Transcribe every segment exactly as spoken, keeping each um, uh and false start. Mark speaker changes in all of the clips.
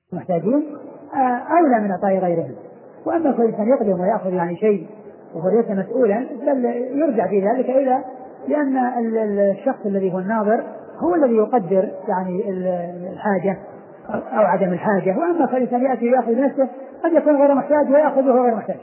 Speaker 1: المحتاجين أولى من إعطاء غيرهم. وأما كل إنسان يقدم ويأخذ يعني شيء وهو ليس مسؤولا بل يرجع في ذلك إلى لأن الشخص الذي هو الناظر هو الذي يقدر يعني الحاجة أو عدم الحاجة. وأما كل إنسان يأتي ويأخذ نفسه قد يكون غير محتاج ويأخذ وهو غير محتاج.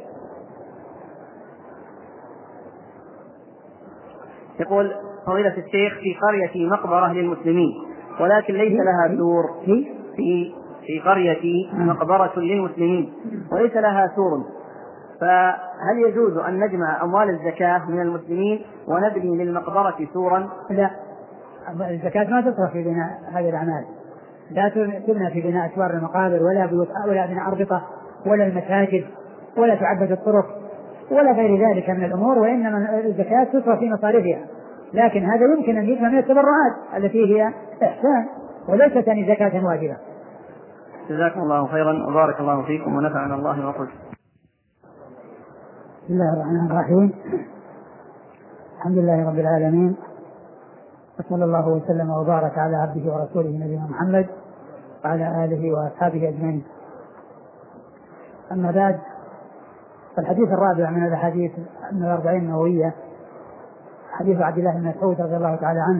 Speaker 2: يقول فضيلة الشيخ في قرية مقبرة للمسلمين ولكن ليس لها سور في في قرية مقبرة للمسلمين وليس لها سور، فهل يجوز أن نجمع أموال الزكاة من المسلمين ونبني للمقبرة سورا؟
Speaker 1: لا، الزكاة ما تصرف في بناء هذه الأعمال، لا تبنى في بناء أسوار المقابر ولا بيوت ولا بناء أربطة ولا المساجد ولا تعبد الطرق ولا غير ذلك من الأمور، وإنما الزكاة تصرف في مصاريفها. لكن هذا يمكن أن يجمع من التبرعات التي هي إحسان وليست يعني زكاة واجبة.
Speaker 2: جزاكم الله خيرا وبارك الله فيكم ونفعنا الله وقلت.
Speaker 1: بسم الله الرحمن الرحيم. الحمد لله رب العالمين، وصلى الله وسلم وبارك على عبده ورسوله نبينا محمد وعلى آله وأصحابه أجمعين. أما بعد، فالحديث الرابع من الحديث من الأربعين النووية حديث عبد الله بن مسعود رضي الله تعالى عنه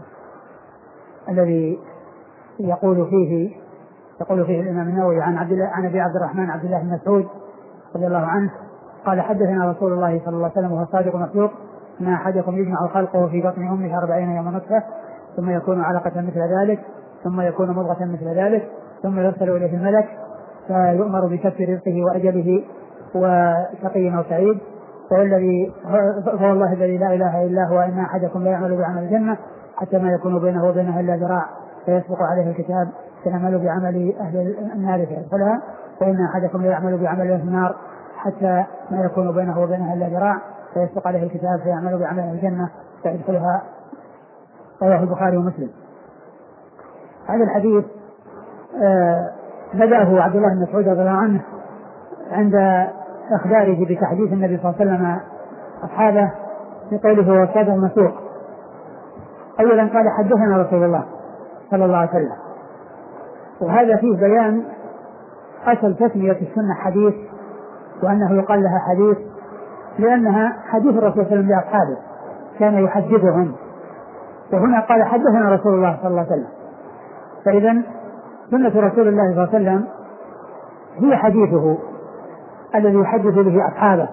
Speaker 1: الذي يقول فيه يقول فيه الإمام النووي عن عبد الله عن أبي عبد الرحمن عبد الله بن مسعود رضي الله عنه قال حدثنا رسول الله صلى الله عليه وسلم وهو صادق مصدوق ما أحدكم يجمع خلقه في بطن أمه أربعين يوم نطفة ثم يكون علقة مثل ذلك ثم يكون مضغة مثل ذلك ثم يرسل إليه الملك فيؤمر بكف رزقه وأجله وشقي أو سعيد فالذي فوالله الذي لا إله إلا هو إن أحدكم لا يعمل بعمل الجنة حتى ما يكون بينه وبينها إلا ذراع فيسبق عليه الكتاب فيعمل بعمل أهل النار فيدخلها وإن أحدكم لا يعمل بعمل أهل النار حتى ما يكون بينه وبينها إلا ذراع فيسبق عليه الكتاب فيعمل بعمل أهل الجنة فيدخلها. رواه البخاري ومسلم. هذا الحديث آه بدأه عبد الله بن مسعود رضي الله عنه عند إخباره بتحديث النبي صلى الله عليه وسلم أصحابه بقوله هو صادق مسوق. أولا قال حدثنا رسول الله صلى الله عليه وسلم، وهذا فيه بيان أصل تسمية السنة حديث وأنه يقال لها حديث لأنها حديث الرسول صلى الله عليه وسلم لأصحابه كان يحدثهم، وهنا قال حدثنا رسول الله صلى الله عليه وسلم. فإذا سنة رسول الله صلى الله عليه وسلم هي حديثه الذي يحدث به أصحابه،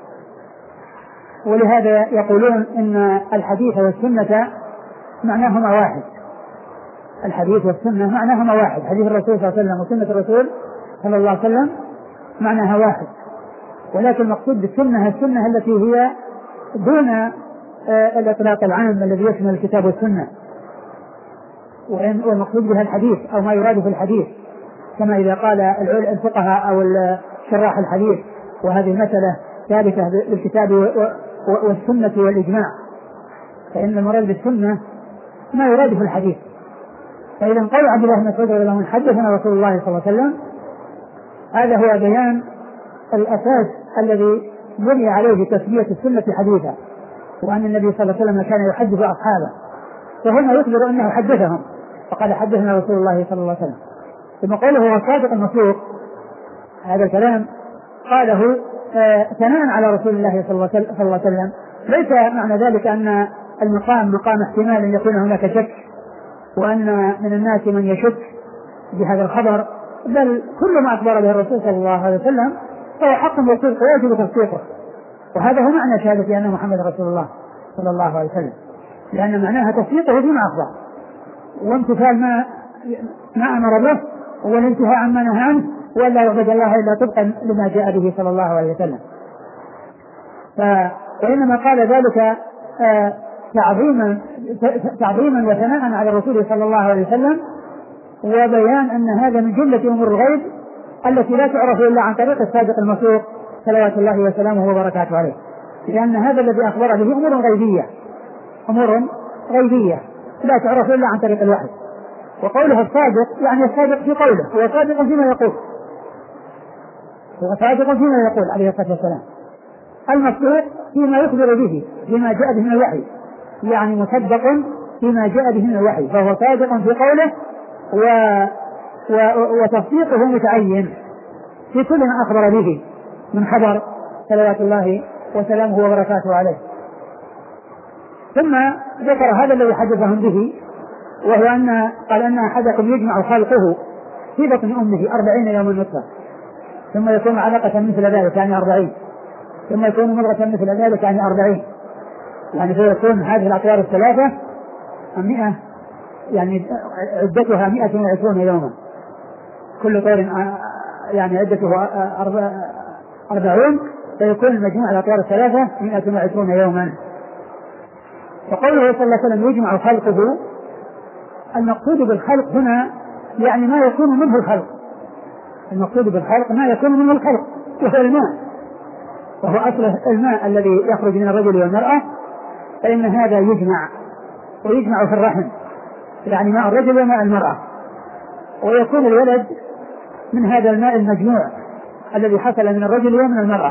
Speaker 1: ولهذا يقولون إن الحديث والسنة معناهما واحد. الحديث والسنة معناهما واحد، حديث الرسول صلى الله عليه وسلم وسنة الرسول صلى الله عليه وسلم معناها واحد، ولكن المقصود بالسنة السنة التي هي دون آه الإطلاق العام الذي يشمل الكتاب والسنة، والمقصود بها الحديث أو ما يراد في الحديث، كما إذا قال الفقهاء أو شراح الحديث وهذه المسألة ثابتة بالكتاب والسنة والإجماع، فإن المراد بالسنة ما يراد في الحديث. فإذا قال عبد الله بن مسعود رضي الله عنه حدثنا رسول الله صلى الله عليه وسلم، هذا هو بيان الأساس الذي بني عليه تسمية السنة حديثا، وأن النبي صلى الله عليه وسلم كان يحدث أصحابه، فهنا يخبر أنه حدثهم فقال حدثنا رسول الله صلى الله عليه وسلم. ثم قوله هو صادق المصدوق، هذا الكلام قاله ثناء على رسول الله صلى الله عليه وسلم، ليس معنى ذلك أن المقام مقام احتمال أن يكون هناك شك وأن من الناس من يشك بهذا الخبر، بل كل ما أخبر به الرسول صلى الله عليه وسلم فهو حق وصدق ويجب تصديقه، وهذا هو معنى شهادة أن محمد رسول الله صلى الله عليه وسلم، لأن معناها تصديقه بما أخبر وامتثال ما ما أمر به والانتهاء عما نهى عنه ولا يعبد الله إلا طبقا لما جاء به صلى الله عليه وسلم. فإنما قال ذلك تعظيما تعظيما وثناء على الرسول صلى الله عليه وسلم، وبيان أن هذا من جملة أمور الغيب التي لا تعرف إلا عن طريق الصادق المصدوق صلوات الله وسلامه وبركاته عليه، لأن هذا الذي أخبر به أمور غيبية أمور غيبية لا تعرف إلا عن طريق الوحي. وقوله الصادق يعني الصادق في قوله، هو صادق فيما يقول هو صادق فيما يقول عليه الصلاة والسلام، المصدوق فيما يخبر به بما جاء به من الوحي، يعني مصدق فيما جاء به من الوحي، فهو صادق في قوله وتصديقه متعين في كل ما أخبر به من خبر صلوات الله وسلامه وبركاته عليه. ثم ذكر هذا الذي حدثهم به، وهو أن قال أن أحدكم يجمع خلقه في بطن أمه أربعين يوما نطفة ثم يكون علقة مثل ذلك يعني أربعين ثم يكون مضغة مثل ذلك يعني أربعين، يعني فيكون هذه الأطوار الثلاثة مئة يعني عدتها مئة وعشرون يوما، كل طور يعني عدته أربعون، فيكون المجموع الأطوار الثلاثة مئة وعشرون يوما. وقوله صلى الله عليه وسلم يجمع خلقه، المقصود بالخلق هنا يعني ما يكون منه الخلق، المقصود بالخلق ما يكون منه الخلق وهو الماء، وهو أصل الماء الذي يخرج من الرجل والمرأة، فإن هذا يجمع ويجمع في الرحم، يعني ماء الرجل وماء المرأة، ويكون الولد من هذا الماء المجموع الذي حصل من الرجل ومن المرأة.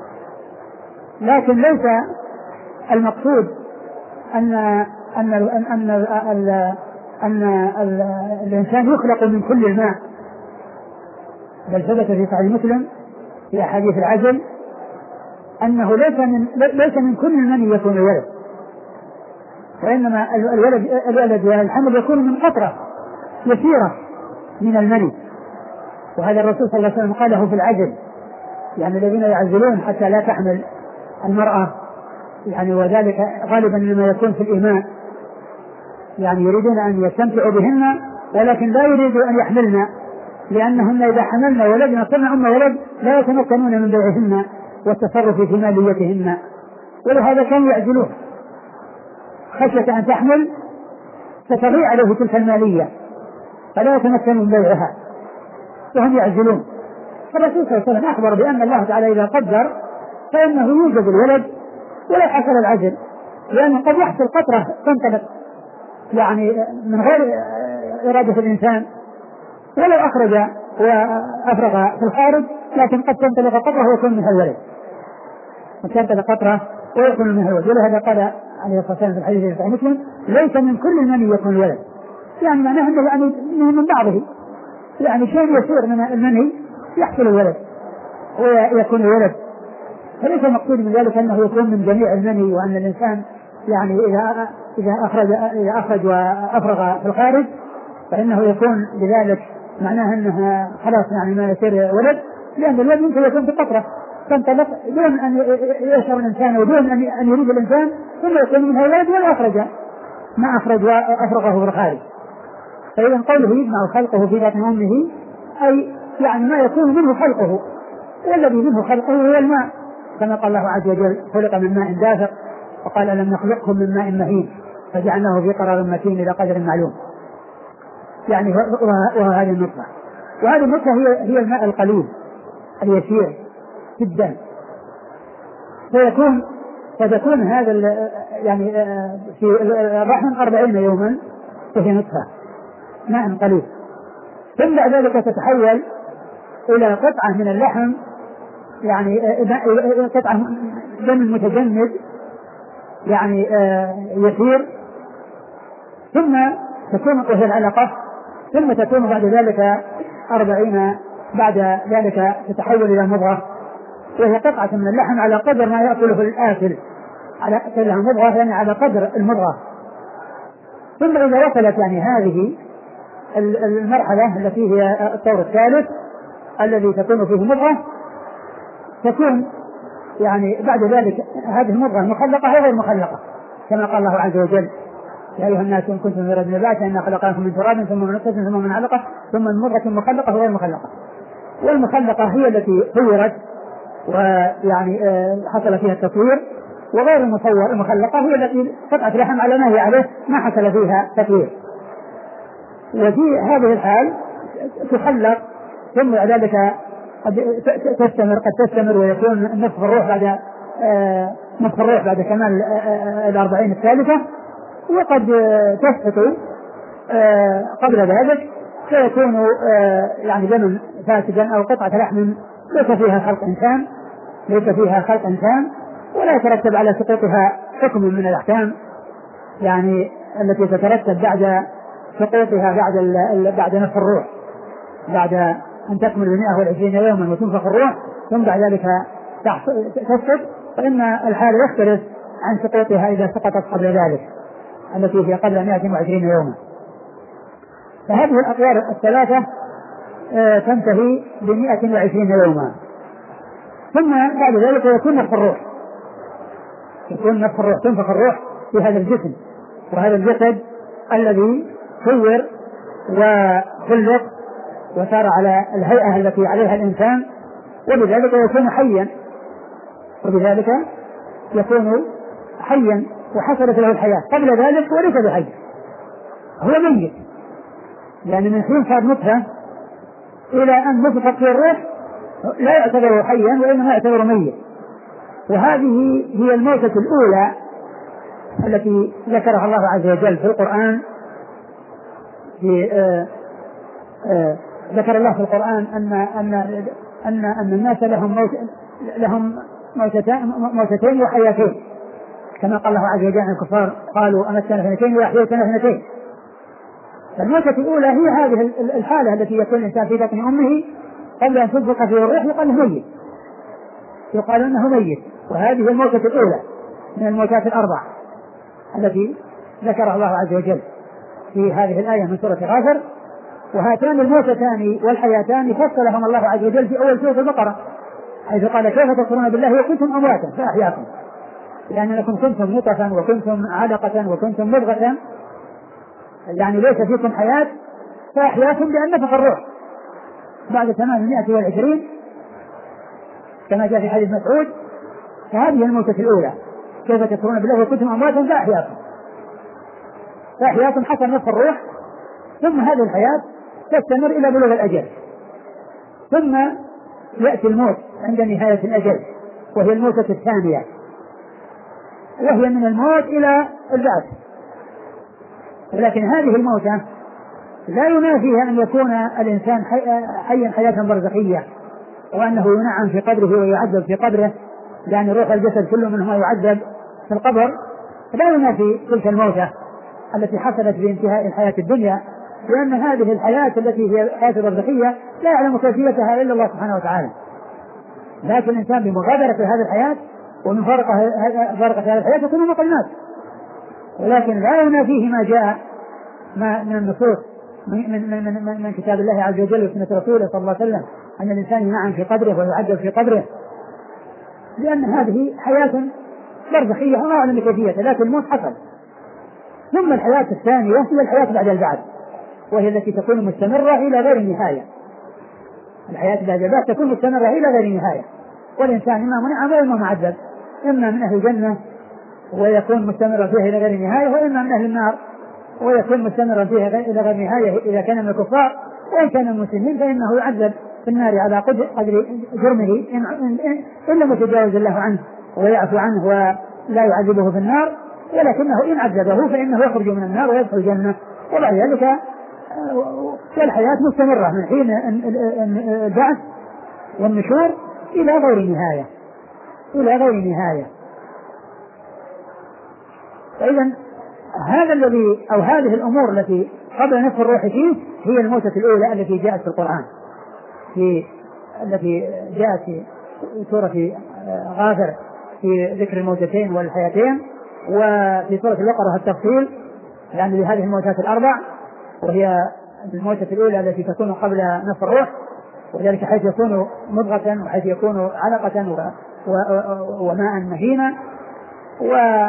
Speaker 1: لكن ليس المقصود أن أن أن أن, أن, أن الإنسان يخلق من كل الماء، بل ثبت في صحيح مسلم في أحاديث العجل أنه ليس من ليس من كل المني يكون الولد، وإنما الولد الولد والحمل يكون من قطرة يسيرة من المني، وهذا الرسول صلى الله عليه وسلم قاله في العجل، يعني الذين يعزلون حتى لا تحمل المرأة، يعني وذلك غالبا لما يكون في الإيماء، يعني يريدون أن يستمتعوا بهن ولكن لا يريدوا أن يحملن، لأنهن إذا حملن ولدنا صرنا أم ولد لا يتمكنون من بيعهن والتصرف في ماليتهن، ولهذا كانوا يعزلون خشية أن تحمل فتضيع عليه تلك المالية فلا يتمكن من بيعها، وهم يعزلون. فالرسول صلى الله عليه وسلم أخبر بأن الله تعالى إذا قدر فإنه يوجد الولد ولا حصل العجل، لأنه قد يحصل قطرة تنطلق يعني من غير إرادة الإنسان، ولو أخرج وأفرغ في الخارج لكن قد تنطلق قطرة ويكون منها الولد، وتنطلق قطرة ويكون منها الولد. ولهذا قال عليه الصلاة والسلام في الحديث صحيح مسلم ليس من كل المني يكون الولد، يعني معناه أنه يعني من بعضه، يعني شيء يسير من المني يحصل الولد ويكون الولد، فليس المقصود من ذلك أنه يكون من جميع المني، وأن الإنسان يعني إذا إذا أخرج إذا أخرج وأفرغ في الخارج فإنه يكون بذلك معناه أنه خلاص يعني ما يصير ولد، لأن الولد يمكن يكون في قطرة تنطلق دون أن يشعر الإنسان ودون أن يريد الإنسان ثم يكون منها ولد ولا أخرج ما أخرج وأفرغه في الخارج. فإذا قوله يجمع خلقه في بطن أمه أي يعني ما يكون منه خلقه، والذي منه خلقه هو الماء، كما قال الله عز وجل خلق من ماء دافق، وقال ألم نخلقكم من ماء مهين فجعلناه في قرار مكين إلى قدر معلوم، يعني وهذه النطفة، وهذه النطفة هي هي الماء القليل اليسير جدا، فيكون فتكون هذا يعني في الرحم أربعين يوما وهي نطفة ماء قليل، ثم بعد ذلك تتحول إلى قطعة من اللحم، يعني قطعة دم متجمد يعني يسير، ثم تكون وهي العلقة، ثم تكون بعد ذلك أربعين بعد ذلك تتحول إلى مضغة، وهي قطعة من اللحم على قدر ما يأكله الآكل، على قدر مضغة يعني على قدر المضغة. ثم إذا وصلت يعني هذه المرحلة التي هي الطور الثالث الذي تكون فيه مضغة، تكون يعني بعد ذلك هذه المضغة مخلقة أو غير مخلقة، كما قال الله عز وجل يا أيها الناس إن كنتم في ريب من البعث إنا خلقناكم من تراب ثم من نطفة ثم من علقة ثم من مضغة مخلقة وغير مخلقة. والمخلقة هي التي صورت ويعني حصل فيها التطوير، وغير المصور المخلقة هي التي قطعت لحم على ما هي عليه ما حصل فيها تطوير. وفي هذه الحال تخلق ثم بعد ذلك قد تستمر قد تستمر ويكون نصف الروح بعد آه نصف الروح بعد كمال آه الأربعين الثالثة، وقد تسقط آه قبل ذلك فيكون آه يعني دم فاسدا أو قطعة لحم ليس فيها خلق إنسان ليس فيها خلق إنسان ولا يترتب على سقوطها حكم من الأحكام يعني التي تترتب بعد سقوطها بعد بعد نصف الروح، بعد أن تكمل مئة وعشرين يوما وتنفخ الروح ثم بعد ذلك تسقط، فإن الحال يختلف عن سقوطها إذا سقطت قبل ذلك التي هي قبل مئة وعشرين يوما. فهذه الأطوار الثلاثة آه تنتهي بمئة وعشرين يوما، ثم بعد ذلك يكون نفخ الروح، يكون نفخ الروح تنفخ الروح في هذا الجسم، وهذا الجسد الذي صور وخلق وصار على الهيئة التي عليها الإنسان، وبذلك يكون حيا، وبذلك يكون حيا وحصلت له الحياة. قبل ذلك وليس بحي، هو ميت، يعني من حين صار نطفة إلى أن نفخت فيه الروح لا يعتبر حيا وإنما يعتبر ميت. وهذه هي الموتة الأولى التي ذكرها الله عز وجل في القرآن. في آآ آآ ذكر الله في القرآن أن أن أن أن الناس لهم موت لهم موتتين موتتين وحياتين، كما قال الله عز وجل عن الكفار قالوا أمتنا اثنتين وأحييتنا اثنتين. الموتة الأولى هي هذه الحالة التي يكون الإنسان في بطن أمه قبل أن تنفخ فيه الروح يقال له ميت، يقال أنه ميت. وهذه الموتة الأولى من الموتات الأربع التي ذكرها الله عز وجل في هذه الآية من سورة غافر. وهاتان الموتتان والحياتان فصلهم الله عز وجل في أول سورة البقرة، حيث قال كيف تكفرون بالله وكنتم أمواتا فأحياكم، لأنكم كنتم نطفا وكنتم علقة وكنتم مضغة، يعني ليس فيكم حياة، فأحياكم بأن نفخ الروح بعد ثمانمائة وعشرين كما جاء في حديث مسعود. فهذه الموتة الأولى، كيف تكفرون بالله وكنتم أمواتا فأحياكم، فأحياكم حتى نفخ الروح، ثم هذه الحياة تستمر إلى بلوغ الأجل، ثم يأتي الموت عند نهاية الأجل وهي الموتة الثانية، وهي من الموت إلى البعث. ولكن هذه الموتة لا ينافيها أن يكون الإنسان حيا حياة برزخية وأنه ينعم في قبره ويعذب في قبره، يعني روح الجسد كل منهما يعذب في القبر، لا ينافي تلك الموتة التي حصلت بانتهاء الحياة الدنيا، لأن هذه الحياة التي هي الحياة البرزخية لا يعلم كيفيتها إلا الله سبحانه وتعالى. لكن الإنسان بمغادرة هذه الحياة ومن فرقة هذه الحياة يكون قد مات، ولكن لا ينافيه ما جاء ما من النصوص من, من, من, من, من كتاب الله عز وجل وسنة رسوله صلى الله عليه وسلم أن الإنسان ينعم في قبره ويعذب في قبره، لأن هذه حياة برزخية ولا أعلم كيفيتها، لكن الموت حصل. ثم الحياة الثانية هي الحياة بعد البعث، وهي التي تكون مستمرة إلى غير النهاية. الحياة بعد البعث تكون مستمرة إلى غير النهاية، والإنسان إما منعم وإما معذب، إما من أهل الجنة ويكون مستمرا فيها إلى غير النهاية، وإما من أهل النار ويكون مستمرا فيها إلى غير النهاية إذا كان من الكفار. وإن كان من المسلمين فإنه يعذب في النار على قدر جرمه إن لم يتجاوز الله عنه ويعفو عنه ولا يعذبه في النار، ولكنه إن عذبه فإنه يخرج من النار ويدخل الجنة. وبعد ذلك الحياة مستمرة من حين البعث والنشور إلى غير النهاية إلى غير النهاية. فإذا هذا الذي أو هذه الأمور التي قبل نفخ الروح فيه هي الموتة الأولى التي جاءت في القرآن، في التي جاءت في سورة غافر في ذكر الموتتين والحياتين، وفي سورة البقرة التفصيل يعني لهذه الموتات الأربع، وهي الموتة الأولى التي تكون قبل نفخ الروح، وذلك حيث يكون مضغة وحيث يكون علقة و... و... وماء مهينا، و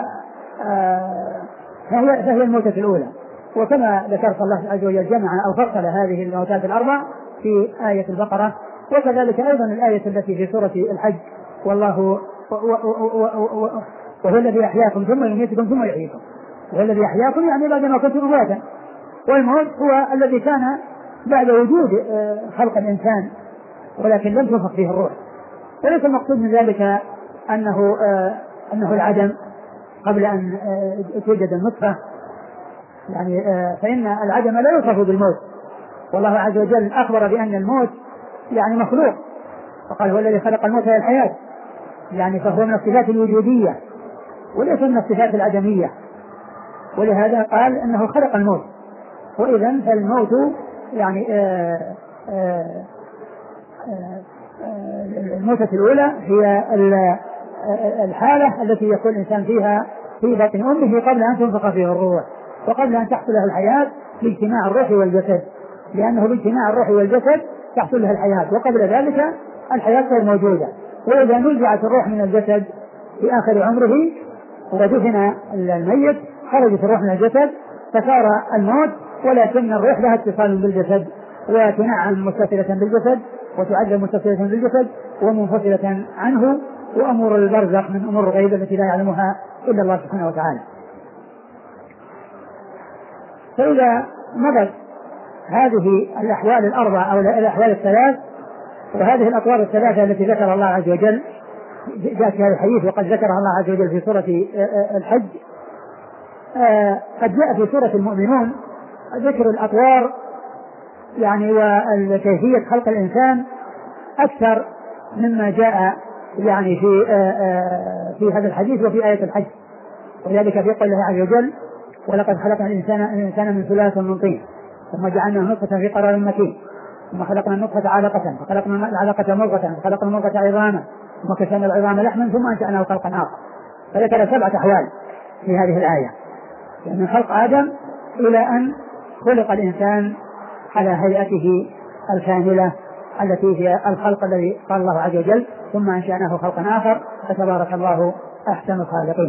Speaker 1: فهي, فهي الموتة الأولى. وكما ذكرت الله عز وجل جمع أو فصل هذه الموتات الأربع في آية البقرة، وكذلك أيضا الآية التي في سورة الحج والله وهو الذي أحياكم ثم يميتكم ثم يحييكم، وهو الذي أحياكم يعني بعد ما كنتم أمواتا، والموت هو الذي كان بعد وجود خلق الإنسان ولكن لم تنفخ فيه الروح. وليس المقصود من ذلك أنه أنه العدم قبل أن توجد النطفة، يعني فإن العدم لا يوصف بالموت، والله عز وجل أخبر بأن الموت يعني مخلوق، فقال هو الذي خلق الموت والحياة، يعني فهو من الصفات الوجودية وليس من الصفات العدمية، ولهذا قال أنه خلق الموت. وإذن فالموت يعني الموتة الأولى هي الحالة التي يكون الإنسان فيها في بطن أمه قبل أن تنفخ فيه الروح وقبل أن تحصل له الحياة باجتماع الروح والجسد، لأنه باجتماع الروح والجسد تحصل له الحياة، وقبل ذلك الحياة غير موجودة. وإذا نزعت الروح من الجسد في آخر عمره ودفن الميت خرجت الروح من الجسد فصار الموت، ولكن الروح لها اتصال بالجسد وتنعم متصلة بالجسد وتعذب متصلة بالجسد ومنفصلة عنه، وأمور البرزخ من أمور الغيب التي لا يعلمها إلا الله سبحانه وتعالى. فإذا مضت هذه الأحوال الأربعة أو الأحوال الثلاث وهذه الأطوار الثلاثة التي ذكر الله عز وجل جاء في هذا الحديث وقد ذكرها الله عز وجل في سورة الحج، قد جاء في سورة المؤمنون ذكر الأطوار يعني وكيفية خلق الإنسان أكثر مما جاء يعني في في هذا الحديث وفي آية الحج، وذلك في قول الله عز وجل: ولقد خلقنا الإنسان الإنسان من سلالة من طين ثم جعلناه نطفة في قرار مكين ثم خلقنا النطفة علقة فخلقنا العلقة مضغة فخلقنا المضغة عظاما ثم كسونا العظام لحما ثم أنشأناه خلقا آخر. فذكر سبعة أحوال في هذه الآية، يعني من خلق آدم إلى أن خلق الإنسان على هيئته الكاملة التي هي الخلق الذي قال الله عز وجل: ثم أنشأناه خلقا آخر فتبارك الله أحسن الخالقين.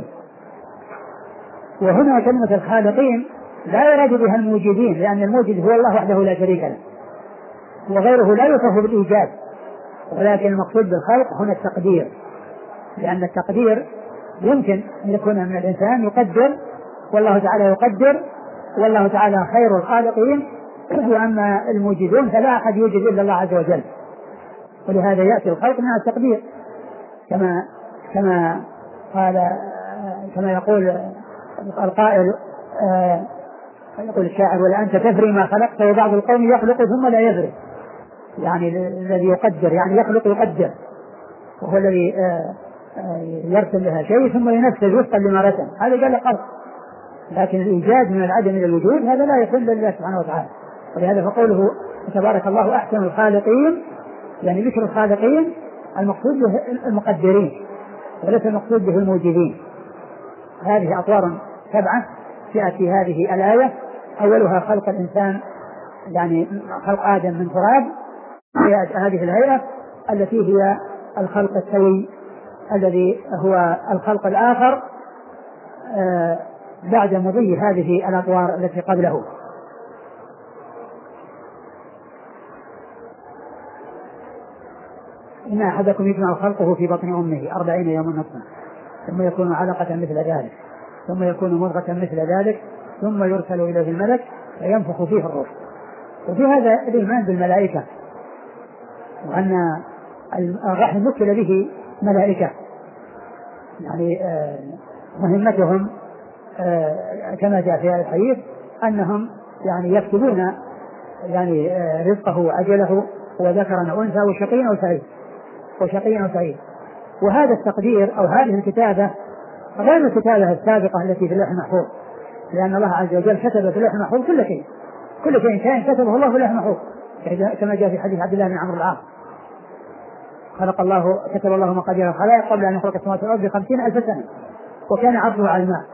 Speaker 1: وهنا كلمة الخالقين لا يراد بها الموجدين، لأن الموجد هو الله وحده لا شريك له وغيره لا يوصف بالإيجاد، ولكن المقصود بالخلق هنا التقدير، لأن التقدير يمكن أن يكون من الإنسان يقدر والله تعالى يقدر والله تعالى خير الخالقين، وأما الموجدون فلا أحد يوجد إلا الله عز وجل، ولهذا يأتي الخلق من التقدير كما كما قال كما يقول القائل آه يقول الشاعر: ولا أنت تفري ما خلقت وبعض القوم يخلق ثم لا يفري. يعني الذي يقدر يعني يخلق يقدر، وهو الذي آه آه يرسم لها شيء ثم ينفذ وفقا لما رسم، هذا قال خلق. لكن الإيجاد من العدم إلى الوجود هذا لا يكون لله سبحانه وتعالى، ولهذا فقوله تبارك الله أحسن الخالقين، يعني ذكر الخالقين المقصود به المقدرين وليس المقصود به الموجودين. هذه أطوار سبعة جاءت في هذه الآية، أولها خلق الإنسان يعني خلق آدم من تراب، هذه الهيئة التي هي الخلق السوي الذي هو الخلق الآخر آه بعد مضي هذه الأطوار التي قبله. إن أحدكم يجمع خلقه في بطن أمه أربعين يوما نطفة ثم يكون علقة مثل ذلك ثم يكون مضغة مثل ذلك ثم يرسل إليه الملك فينفخ فيه الروح. وفي هذا الإيمان بالملائكة، وأن الرحم وكل به ملائكة يعني مهمتهم كما جاء في هذا الحديث أنهم يعني يكتبون يعني رزقه وأجله وذكرا وأنثى وشقي أو سعيد وشقي أو سعيد. وهذا التقدير أو هذه الكتابة غير الكتابة السابقة التي في اللوح المحفوظ، لأن الله عز وجل كتب في اللوح المحفوظ كل شيء كل شيء كان كتبه الله في اللوح المحفوظ، كما جاء في حديث عبد الله بن عمرو العاص: خلق الله كتب الله مقادير الخلائق قبل أن يخلق السماوات والأرض بخمسين ألف سنة وكان عرضه على الماء.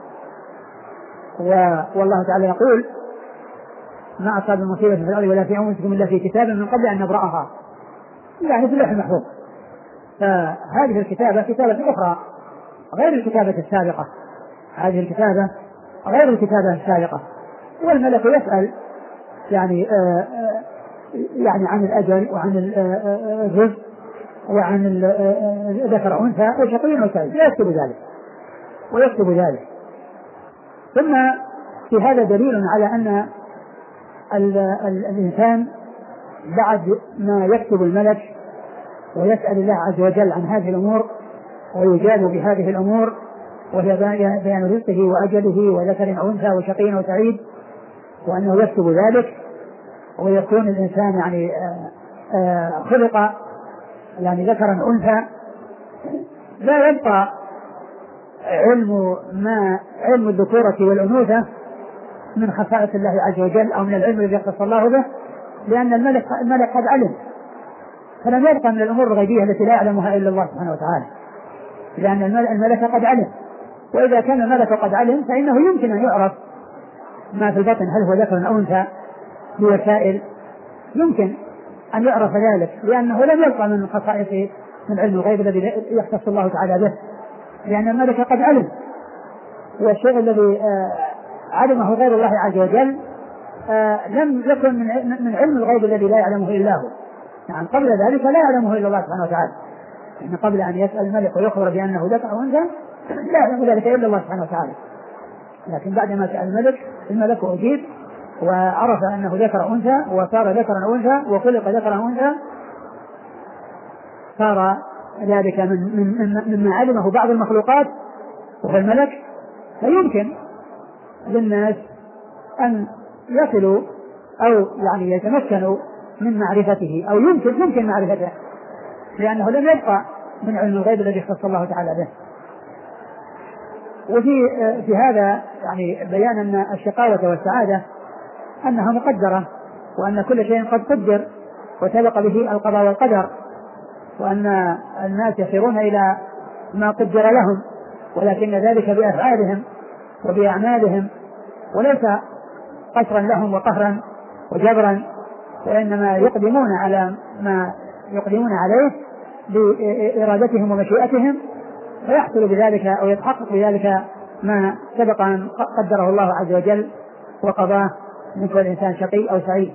Speaker 1: والله تعالى يقول: ما أصاب المصيبة في الأرض ولا في أنفسكم إلا في كتاب من قبل أن نبرأها، يعني في اللوح المحفوظ. فهذه الكتابة كتابة أخرى غير الكتابة السابقة، هذه الكتابة غير الكتابة السابقة. والملك يسأل يعني آآ آآ يعني عن الأجل وعن الرزق وعن ذكر أنثى وشقي وسعيد، يكتب ذلك ويكتب ذلك. ثم في هذا دليل على أن الإنسان بعد ما يكتب الملك ويسأل الله عز وجل عن هذه الأمور ويجاب بهذه الأمور وهي بيان رزقه وأجله وذكر أو أنثى وشقي وسعيد، وأنه يكتب ذلك ويكون الإنسان يعني آآ آآ خلق يعني ذكرا أنثى، لا يبقى علم ما علم الذكورة والأنوثة من خصائص الله عز وجل أو من العلم الذي يختص الله به، لأن الملك الملك قد علم، فلم يبقى من الأمور الغيبية التي لا يعلمها إلا الله سبحانه وتعالى، لأن الملك قد علم. وإذا كان الملك قد علم فإنه يمكن أن يعرف ما في البطن هل هو ذكر أو أنثى بوسائل، يمكن أن يعرف ذلك، لأنه لم يبقى من خصائص من علم الغيب الذي يختص الله تعالى به، لأن الملك قد علم. والشيء الذي علمه غير الله عز وجل لم يكن من علم الغيب الذي لا يعلمه إلا هو. يعني قبل ذلك لا يعلمه إلا الله سبحانه وتعالى، يعني قبل أن يسأل الملك ويخبر بأنه ذكر أو أنثى لا يعلم ذلك إلا الله سبحانه وتعالى. لكن بعدما سأل الملك الملك أجيب وعرف أنه ذكر أنثى وصار ذكرا أو أنثى وخلق ذكرا أو أنثى، صار ذلك من من مما علمه بعض المخلوقات وهو الملك، فيمكن للناس أن يصلوا أو يعني يتمكنوا من معرفته، أو يمكن يمكن معرفته، لأنه لم يبقى من علم الغيب الذي اختص الله تعالى به. وفي في هذا يعني بيان أن الشقاوة والسعادة أنها مقدرة، وأن كل شيء قد قدر وسبق به القضاء والقدر، وأن الناس يصيرون إلى ما قدر لهم، ولكن ذلك بأفعالهم وبأعمالهم، وليس قسرا لهم وقهرا وجبرا، وإنما يقدمون على ما يقدمون عليه بإرادتهم ومشيئتهم، فيحصل بذلك أو يتحقق بذلك ما سبق أن قدره الله عز وجل وقضاه من كل إنسان شقي أو سعيد.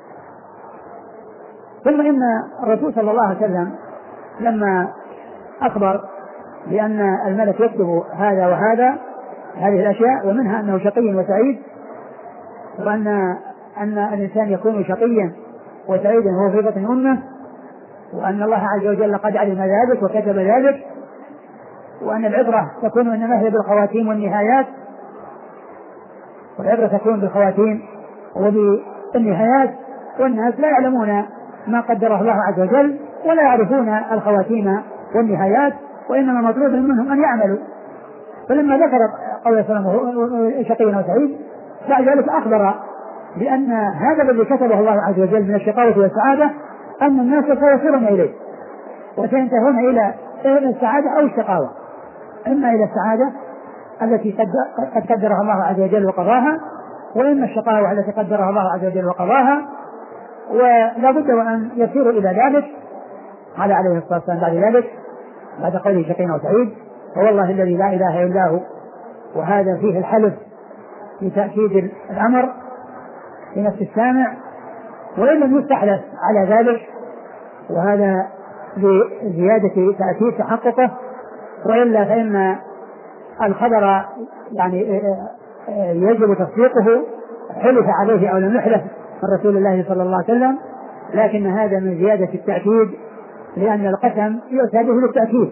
Speaker 1: ثم إن الرسول صلى الله عليه وسلم لما أخبر بأن الملك يكتب هذا وهذا هذه الأشياء، ومنها أنه شقي وسعيد، وأن أن الإنسان يكون شقيا وسعيدا وهو في بطن أمه، وأن الله عز وجل قد علم ذلك وكتب ذلك، وأن العبرة تكون إنما هي بالخواتيم والنهايات، والعبرة تكون بالخواتيم وبالنهايات، والناس لا يعلمون ما قدره الله عز وجل ولا يعرفون الخواتيم والنهايات، وإنما مطلوب منهم أن يعملوا. فلما ذكر قول سلم شقي وسعيد بعد ذلك أخبر بأن هذا الذي كتبه الله عز وجل من الشقاوة والسعادة أن الناس سيصيرون إليه وسينتهون إلى السعادة أو الشقاوة، إما إلى السعادة التي قد قدرها الله عز وجل وقضاها، وإما الشقاوة التي قدرها الله عز وجل وقضاها، ولا بد وأن يسيروا إلى ذلك. قال عليه الصلاة والسلام بعد ذلك بعد قوله شقي وسعيد: فوالله الذي لا إله إلا هو. وهذا فيه الحلف لتأكيد الأمر في نفس السامع، وإن لم يستحلف على ذلك، وهذا لزيادة تأكيد تحققه، وإلا فإن الخبر يعني يجب تصديقه حلف عليه أو لم يحلف من رسول الله صلى الله عليه وسلم، لكن هذا من زيادة التأكيد، لأن القسم يؤتى به للتأكيد،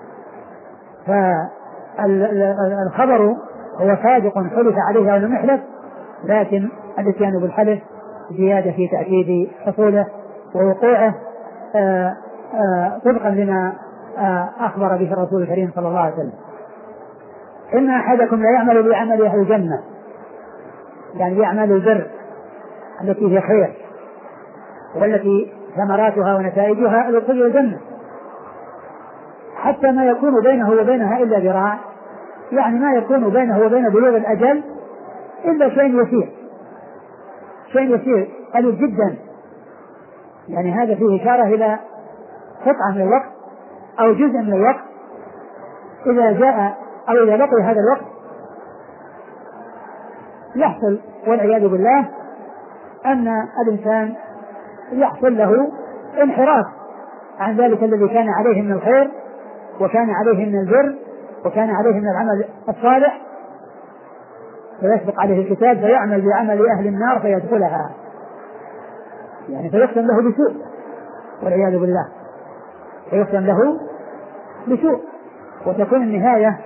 Speaker 1: فالخبر هو صادق حلف عليه أو لم يحلف، لكن الاتيان بالحلف زيادة في تأكيد حصوله ووقوعه طبقا لما أخبر به الرسول الكريم صلى الله عليه وسلم: إن أحدكم لا يعمل بعمل أهل الجنة، يعني يعمل البر التي هي خير والتي ثمراتها ونتائجها الوصول إلى الجنة، حتى ما يكون بينه وبينها إلا ذراع، يعني ما يكون بينه وبين بلوغ الأجل إلا شيء يسير، شيء يسير قليل جدا. يعني هذا فيه إشارة إلى قطعة من الوقت أو جزء من الوقت، إذا جاء أو إذا بقي هذا الوقت يحصل والعياذ بالله أن الإنسان يحصل له انحراف عن ذلك الذي كان عليه من الخير وكان عليه من البر وكان عليه من العمل الصالح، فيسبق عليه الكتاب فيعمل بعمل أهل النار فيدخلها، يعني فيختم له بسوء والعياذ بالله، فيختم له بسوء، وتكون النهاية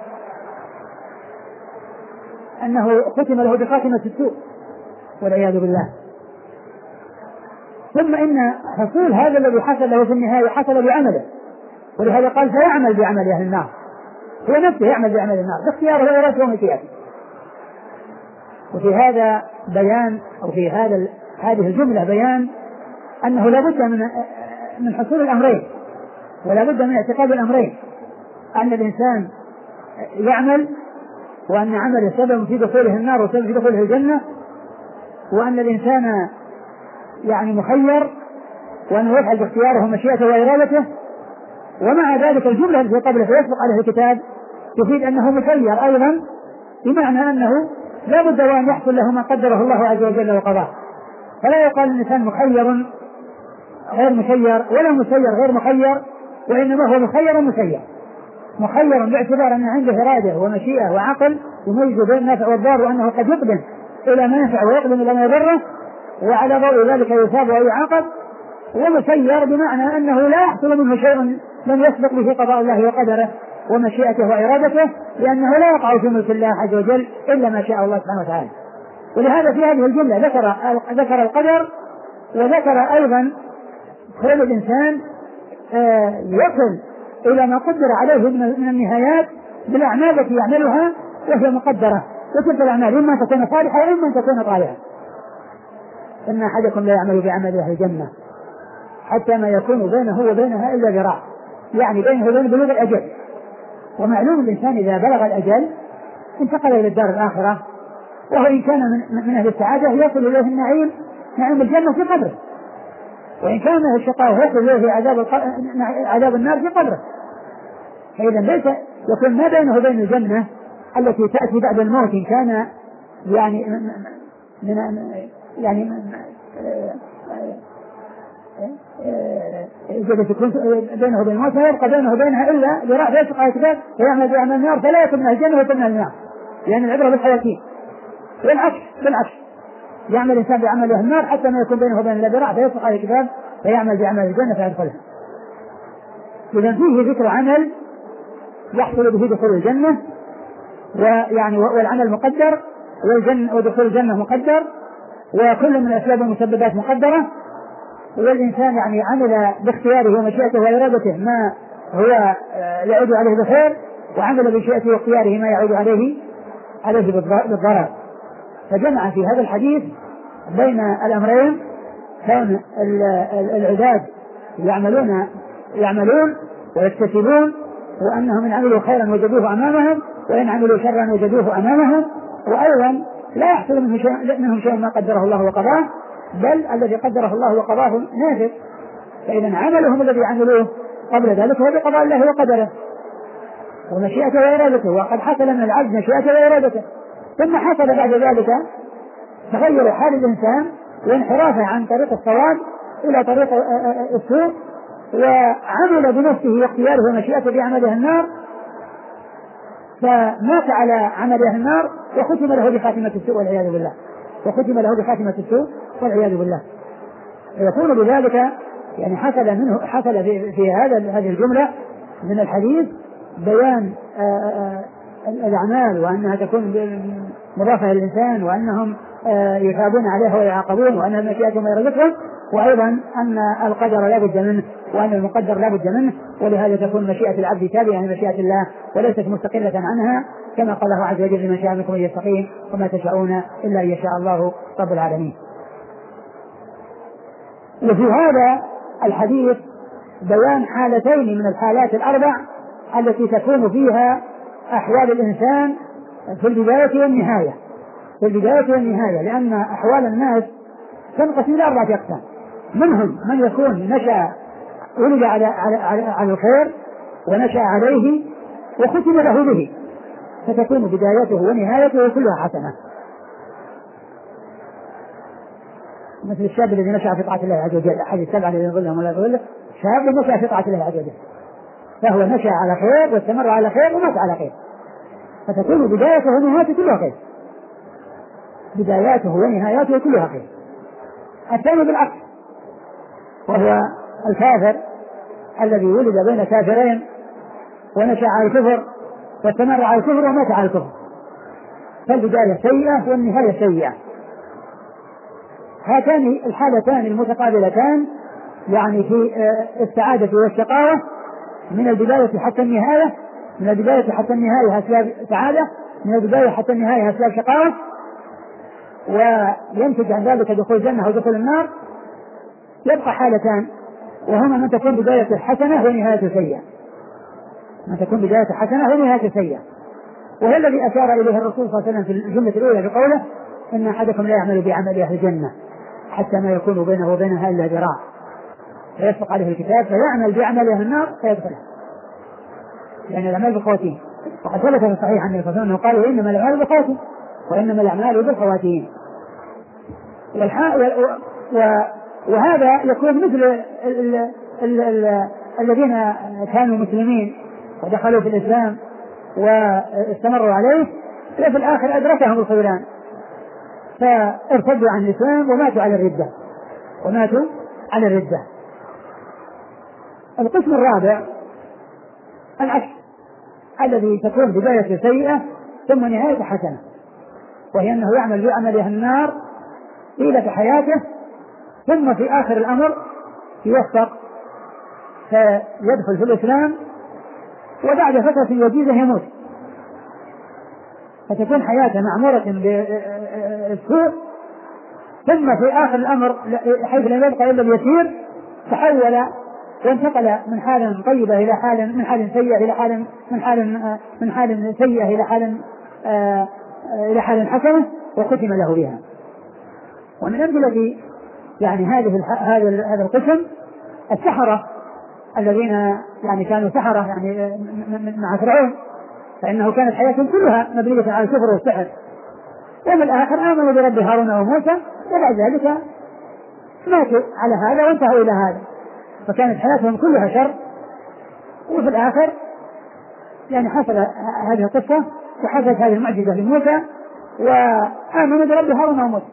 Speaker 1: أنه ختم له بخاتمة السوء والعياذ بالله. ثم إن حصول هذا الذي حصل له في النهاية حصل بعمله، ولهذا قال فيعمل بعمل أهل النار، هو نفسه يعمل بعمل النار باختياره وإرادته ومشيئته. وفي هذا بيان أو في هذا هذه الجملة بيان أنه لا بد من من حصول الأمرين، ولا بد من اعتقاد الأمرين، أن الإنسان يعمل وأن عمله سبب في دخوله النار وسبب في دخوله الجنة، وأن الإنسان يعني مخير وأنه يفعل باختياره ومشيئته وإرادته. ومع ذلك الجملة التي قبله فيسبق عليه الكتاب تفيد أنه مسير أيضا، بمعنى أنه لا بد وأن يحصل له ما قدره الله عز وجل وقضاه. فلا يقال الإنسان مخير غير مسير ولا مسير غير مخير، وإنما هو مخير مسير، مخير باعتبار أن عنده إرادة ومشيئة وعقل يميز بين النافع والضار، وأنه قد يقدم إلى ما ينفع ويقدم إلى ما يضره، وعلى ضوء ذلك يثاب ويعاقب. ومسير بمعنى أنه لا يحصل منه شيء لم يسبق به قضاء الله وقدره ومشيئته وإرادته، لأنه لا يقع في ملك الله عز وجل إلا ما شاء الله سبحانه وتعالى. ولهذا في هذه الجملة ذكر ذكر القدر، وذكر أيضا كون الإنسان يصل إلى ما قدر عليه من النهايات بالأعمال التي يعملها وهي مقدرة، وتلك الأعمال إما أن تكون صالحة وإما أن تكون طالحة. إن أحدكم لا يعمل بعمل أهل الجنة حتى ما يكون بينه وبينها إلا ذراع، يعني بينه وبين بلوغ الأجل. ومعلوم الإنسان إذا بلغ الأجل انتقل إلى الدار الآخرة، وهو إن كان من, من أهل السعادة يصل إليه النعيم نعيم الجنة في قبره، وإن كان من الشقاء يصل إليه عذاب, عذاب النار في قبره. فإذا ليس يكون ما بينه وبين الجنة التي تأتي بعد الموت إن كان يعني من يعني من إذا تكون بينه وبين الموت لا يبقى بينه وبينها إلا ذراع فيسبق على الكتاب فيعمل بعمل النار فلا يكون من الجنة ويكون من النار، لأن العبرة بالحياتين. بالعكس بالعكس يعمل الإنسان بعمل أهل النار حتى ما يكون بينه وبين إلا ذراع فيسبق على الكتاب فيعمل بعمل الجنة فيدخلها. إذا فيه ذكر عمل يحصل به دخول الجنة، ويعني والعمل مقدر والجنة ودخول الجنة مقدر، وكل من الأسباب والمسببات مقدرة، والإنسان يعني عمل باختياره ومشيئته وإرادته ما هو يعود عليه بخير، وعمل بمشيئته واختياره ما يعود عليه عليه بالضرر. فجمع في هذا الحديث بين الأمرين، كون العباد يعملون يعملون ويكتسبون، وأنهم إن عملوا خيرا وجدوه أمامهم وإن عملوا شرا وجدوه أمامهم، وأيضا لا يحصل منهم شيء, منهم شيء ما قدره الله وقضاه، بل الذي قدره الله وقضاه نافذ. فإذا عملهم الذي عملوه قبل ذلك هو بقضاء الله وقدره ومشيئته وإرادته، وقد حصل من العبد مشيئته وإرادته، ثم حصل بعد ذلك تغير حال الإنسان وانحرافه عن طريق الصواب إلى طريق السوء، وعمل بنفسه واختياره ومشيئته بعمله النار، فمات على عمله النار وختم له بخاتمة السوء والعياذ بالله وختم له بخاتمة السوء والعياذ بالله. يكون بذلك يعني حصل منه حصل في, في هذا هذه الجملة من الحديث بيان الأعمال وأنها تكون مضافة للإنسان، وأنهم يثابون عليها ويعاقبون، وأن مشيئتهم وإرادتهم، وأيضا أن القدر لا بد منه وأن المقدر لا بد منه، ولهذا تكون مشيئة العبد تابعة لمشيئة الله وليست مستقلة عنها، كما قال الله عز وجل: من شاء منكم أن يستقيم وما تشاءون إلا أن يشاء الله رب العالمين. وفي هذا الحديث بيان حالتين من الحالات الأربع التي تكون فيها أحوال الإنسان في البداية والنهاية في البداية والنهاية لأن أحوال الناس تنقسم إلى أربعة أقسام: منهم من يكون نشأ ولد على, على, على, على الخير ونشأ عليه وختم له به، فتكون بدايته ونهايته كلها حسنة، مثل الشاب الذي نشأ في طاعة الله عز وجل، أحد السبعة الذين يظلهم ولا يظله شاب نشأ في طاعة الله عز وجل، فهو نشأ على خير واستمر على خير ومات على خير، فتكون بدايته ونهايته كلها خير بداياته ونهايته كلها خير. الثاني بالعكس، وهو الكافر الذي ولد بين كافرين ونشأ على الكفر واستمر على الكفر ومات على الكفر، فالبداية سيئة والنهاية سيئة. هاتان الحالتان المتقابلتان يعني في السعادة والشقاوة من البداية حتى النهاية، من البداية حتى النهاية أسباب سعادة، من البداية حتى النهاية أسباب شقاوة، وينتج عن ذلك دخول الجنة أو دخول النار. يبقى حالتان، وهما من تكون بداية حسنة ونهاية سيئة، من تكون بداية حسنة ونهاية سيئة، وهي الذي أشار إليه الرسول صلى الله عليه وسلم في الجملة الأولى بقوله إن أحدكم لا يعمل بعمل أهل الجنة حتى ما يكون بينه وبينها إلا ذراع فيسبق عليه الكتاب فيعمل بعمل أهل النار فيدخلها، لأن الأعمال بالخواتيم. وقد ثبت في الصحيح عن النبي صلى الله عليه وسلم قال إنما الأعمال بالخواتيم وإنما الأعمال بالخواتيم. وهذا يكون مثل ال ال ال ال الذين كانوا مسلمين ودخلوا في الإسلام واستمروا عليه وفي الآخر أدركهم الخذلان فارتدوا عن الإسلام وماتوا على الردة وماتوا على الردة. القسم الرابع العكس، الذي تكون بداية سيئة ثم نهاية حسنة، وهي أنه يعمل بعمل أهل النار طيلة حياته ثم في آخر الأمر يوفق فيدخل في الإسلام وبعد فترة وجيزة يموت، فتكون حياته معمورة بالسوء ثم في آخر الأمر حيث لم يبقى إلا اليسير تحول وانتقل من حال طيبة إلى حال من حال سيئة إلى حال من حال من حال سيئة إلى حال إلى حال حسنة وختم له بها. ومن أمثلة يعني هذه هذا هذا القسم السحرة الذين يعني كانوا سحرة يعني مع فرعون، فإنه كانت حياتهم كلها مبنية على الكفر والسحر، وفي الآخر آمنوا برب هارون وموسى وبعد ذلك ماتوا على هذا وانتهوا إلى هذا، فكانت حياتهم كلها شر. وفي الآخر يعني حصل هذه القصة وحصلت هذه المعجزة لموسى وآمنوا برب هارون وموسى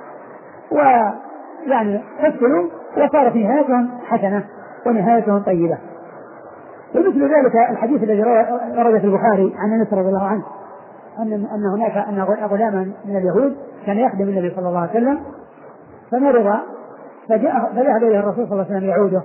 Speaker 1: ويعني فسروا وصارت نهايتهم حسنة ونهايتهم طيبة. ومثل ذلك الحديث الذي ورد في البخاري عن انس رضي الله عنه ان ان هناك ان غلاما من اليهود كان يخدم النبي صلى الله عليه وسلم فمرض فجاء فذهب اليه الرسول صلى الله عليه وسلم يعوده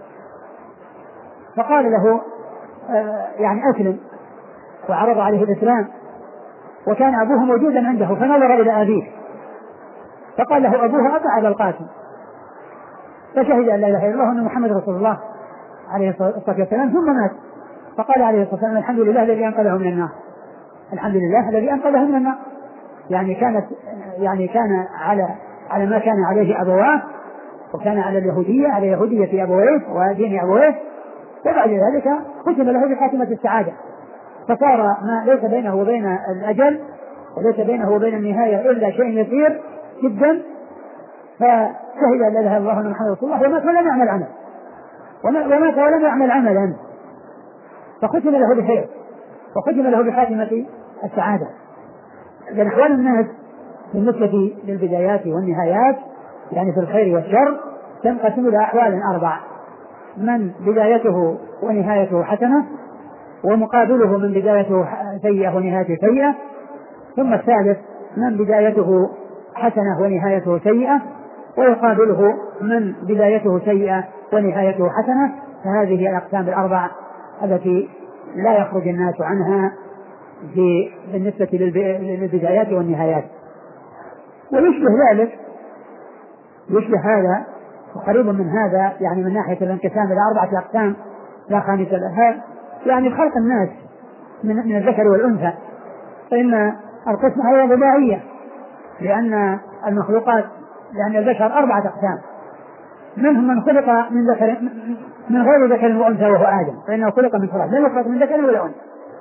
Speaker 1: فقال له آه يعني اسلم وعرض عليه الاسلام، وكان ابوه موجودا عنده فنظر الى ابيه فقال له ابوه اطع ابا القاسم فشهد ان لا اله الا الله وان محمد رسول الله عليه الصلاة والسلام ثم مات. فقال عليه الصلاة والسلام الحمد لله الذي أنقذه من النار، الحمد لله الذي أنقذه من النار، يعني كانت يعني كان على على ما كان عليه أبواه وكان على اليهودية على يهودية أبويه ودين أبويه، وبعد ذلك ختم له بخاتمة السعادة فصار ما ليس بينه وبين الأجل وليس بينه وبين النهاية إلا شيء يسير جدا، فشهد أن لا إله إلا الله وأن محمد رسول الله ومات ولم يعمل عمل ومات ولم يعمل عملا فختم له بخير وختم له بخاتمة السعادة. لأن أحوال الناس بالنسبة للبدايات والنهايات يعني في الخير والشر تنقسم إلى أحوال أربع: من بدايته ونهايته حسنة، ومقابله من بدايته سيئة ونهايته سيئة، ثم الثالث من بدايته حسنة ونهايته سيئة، ويقابله من بدايته سيئة ونهايته حسنة. فهذه الأقسام الأربع التي لا يخرج الناس عنها في بالنسبة للبدايات والنهايات. ويشبه ذلك يشبه هذا وقريب من هذا يعني من ناحية الانقسام إلى أربعة أقسام لا خامس لها، يعني خلق الناس من, من الذكر والأنثى، فإن القسم هي بدائية لأن المخلوقات لأن البشر أربعة أقسام: منهم من خلق من ذكر من غير ذكر وأنثى وهو آدم فإنه خلق من تراب، لم يخلق من ذكر ولا أنثى،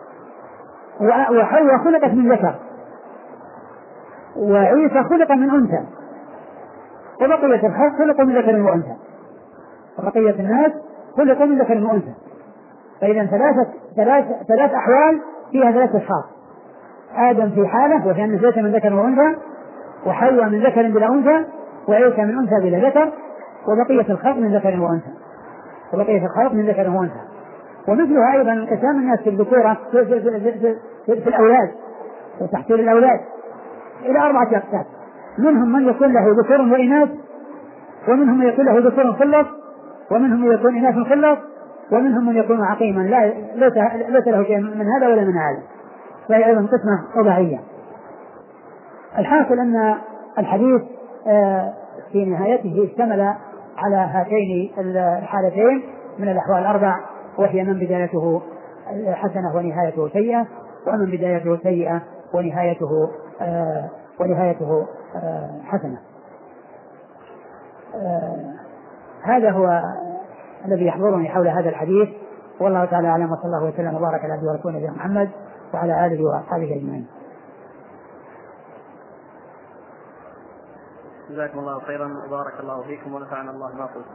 Speaker 1: وحواء خلقت من ذكر، وعيسى خلق من أنثى، وبقية الخلق خلقوا من ذكر وأنثى، وبقية الناس خلقوا من ذكر وأنثى. فإذا ثلاثة ثلاث ثلاث أحوال فيها ثلاث أشخاص: آدم في حالة وهي أنه ليس من ذكر وأنثى، وحواء من ذكر بلا أنثى، وعيسى من أنثى بلا ذكر، وبقية الخلق من ذكر وأنثى وبقية الخلق من ذكر وأنثى. ومثلها أيضا انقسام الناس في الذكورة في, في, في, في, في, في الأولاد وتحصيل الأولاد إلى أربعة أقسام: منهم من يكون له ذكور وإناث، ومنهم من يكون له ذكور خلص، ومنهم من يكون إناث خلص، ومنهم من يكون عقيما لا ليس, ليس له شيء من هذا ولا من هذا، فهي أيضا قسمة وضعية. الحاصل أن الحديث في نهايته اشتمل على هاتين الحالتين من الأحوال الأربع، وهي من بدايته حسنة ونهايته سيئة، ومن بدايته سيئة ونهايته آه ونهايته آه حسنة. آه هذا هو الذي يحضرني حول هذا الحديث، والله تعالى أعلم، وصلى الله وسلم وبارك على عبده ورسوله نبينا محمد وعلى آله وأصحابه أجمعين.
Speaker 2: جزاكم الله خيرا وبارك الله فيكم ونفعنا الله ما قلتم.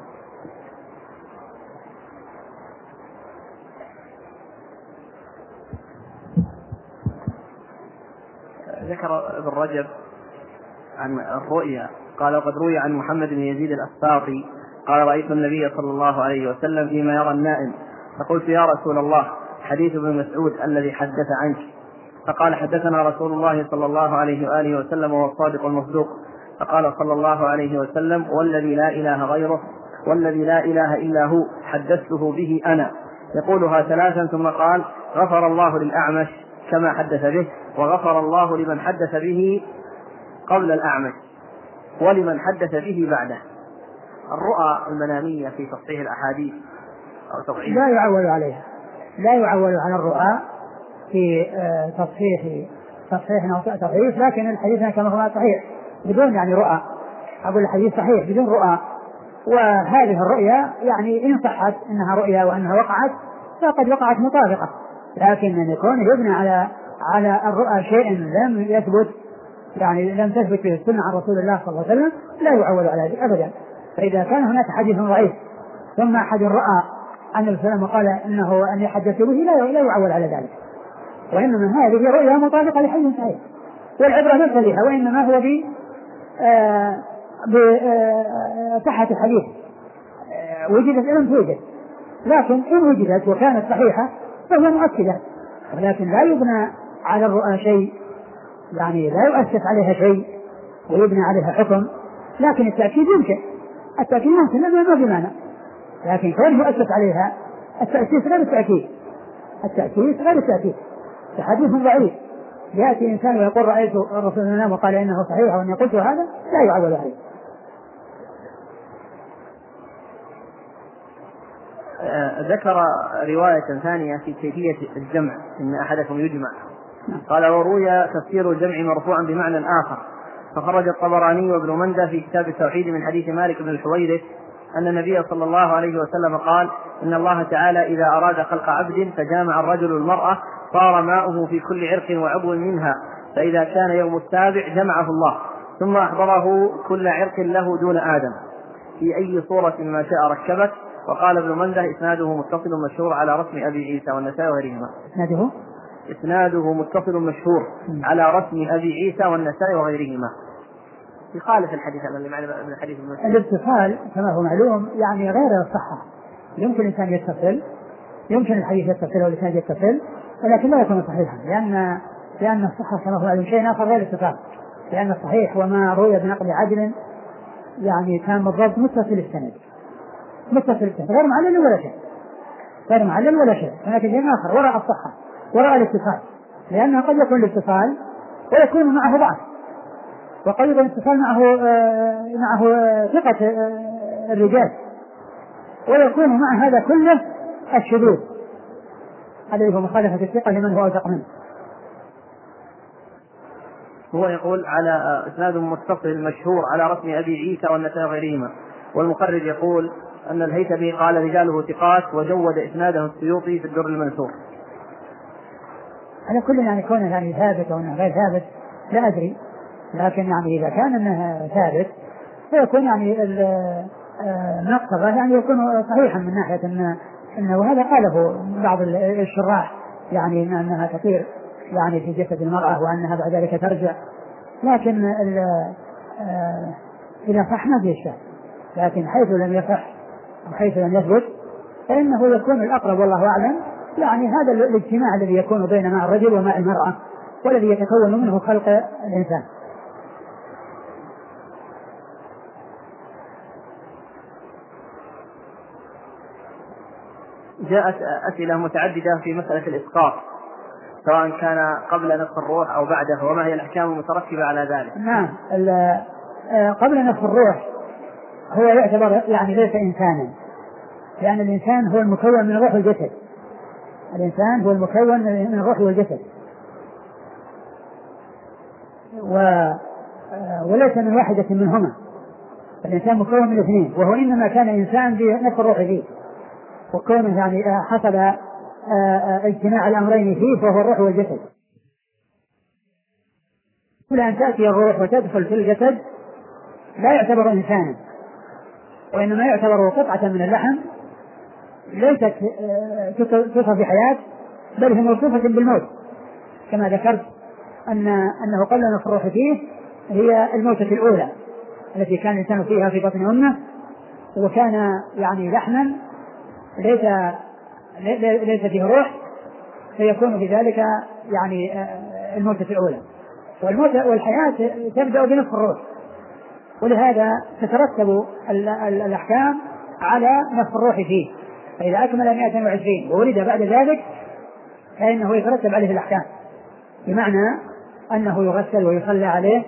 Speaker 2: ذكر ابن رجب عن الرؤيا قال: وقد روي عن محمد بن يزيد الأسباطي قال: رأيت النبي صلى الله عليه وسلم فيما يرى النائم، فقلت: يا رسول الله، حديث ابن مسعود الذي حدث عنك. فقال: حدثنا رسول الله صلى الله عليه وآله وسلم وهو الصادق المصدوق. فقال صلى الله عليه وسلم: والذي لا إله غيره والذي لا إله إلا هو حدثته به أنا. يقولها ثلاثا ثم قال: غفر الله للأعمش كما حدث به، وغفر الله لمن حدث به قبل الأعمش ولمن حدث به بعده. الرؤى المنامية في تصحيح الأحاديث أو تصحيح
Speaker 1: لا يعول عليها، لا يعول على الرؤى في تصحيح تصحيح أو تصحيح، لكن الحديث كما هو صحيح بدون يعني رؤى. أقول الحديث صحيح بدون رؤى، وهذه الرؤيا يعني إن صحت إنها رؤيا وأنها وقعت فقد وقعت مطابقة، لكن أن يكون يبنى على على الرؤى شيء لم يثبت، يعني لم تثبت به السنة عن رسول الله صلى الله عليه وسلم، لا يعول على ذلك أبدا. فإذا كان هناك حديث ضعيف ثم أحد رأى أن السلام قال إنه أن يحدث به لا يعول على ذلك، وإنما هذه رؤيا مطابقة لحديث صحيح، والعبرة ليس بها، وإنما هو ب بصحة الحديث وجدت لم توجد، لكن إن وجدت وكانت صحيحة فهي مؤكدة، ولكن لا يبنى على الرؤى شيء، يعني لا يؤسس عليها شيء ويبنى عليها حكم، لكن التأكيد يمكن، التأكيد يمكن لأنه ما بمعنى، لكن كون يؤسس عليها التأسيس غير التأكيد، التأسيس غير التأكيد. حديث ضعيف يأتي إنسان ويقول رأيت الرسول المنام وقال إنه صحيح وأن قلت هذا لا يعول عليه.
Speaker 2: ذكر رواية ثانية في كيفية الجمع، إن أحدكم يجمع. قال: وروي تفسير الجمع مرفوعا بمعنى آخر، فخرج الطبراني وابن مندة في كتاب التوحيد من حديث مالك بن الحويرث أن النبي صلى الله عليه وسلم قال: إن الله تعالى إذا أراد خلق عبد فجامع الرجل المرأة صار ماؤه في كل عرق وعضو منها، فإذا كان يوم السابع جمعه الله ثم أحضره كل عرق له دون آدم في أي صورة ما شاء ركبت. وقال ابن منده: إسناده متصل مشهور على رسم أبي عيسى والنسائي وغيرهما.
Speaker 1: إسناده
Speaker 2: إسناده متصل مشهور م. على رسم أبي عيسى والنسائي وغيرهما. يخالف الحديث الذي معنى من الحديث المسلم.
Speaker 1: الاتصال كما هو معلوم يعني غير الصحة، يمكن الإنسان يتصل، يمكن الحديث يتصل والإنسان يتصل، ولكن لا يكون صحيحا، لأن لأن الصحة كما هو معلوم شيء آخر غير الاتصال، لأن الصحيح وما روي بنقل عدل يعني كان بالضبط متصل السند، متصل السند غير معلل ولا شيء، غير معلل ولا شيء، ولكن شيء آخر وراء الصحة وراء الاتصال، لأنه قد يكون الاتصال ويكون معه ضعف، وقد يكون الاتصال معه آه معه ثقة آه الرجال، ويكون مع هذا كله الشذوذ الذي هو مخالفة الثقة لمن هو أوثق منه.
Speaker 2: هو يقول على إسناد متصل مشهور على رسم أبي عيسى والنسائي وغيرهما، والمخرج يقول أن الهيثمي قال رجاله ثقات وجود إسناده السيوطي في الدر المنثور.
Speaker 1: على كل يعني كونه يعني ثابت أو أنه غير ثابت لا أدري، لكن يعني إذا كان أنه ثابت فيكون يعني المقتضى يعني يكون صحيحا من ناحية أن أنه وهذا قاله بعض الشراح يعني أنها تطير يعني في جسد المرأة وأنها بعد ذلك ترجع، لكن إذا صح ما فيه شيء، لكن حيث لم يصح وحيث لم يثبت فإنه يكون الأقرب والله أعلم يعني هذا الاجتماع الذي يكون بين مع الرجل ومع المرأة والذي يتكون منه خلق الإنسان.
Speaker 2: جاءت أسئلة متعددة في مسألة الإسقاط سواء كان قبل نفخ الروح أو بعده، وما هي الأحكام المترتبة على ذلك؟
Speaker 1: نعم، قبل نفخ الروح هو يعتبر يعني ليس إنسانا، لأن الإنسان هو المكون من الروح والجسد. الإنسان هو المكون من الروح والجسد، و وليس من واحدة منهما. الإنسان مكون من اثنين، وهو إنما كان إنسان بنفس الروح فيه، وكونه يعني حصل اجتماع الأمرين فيه فهو الروح والجسد. قبل أن تأتي الروح وتدخل في الجسد لا يعتبر إنسانا، وإنما يعتبر قطعة من اللحم ليست توصف بحياة، بل هي موصوفة بالموت، كما ذكرت أن أنه قبل أن الروح فيه هي الموتة الأولى التي كان الإنسان فيها في بطن أمه، وكان يعني لحما ليس ليس فيه روح، فيكون بذلك يعني الموتة الأولى. والموتة والحياة تبدأ بنفخ الروح، ولهذا تترتب الأحكام على نفخ الروح فيه. فإذا أكمل مئة وعشرين وولد بعد ذلك فإنه يترتب عليه الأحكام، بمعنى أنه يغسل ويصلى عليه،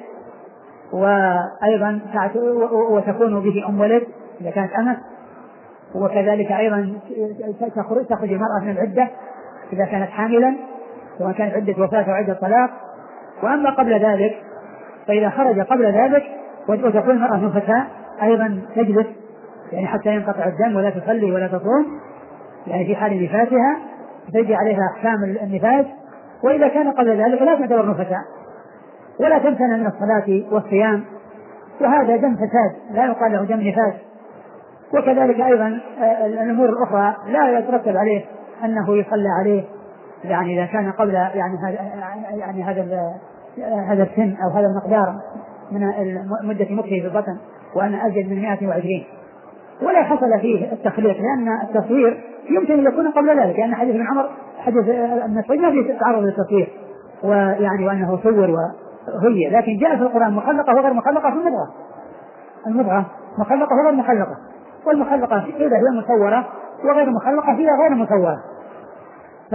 Speaker 1: وأيضا وتكون به أم ولد إذا كانت أمة، وكذلك أيضا تخرج المرأة من العدة إذا كانت حاملا، سواء كانت عدة وفاة أو عدة طلاق. وأما قبل ذلك فإذا خرج قبل ذلك وتكون المرأة نفساء أيضا تجلس يعني حتى ينقطع الدم ولا تصلي ولا تصوم، يعني في حال نفاسها تجي عليها أحكام النفاس. وإذا كان قبل ذلك لا تعتبر نفساء ولا تمتنع من الصلاة والصيام، وهذا دم فساد لا يقال له دم نفاس. وكذلك أيضا الأمور الأخرى لا يترتب عليه أنه يصلى عليه، يعني إذا كان قبل يعني هذا يعني هذا هذا السن أو هذا المقدار من مدة مكثه في البطن وأن أزيد من مئة وعشرين، ولا حصل فيه التخليق، لأن التصوير يمكن أن يكون قبل ذلك، لأن حديث ابن عمر حديث المسعود ما فيه تعرض للتصوير ويعني وأنه صور وهي، لكن جاء في القرآن مخلقة وغير مخلقة في المضغة. المضغة مخلقة وغير مخلقة، والمخلقة إذا هي مصورة وغير مخلقة هي غير مصورة. ف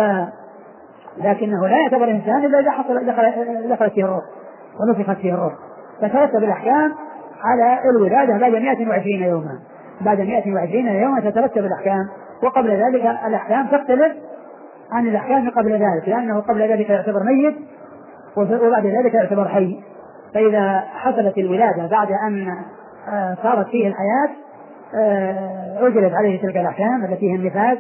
Speaker 1: لكنه لا يعتبر إنسان إلا إذا حصل دخلت فيه الروح ونفخت فيه الروح. فترتب الأحكام على الولادة بعد مئة وعشرين يوما، بعد مئة وعشرين يوما تترتب الأحكام، وقبل ذلك الأحكام تختلف عن الأحكام قبل ذلك، لأنه قبل ذلك يعتبر ميت وبعد ذلك يعتبر حي. فإذا حصلت الولادة بعد أن صارت فيه الحياة أجرت عليه تلك الأحكام التي هي النفاس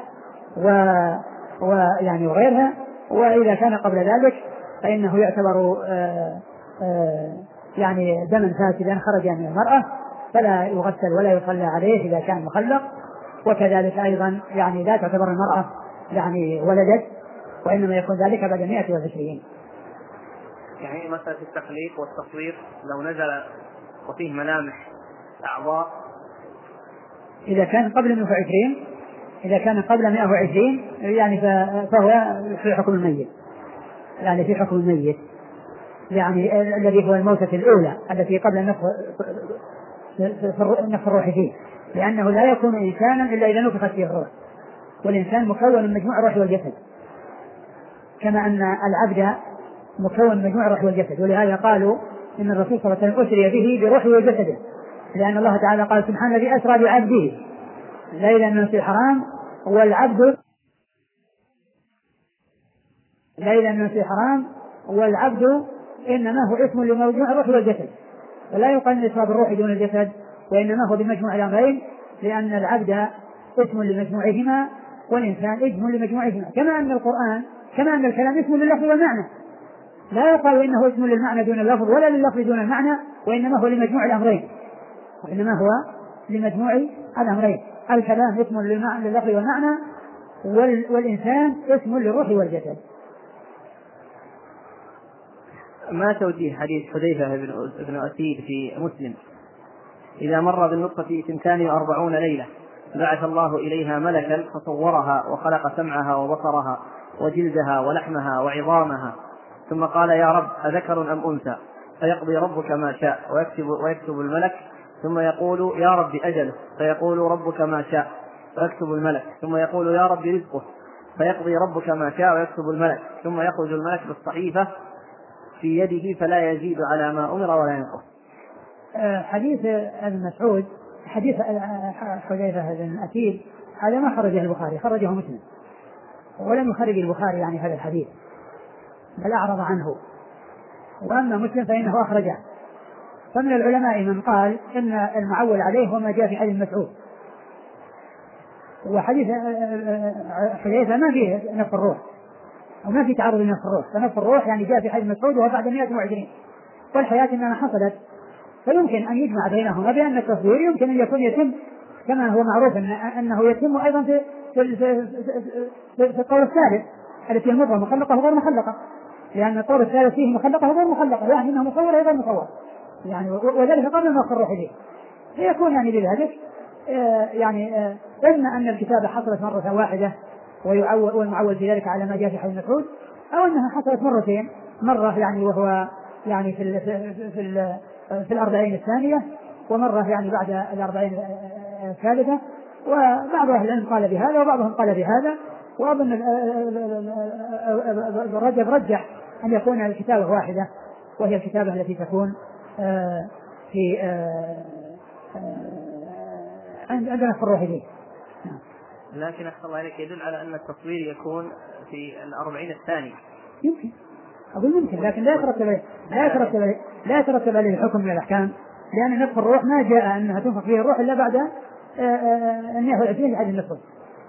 Speaker 1: ويعني وغيرها. وإذا كان قبل ذلك فإنه يعتبر آآ آآ يعني دما فاسدا خرج من المرأة، فلا يغسل ولا يصلى عليه إذا كان مخلق. وكذلك أيضا يعني لا تعتبر المرأة يعني ولدت، وإنما يكون ذلك بعد مئة وعشرين.
Speaker 2: يعني مسألة التخليق والتصوير لو نزل وفيه ملامح أعضاء
Speaker 1: إذا كان قبل مئة وعشرين إذا كان قبل مئة وعشرين يعني فهو في حكم الميت، يعني في حكم الميت يعني الذي هو الموتة الأولى التي قبل نفخ الروح فيه، لأنه لا يكون إنسانا إلا إذا نفخت فيه الروح، والإنسان مكون من مجموع الروح والجسد، كما أن العبد مكون من مجموع الروح والجسد. ولهذا قالوا إن الرسول صلى الله عليه وسلم أسري به بروحه وجسده، لأن الله تعالى قال سبحان الذي أسرى بعبده ليلا من المسجد الحرام والعبد ليلا من المسجد الحرام والعبد إنما هو اسم لمجموع الروح والجسد، ولا يقال الإسراء بالروح دون الجسد، وإنما هو بمجموع الأمرين، لأن العبد اسم لمجموعهما والإنسان اسم لمجموعهما، كما أن القرآن كما أن الكلام اسم لللفظ والمعنى، لا يقال إنه اسم للمعنى دون اللفظ ولا لللفظ دون المعنى، وإنما هو لمجموع الأمرين وإنما هو لمجموع الأمرين. الكلام اسم لللفظ والمعنى، والإنسان اسم للروح والجسد.
Speaker 2: ما توجيه حديث حذيفة بن أسيد في مسلم إذا مر بالنطفة ثنتان وأربعون ليلة بعث الله إليها ملكا فصورها وخلق سمعها وبصرها وجلدها ولحمها وعظامها، ثم قال يا رب أذكر أم أنثى؟ فيقضي ربك ما شاء ويكتب, ويكتب الملك، ثم يقول يا رب أجله، فيقول ربك ما شاء ويكتب الملك، ثم يقول يا رب رزقه، فيقضي ربك ما شاء ويكتب الملك، ثم يخرج الملك بالصحيفة في يده فلا يزيد على ما أمر ولا ينقص.
Speaker 1: حديث ابن مسعود حديث حذيفة بن أسيد هذا ما خرجه البخاري، خرجه مسلم، ولم يخرج البخاري يعني هذا الحديث بل أعرض عنه، وأما مسلم فإنه أخرجه. فمن العلماء من قال إن المعول عليه هو ما جاء في حديث مسعود، وحديث حذيفة ما فيه نفس الروح وما في تعرض لنفس الروح، فنفس الروح يعني جاء في حديث مسعود وهو بعد مئة وعشرين، والحياة إنما حصلت، فيمكن أن يجمع بينهما بأن التصوير يمكن أن يكون يتم كما هو معروف إن أنه يتم أيضا في في في, في, في القول الثالث التي المضغة مخلقة وغير مخلقة، لأن القول الثالث فيه مخلقة وغير مخلقة، يعني أنه مصور وغير مصور، يعني وذلك قبل ما يخرج إليه، فيكون يعني بذلك يعني إما أن الكتابة حصلت مرة واحدة والمعول في ذلك على ما جاء في حديث مسعود، أو أنها حصلت مرتين، مرة يعني وهو يعني في ال في ال في, ال في الأربعين الثانية، ومرة يعني بعد الأربعين الثالثة، وبعض أهل العلم قال بهذا وبعضهم قال بهذا، وأظن الرجب رجح أن يكون الكتابة واحدة، وهي الكتابة التي تكون في عندنا في الروح دي.
Speaker 2: لكن أحسن الله عليك يدل على أن التصوير يكون في الأربعين الثانية.
Speaker 1: يمكن أقول ممكن، لكن لا يترتب لا يترتب لا يترتب عليه الحكم من الأحكام، لأن نفخ الروح ما جاء أنها تنفخ فيه الروح إلا بعد مئة وعشرين لحد النفخ.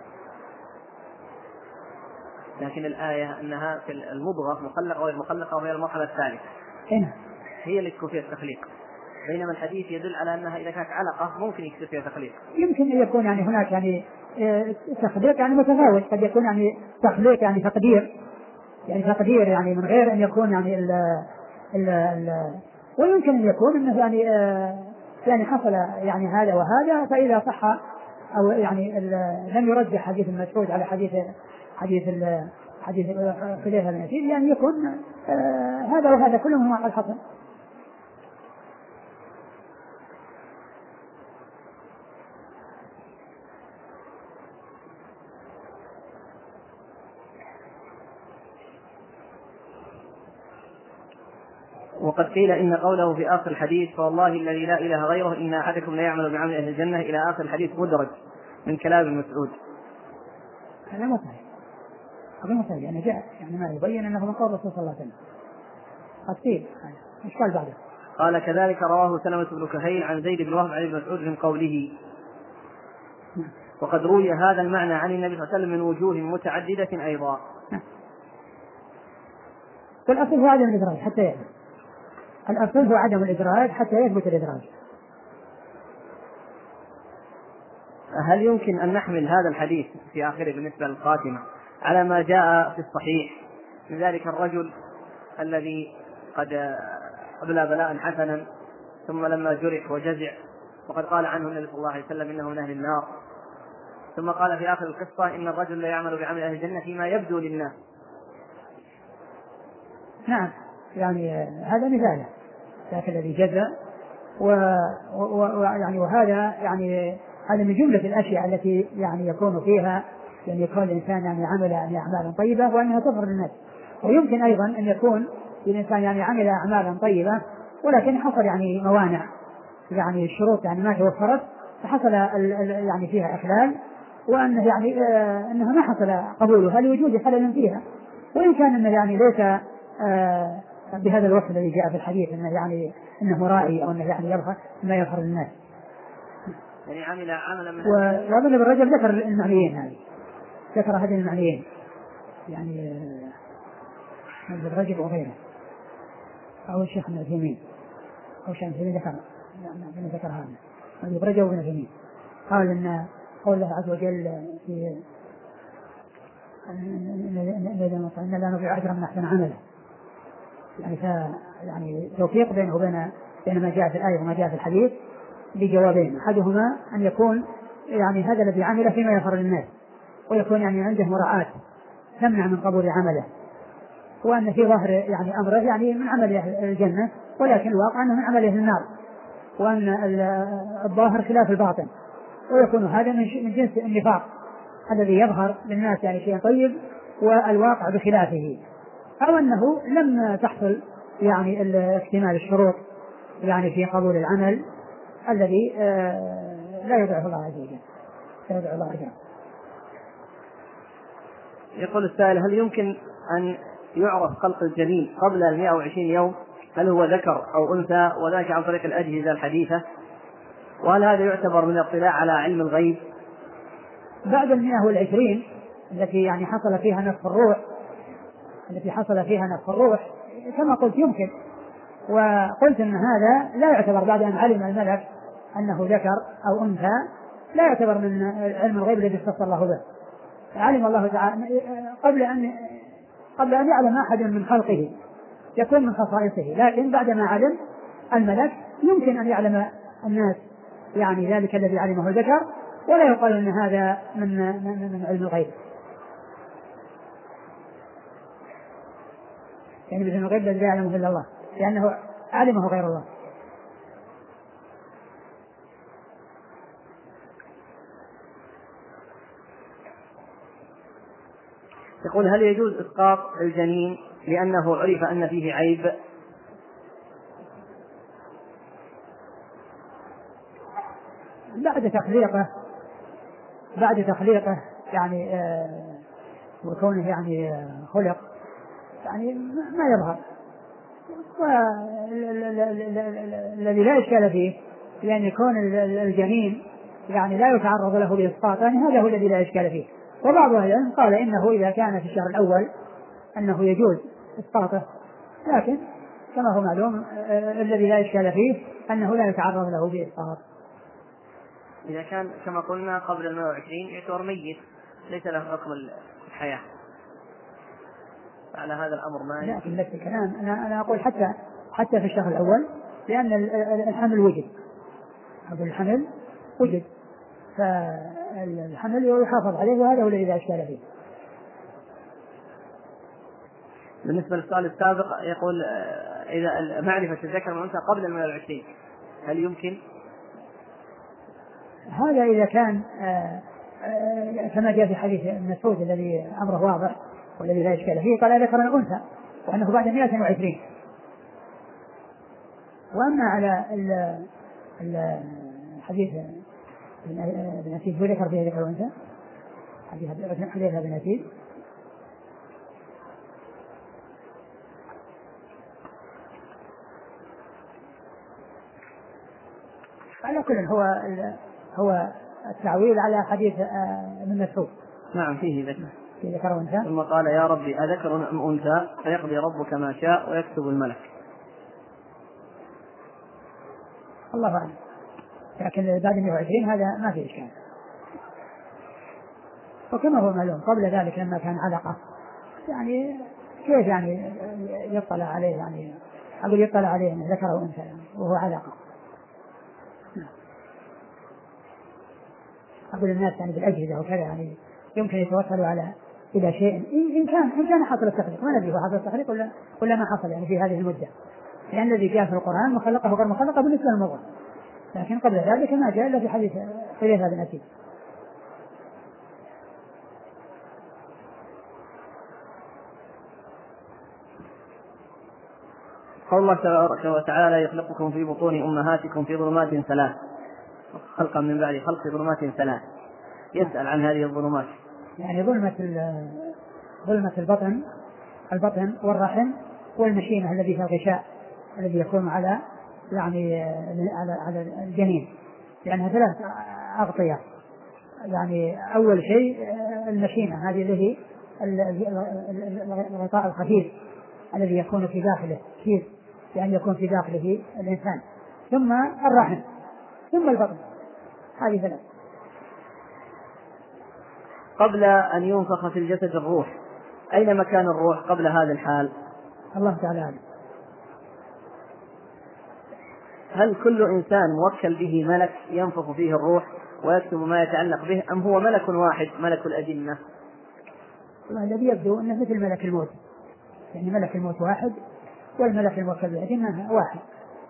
Speaker 2: لكن الآية أنها في المضغة مخلقة غير مخلقة وهي المرحلة الثالثة
Speaker 1: هنا
Speaker 2: هي اللي تكون فيها التخليق، بينما الحديث يدل على أنها إذا كانت علقة ممكن يكون فيها تخليق.
Speaker 1: يمكن أن يكون يعني هناك يعني تخليق يعني متفاوت، قد يكون يعني تخليق يعني تقدير يعني تقدير يعني من غير أن يكون يعني ال ال ال ويمكن أن يكون أنه يعني يعني حصل يعني هذا وهذا، فإذا صح أو يعني لم يرجح حديث المسعود على حديث حديث حديث حذيفة بن أسيد، يعني يكون هذا وهذا كلهم قد حصل.
Speaker 2: وقد قيل إن قوله في آخر الحديث فوالله الذي لا إله غيره إن أحدكم لا يعمل بعمل أهل الجنة إلى آخر الحديث مدرج من كلام المسعود.
Speaker 1: هذا ما صحيح، هذا ما صحيح، يعني جاء يعني ما يبين أنه من قول الرسول صلى الله عليه وسلم. قد قيل إيش قال بعده؟
Speaker 2: قال كذلك رواه سلمة بن كهيل عن زيد بن وهب عن ابن مسعود من قوله. وقد روي هذا المعنى عن النبي صلى الله عليه وسلم من وجوه متعددة أيضا.
Speaker 1: فالأصل هو عدم الإدراج حتى يثبت، الأصل هو عدم الإدراج حتى يثبت الإدراج.
Speaker 2: هل يمكن أن نحمل هذا الحديث في آخره بالنسبة للخاتمة على ما جاء في الصحيح من ذلك الرجل الذي قد أبلى بلاء حسنا ثم لما جرح وجزع وقد قال عنه النبي صلى الله عليه وسلم إنه من أهل النار، ثم قال في آخر القصة إن الرجل لا يعمل بعمل أهل الجنة فيما يبدو للناس.
Speaker 1: نعم يعني هذا مثاله، ذاك الذي جزع ويعني وهذا يعني هذا من جملة الأشياء التي يعني يكون فيها يعني يكون الإنسان يعني عمل يعني أعمالا طيبة وأنها تظهر للناس. ويمكن أيضا أن يكون الإنسان يعني عمل أعمالا طيبة ولكن حصل يعني موانع، يعني الشروط يعني ما توفرت فحصل يعني فيها إخلال، وأنه يعني آه أنه ما حصل قبولها لوجود خلل فيها، وإن كان أنه يعني ليس آه بهذا الوصف الذي جاء في الحديث أنه يعني أنه رائي أو أنه يعني يظهر ما يظهر للناس.
Speaker 2: يعني عمل عملا من
Speaker 1: وأظن ابن رجب ذكر المعنيين هذه، ذكر هذه المعنيين يعني ابن رجب وغيره أو الشيخ ابن عثيمين أو الشيخ ابن عثيمين ذكر يعني ذكر هذا ابن رجب وابن عثيمين قال أن قول الله عز وجل في إن لا نضيع أجر من أحسن عملا، يعني يعني توفيق بينه وبين بين ما جاء في الآية وما جاء في الحديث بجوابين، أحدهما أن يكون يعني هذا الذي عمل فيما يظهر للناس ويكون يعني عنده مراعاة تمنع من قبول عمله، وأن في ظهر يعني أمره يعني من عمل الجنة ولكن الواقع أنه من عمله النار، وأن الظاهر خلاف الباطن، ويكون هذا من جنس النفاق الذي يظهر للناس يعني شيء طيب والواقع بخلافه، أو أنه لم تحصل يعني اكتمال الشروط يعني في قبول العمل الذي لا يضعف الله عز وجل، لا يضعف الله أجره.
Speaker 2: يقول السائل: هل يمكن أن يعرف خلق الجنين قبل المئة وعشرين يوم؟ هل هو ذكر أو أنثى، وذلك عن طريق الأجهزة الحديثة؟ وهل هذا يعتبر من الاطلاع على علم الغيب؟
Speaker 1: بعد المئة والعشرين التي يعني حصل فيها نفخ الروح، التي حصل فيها نفخ الروح كما قلت يمكن، وقلت أن هذا لا يعتبر بعد أن علم الملك أنه ذكر أو أنثى، لا يعتبر من علم الغيب الذي اختص الله به. علم الله تعالى قبل أن قبل أن يعلم أحد من خلقه يكون من خصائصه، لكن بعدما علم الملك يمكن أن يعلم الناس يعني ذلك الذي علمه الذكر، ولا يقال أن هذا من من علم الغيب، يعني من الغيب الذي لا يعلمه إلا الله، لأنه علمه غير الله.
Speaker 2: يقول: هل يجوز إسقاط الجنين لأنه عرف أن فيه عيب؟
Speaker 1: بعد تخليقه بعد تخليقه يعني آه وكونه يعني آه خلق يعني ما يظهر، والذي لا إشكال فيه لأن يكون الجنين يعني لا يتعرض له لإسقاط، يعني هذا هو الذي لا إشكال فيه. وبعض العلماء قال إنه إذا كان في الشهر الأول أنه يجوز إسقاطه، لكن كما هو معلوم الذي لا إشكال فيه أنه لا يتعرض له بإسقاط.
Speaker 2: إذا كان كما قلنا قبل المئة وعشرين يعتبر ميت ليس له حكم الحياة، على هذا الأمر ما
Speaker 1: لكن لك الكلام أنا أنا أقول حتى حتى في الشهر الأول، لأن الحمل وجد، أقول الحمل وجد فالحمل يحافظ عليه، وهذا هو الذي لا إشكال فيه.
Speaker 2: بالنسبة للسؤال السابق يقول: إذا معرفة الذكر والأنثى قبل المئة وعشرين هل يمكن؟
Speaker 1: هذا إذا كان آآ آآ كما جاء في حديث ابن مسعود الذي أمره واضح والذي لا إشكال فيه، قال ذكر الأنثى وأنه بعد مئة وعشرين. وأما على الحديث ابن أسيد وذكر فيه ذكر الأنثى، حديث ابن أسيد على كل هو هو التعويل على حديث ابن مسعود.
Speaker 2: نعم فيه ذكر
Speaker 1: في ذكر أنثى،
Speaker 2: ثم قال: يا ربي أذكر أم أنثى؟ فيقضي ربك ما شاء ويكتب الملك.
Speaker 1: الله أعلم، لكن بعد مئة وعشرين هذا ما في إشكال. وكما هو معلوم قبل ذلك لما كان علقة يعني كيف يعني يطلع عليه، يعني أقول يطلع عليه أنه ذكر أنثى يعني وهو علقة. أقول الناس يعني بالأجهزة وكذا يعني يمكن يتوصلوا على إلى شيء إن كان إن كان حصل التخليق، ما ندري هو حصل التخليق ولا ولا ما حصل يعني في هذه المدة، لأن الذي جاء في القرآن مخلقه وغير مخلقه بالنسبة للمضر، لكن قبل ذلك ما جاء إلا في حديث حذيفة بن أسيد.
Speaker 2: قال الله تبارك وتعالى: يخلقكم في بطون أمهاتكم في ظلمات ثلاث، خلقا من بعد خلق في ظلمات ثلاث. يسأل عن هذه الظلمات،
Speaker 1: يعني ظلمة ظلمة البطن البطن والرحم والمشيمة الذي في الغشاء الذي يكون على يعني على على الجنين، لأنها ثلاث أغطية. يعني أول شيء المشيمة، هذه اللي هي الغطاء الخفيف الذي يكون في داخله كيس، يعني يكون في داخله الإنسان، ثم الرحم، ثم البطن، هذه ثلاث.
Speaker 2: قبل أن ينفخ في الجسد الروح، أين مكان الروح قبل هذا الحال؟
Speaker 1: الله تعالى أعلم.
Speaker 2: هل كل إنسان موكل به ملك ينفخ فيه الروح ويكتب ما يتعلق به، أم هو ملك واحد ملك الأجنة؟
Speaker 1: الذي يبدو أنه مثل ملك الموت، يعني ملك الموت واحد والملك الموكل بالأجنة واحد.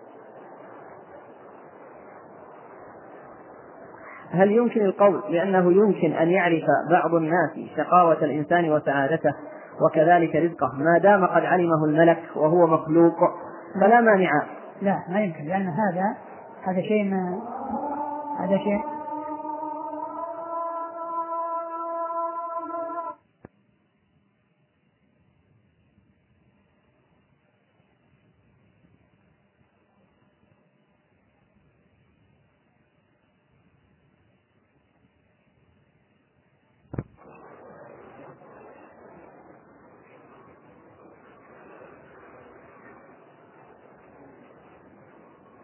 Speaker 2: هل يمكن القول لأنه يمكن أن يعرف بعض الناس شقاوة الإنسان وسعادته وكذلك رزقه ما دام قد علمه الملك وهو مخلوق فلا مانع؟
Speaker 1: لا ما يمكن، لأن هذا هذا شيء ما هذا شيء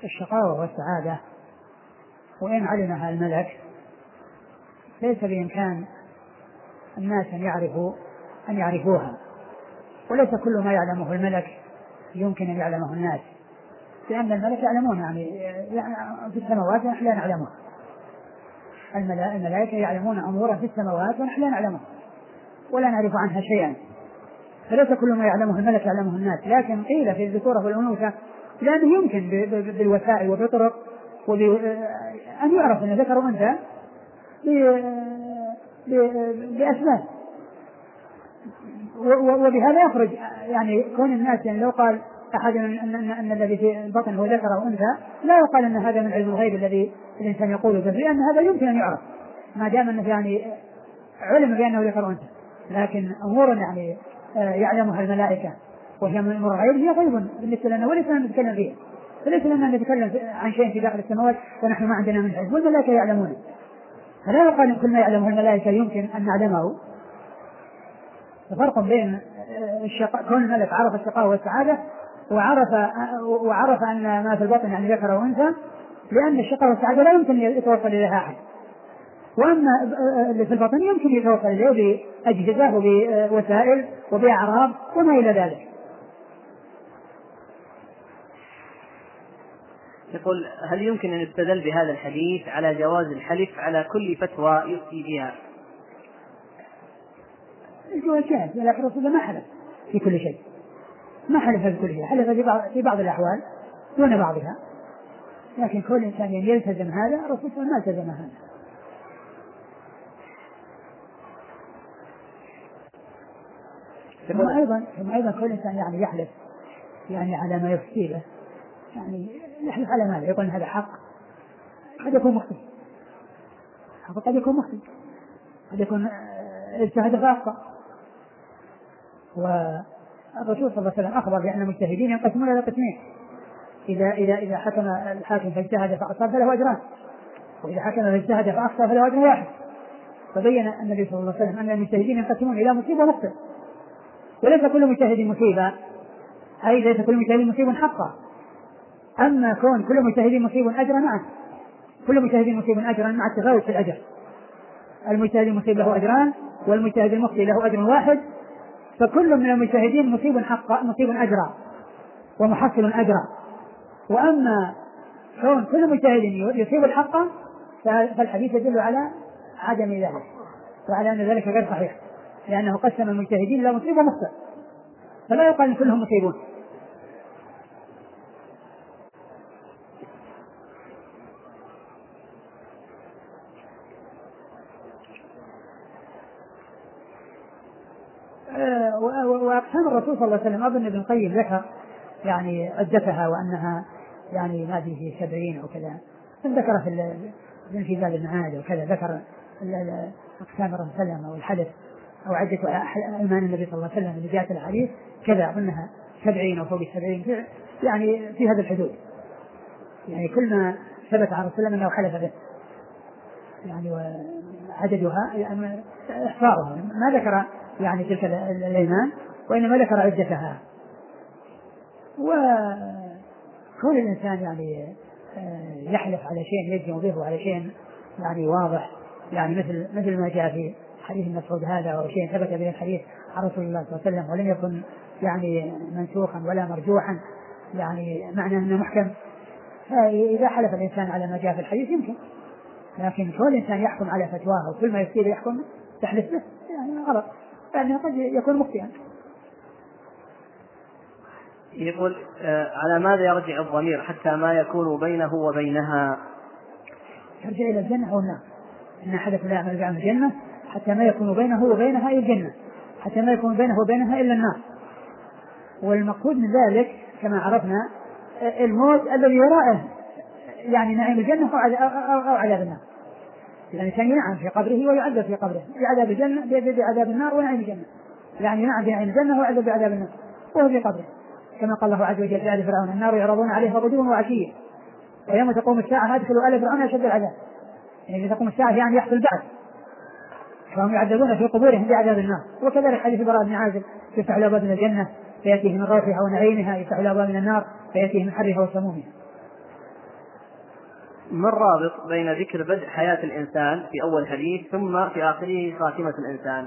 Speaker 1: الشقاوة والسعادة وإن علمها الملك ليس بإمكان الناس أن يعرفوا أن يعرفوها، وليس كل ما يعلمه الملك يمكن أن يعلمه الناس، لأن الملك يعلمون يعني في السماوات ونحن لا نعلمها. الملائكة يعلمون أمورا في السماوات ونحن لا نعلمها ولا نعرف عنها شيئا، فليس كل ما يعلمه الملك يعلمه الناس. لكن قيل في الذكورة والأنوثة لأنه يمكن بالوسائل وبطرق أن يعرف أن ذكر وأنثى بأسباب، وبهذا يخرج يعني كون الناس يعني لو قال أحد أن الذي في البطن هو ذكر وأنثى لا يقال أن هذا من علم الغيب الذي الإنسان يقوله به، لأن هذا يمكن أن يعرف ما دام أنه يعني علم بأنه ذكر وأنثى. لكن أمور يعني يعلمها الملائكة وهي من أمور الغيب هي غيب بالنسبة لنا وليس لنا نتكلم فيها، فليس لنا أن نتكلم عن شيء في داخل السماوات ونحن ما عندنا من علم، والملائكة يعلمون. فلا يقال أن كل ما يعلمه الملائكة يمكن أن نعلمه. فرق بين الشقاء كون الملك عرف الشقاء والسعادة وعرف وعرف أن ما في البطن يعني ذكر وأنثى، لأن الشقاء والسعادة لا يمكن يتوصل إليها أحد، وأما اللي في البطن يمكن يتوصل إليه بأجهزة وبوسائل وبأعراض وما إلى ذلك.
Speaker 2: يقول هل يمكن أن يستدل بهذا الحديث على جواز الحلف على كل فتوى يفتي بها؟
Speaker 1: الجواز جاهز، لكن الرسول ما حلف في كل شيء، ما حلف في كل شيء، حلف في بعض, في بعض الأحوال دون بعضها، لكن كل إنسان يلتزم هذا الرسول ما التزم هذا. ثم أيضا ثم أيضا كل إنسان يعني يحلف يعني على ما يفتي له، يعني يحلف على ماذا؟ يقول هذا حق، قد يكون مخطئ، قد يكون مخطئ، قد يكون اجتهد فأخطأ. والرسول صلى الله عليه وسلم أخبر بأن المجتهدين ينقسمون إلى قسمين، إذا إذا إذا حكم الحاكم فاجتهد فأصاب فله أجران، وإذا حكم فاجتهد فأخطأ فله أجر واحد. فبين النبي صلى الله عليه وسلم أن المجتهدين ينقسمون إلى مصيب ومخطئ، وليس كل مجتهد مصيبا، أي ليس كل مجتهد مصيب حقا. أما كون كل مجتهد مصيب أجرا، نعم كل مجتهد مصيب أجرا مع التفاوت في الأجر، المجتهد المصيب له أجران والمجتهد المخطئ له أجر واحد، فكل من المجتهدين مصيب حقا مصيب أجرا ومحصل أجرا. وأما كون كل مجتهد يصيب الحق فالحديث يدل على عدم ذلك وعلى أن ذلك غير صحيح، لأنه قسم المجتهدين إلى مصيب ومخطئ، فلا يقال أن كلهم مصيبون. وأقسام الرسول صلى الله عليه وسلم أظن ابن القيم ذكر يعني عدتها وأنها يعني ما في سبعين أو كذا، ذكر في انفذال المعاد وكذا، ذكر أقسام الرسول صلى الله عليه وسلم أو الحلف أو عدة أيمان النبي صلى الله عليه وسلم اللي جاءت الحديث كذا، أظنها سبعين أو فوق السبعين، يعني في هذا الحدود، يعني كل ما ثبت عن رسول الله أنه حلف به يعني وعددها يعني إحصارها، ما ذكر يعني تلك الأيمان وإنما ذكر عدتها. وكل الإنسان يعني يحلف على شيء يجزم به على شيء يعني واضح، يعني مثل مثل ما جاء في حديث مسعود هذا أو شيء ثبت به الحديث عن رسول الله صلى الله عليه وسلم ولم يكن يعني منسوخا ولا مرجوحا، يعني معنى أنه محكم. فإذا حلف الإنسان على ما جاء في الحديث يمكن، لكن كل إنسان يحكم على فتواه وكل ما يصير يحكم تحلف به يعني غلط، لأنه قد يكون مخطئا.
Speaker 2: يقول آه على ماذا يرجع الضمير حتى ما يكون بينه وبينها؟
Speaker 1: يرجع إلى الجنة أو النار، إن أحدكم لا يعمل بعمل الجنة حتى ما يكون بينه وبينها إلا الجنة، حتى ما يكون بينه وبينها إلا النار. والمقصود من ذلك كما عرفنا الموت الذي وراءه يعني نعيم الجنة أو عذاب النار، يعني كان ينعم في قبره ويعذب في قبره بعذاب الجنة بعذاب النار ونعيم الجنة، يعني ينعم بنعيم الجنة ويعذب بعذاب النار وهو في قبره، كما قال الله عز وجل في آل فرعون النار يعرضون عليها غدوا وعشيا ويوم تقوم الساعة أدخلوا آل فرعون أشد العذاب، يعني إذا تقوم الساعة يعني يحصل بعد، فهم يعذبون في قبورهم بعذاب النار. وكذلك حديث براء بن عازب يفتح له باب من الجنة فيأتيه من روحها ونعيمها، يفتح له باب من النار فيأتيه من حرها وسمومها.
Speaker 2: ما الرابط بين ذكر بدء حياة الإنسان في أول حديث ثم في آخره خاتمة الإنسان؟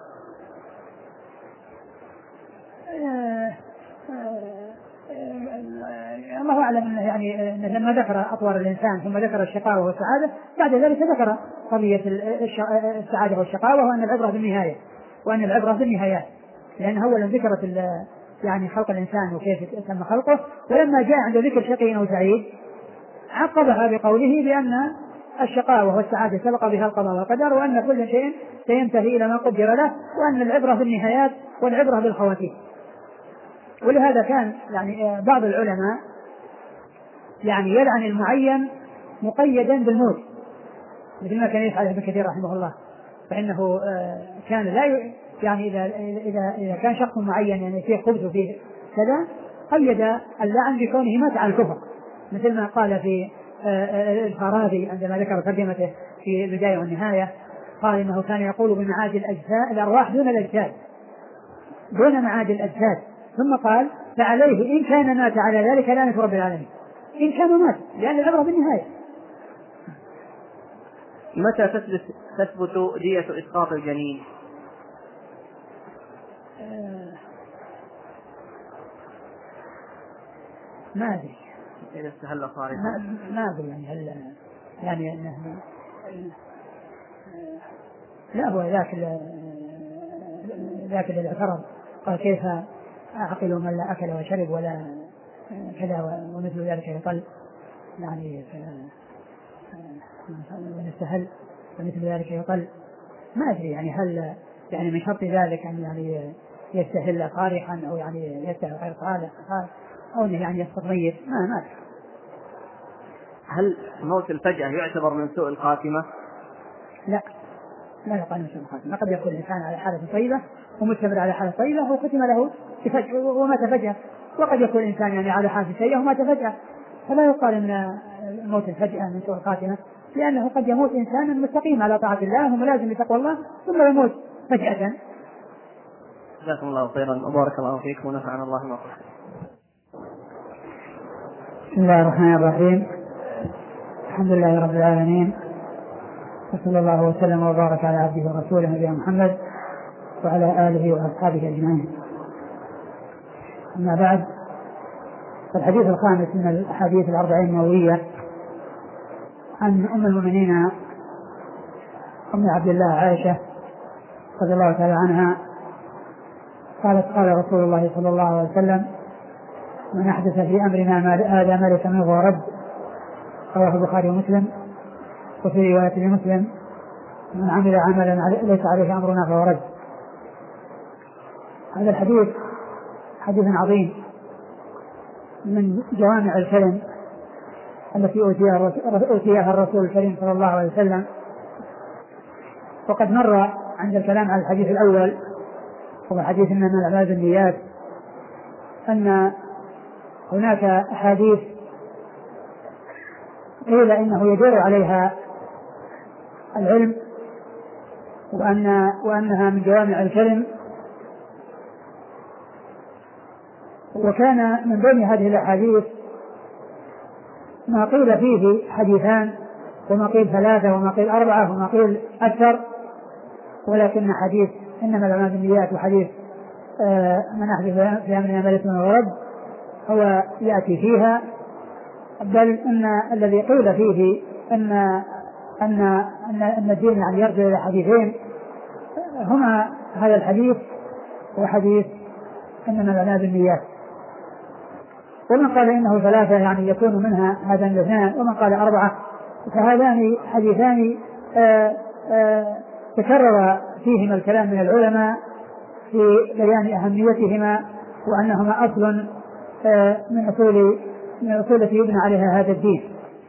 Speaker 1: الله أعلم أنه يعني لما ذكر أطوار الإنسان ثم ذكر الشقاوة والسعادة بعد ذلك ذكر قضية السعادة والشقاوة وأن العبرة بالنهاية وأن العبرة بالنهايات، لأن أولا ذكرت يعني خلق الإنسان وكيف تم خلقه، ولما جاء عند ذكر شقي أو سعيد عقبها بقوله بأن الشقاوة والسعادة سبق بها القضاء والقدر، وأن كل شيء سينتهي إلى ما قدر له، وأن العبرة بالنهايات والعبرة بالخواتيم. ولهذا كان يعني بعض العلماء يعني يلعن المعين مقيدا بالموت، مثل ما كان يفعل ابن كثير رحمه الله، فإنه كان لا يعني إذا إذا إذا كان شخص معين يعني فيه خبث وفيه كذا قيد اللعن بكونه مات على الكفر، مثل ما قال في الفارابي عندما ذكر ترجمته في البداية والنهاية، قال إنه كان يقول بمعاد الأجساد الأرواح دون الأجساد دون معاد الأجساد، ثم قال فعليه إن كان مات على ذلك لعنة رب العالمين، إن كان مات، لأن العبرة بالنهاية.
Speaker 2: متى تثبت تثبت دية إسقاط الجنين؟
Speaker 1: آه ما أدري
Speaker 2: إذا استهل صارخا
Speaker 1: ما, ما أدري يعني هل يعني أنه لا هو ذاك ذاك الذي اعترض قال كيف أعقل من لا أكل وشرب ولا كذا ومثل ذلك يقل يعني ونستهل ومثل ذلك يقل، ما أدري يعني هل يعني من شرط ذلك أن يعني يستهل صارخا أو يعني يستهل غير صالح أو يعني يسقط ميت، ما ما أدري.
Speaker 2: هل موت الفجأة يعتبر من سوء الخاتمة؟
Speaker 1: لا لا يقال من سوء الخاتمة، قد يكون الإنسان على حالة طيبة ومستمر على حالة طيبة وختم له ومات فجأة، وقد يكون الإنسان يعني على حالة سيئة ومات فجأة، فلا يقال أن الموت الفجأة من سوء الخاتمة، لأنه قد يموت إنسانا مستقيم على طاعة الله وملازم لتقوى الله ثم يموت فجأة.
Speaker 2: جزاكم الله خيرا وبارك الله فيكم ونفعنا الله ما قلت.
Speaker 1: بسم الله الرحمن الرحيم، الحمد لله رب العالمين، وصلى الله وسلم وبارك على عبده ورسوله نبينا محمد وعلى آله وأصحابه أجمعين. أما بعد، فالحديث الخامس من الأحاديث الأربعين النووية عن أم المؤمنين أم عبد الله عائشة رضي الله تعالى عنها قالت قال رسول الله صلى الله عليه وسلم من أحدث في أمرنا ما هذا ما ليس منه ورد، رواه البخاري ومسلم. وفي رواية لمسلم من عمل عملا ليس عليه أمرنا فهو رد. هذا الحديث حديث عظيم من جوامع الكلم التي أوتيها الرسول الكريم صلى الله عليه وسلم، وقد مر عند الكلام على الحديث الأول وهو حديث إنما الأعمال بالنيات أن هناك أحاديث قيل إنه يدور عليها العلم وأن وأنها من جوامع الكلم، وكان من بين هذه الأحاديث ما قيل فيه حديثان وما قيل ثلاثة وما قيل أربعة وما قيل أكثر، ولكن حديث إنما الأعمال بالنيات وحديث آه من أحدث في أمرنا ما ليس منه ورد هو يأتي فيها، بل إن الذي قيل فيه أن أن أن, أن الدين يعني يرجع إلى حديثين هما هذا الحديث وحديث إنما الأعمال بالنيات، ومن قال إنه ثلاثة يعني يكون منها هذان الاثنان، ومن قال أربعة، فهذان حديثان آآ آآ تكرر فيهما الكلام من العلماء في بيان أهميتهما وأنهما أصل من أصول من أصول التي يبنى عليها هذا الدين.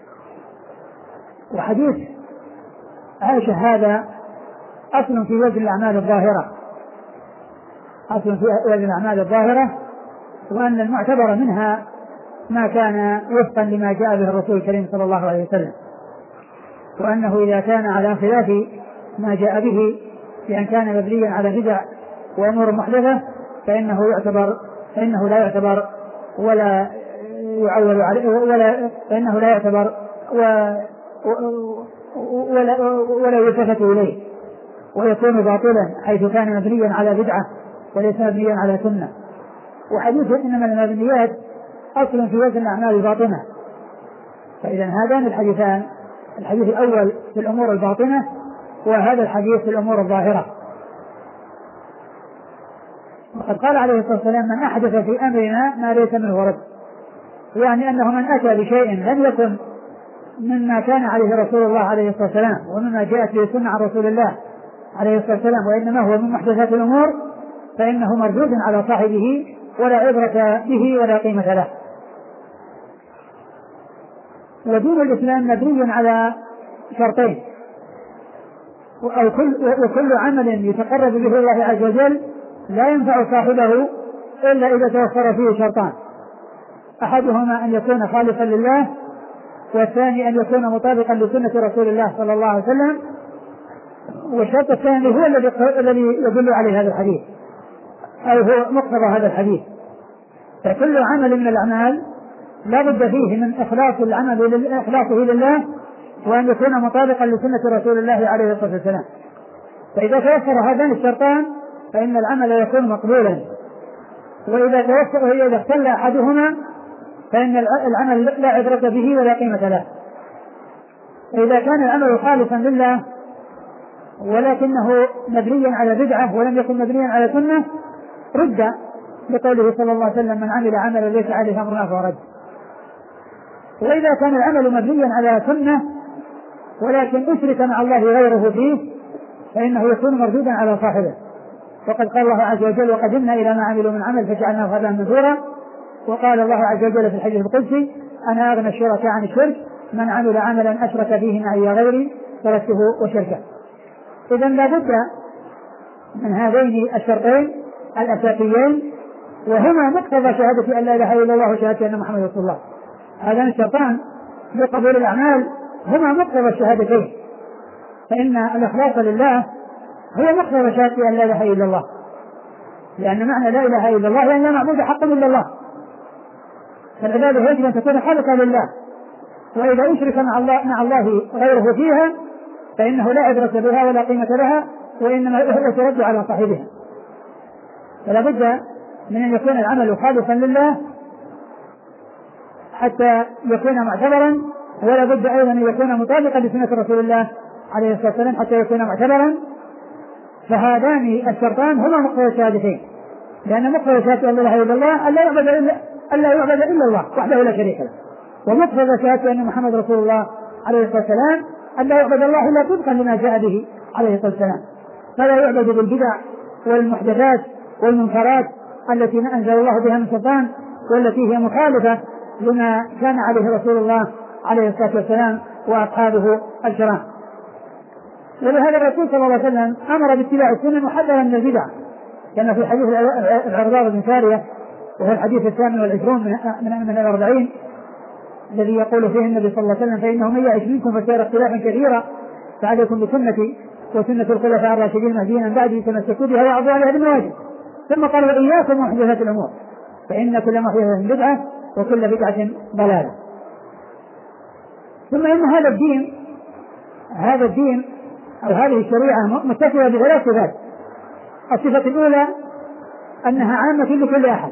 Speaker 1: وحديث عائشة هذا أصل في وزن الأعمال الظاهرة أصل في وزن الأعمال الظاهرة وأن المعتبر منها ما كان وفقا لما جاء به الرسول الكريم صلى الله عليه وسلم، وأنه إذا كان على خلاف ما جاء به بأن كان مبنيا على بدع وأمور محدثة فإنه يعتبر فإنه لا يعتبر ولا يعول عليه ولا فإنه لا يعتبر ولا, ولا يلتفت إليه ويكون باطلا حيث كان مبنيا على بدعة وليس مبنيا على سنة. وحديث إنما المبنيات أصل في وزن الأعمال الباطنة. فإذا هذان الحديثان، الحديث الأول في الأمور الباطنة وهذا الحديث في الأمور الظاهرة. وقد قال عليه الصلاة والسلام من أحدث في أمرنا ما ليس منه ورد، يعني أنه من أتى بشيء لم يكن مما كان عليه رسول الله عليه الصلاة والسلام ومما جاءت به السنة عن رسول الله عليه الصلاة والسلام وإنما هو من محدثات الأمور فإنه مردود على صاحبه ولا عبرة به ولا قيمة له. ودين الإسلام مبني على شرطين، وكل عمل يتقرب به الله عز وجل لا ينفع صاحبه إلا إذا توفر فيه شرطان، أحدهما أن يكون خالصا لله، والثاني أن يكون مطابقا لسنة رسول الله صلى الله عليه وسلم، والشرط الثاني هو الذي يدل عليه هذا الحديث أو هو مقتضى هذا الحديث. فكل عمل من الأعمال لا بد فيه من إخلاص العمل إخلاصه لله وأن يكون مطابقا لسنة رسول الله عليه الصلاة والسلام. فإذا توفر هذان الشرطان فإن العمل يكون مقبولا، وإذا توفر وإذا اختل أحدهما فإن العمل لا عبرة به ولا قيمة له. إذا كان العمل خالصا لله ولكنه مبنيا على بدعة ولم يكن مبنيا على سنة رد، لقوله صلى الله عليه وسلم من عمل عملا ليس عليه أمرنا فهو رد. وإذا كان العمل مبنيا على سنة ولكن أشرك مع الله غيره فيه فإنه يكون مردودا على صاحبه. وقد قال الله عز وجل وقدمنا إلى ما عملوا من عمل فجعلناه هباء منثورا. وقال الله عز وجل في الحديث القدسي أنا أغنى الشركاء عن الشرك من عمل عملا أشرك فيه معي غيري تركته وشركه. إذا لا بد من هذين الشرطين الأساسيين وهما مقتضى شهادة أن لا إله إلا الله وشهادة أن محمد رسول الله. هذان الشرطان لقبول الأعمال هما مقتضى الشهادتين، فإن الإخلاص لله هو مقتضى شهادة أن لا إله إلا الله، لأن معنى لا إله إلا الله لأن لا معبود حق إلا الله، فالعبادة يجب أن تكون خالصة لله، وإذا أشرك مع الله, مع الله غيره فيها فإنه لا عبرة بها ولا قيمة لها وإنما يترد على صاحبها. فلا بد من أن يكون العمل خالصا لله حتى يكون معتبرا، ولا بد أيضا أن يكون مطابقا لسنة رسول الله عليه الصلاة والسلام حتى يكون معتبرا. فهذان الشرطان هما مقتضى الشهادتين، لأن مقتضى شهادة أن لا إله إلا الله أن لا يعبد إلا ألا يعبد إلا الله وحده لا شريك له، ومقتضى شهادة أن محمد رسول الله عليه الصلاة والسلام أن لا يعبد الله إلا طبقا لما جاء به عليه الصلاة والسلام، فلا يعبد بالبدع والمحدثات والمنكرات التي ما أنزل الله بها من سلطان والتي هي مخالفة لما كان عليه رسول الله عليه الصلاة والسلام وأصحابه الكرام. ولهذا الرسول صلى الله عليه وسلم أمر باتباع السنن وحذر من البدع، كما في حديث العرباض بن سارية وهو الحديث الثامن والعشرون من من الأربعين الذي يقول فيه النبي صلى الله عليه وسلم فإنه من يعش منكم فسيرى اختلافا كثيرا فعليكم بسنتي وسنة الخلفاء الراشدين المهديين من بعدي تمسكوا بها وعضوا عليها بالنواجذ. ثم قال وإياكم ومحدثات الأمور فإن كل محدثة بدعة وكل بدعة ضلالة. ثم إن هذا الدين هذا الدين أو هذه الشريعة متصلة بثلاث صفات. الصفة الأولى أنها عامة لكل أحد،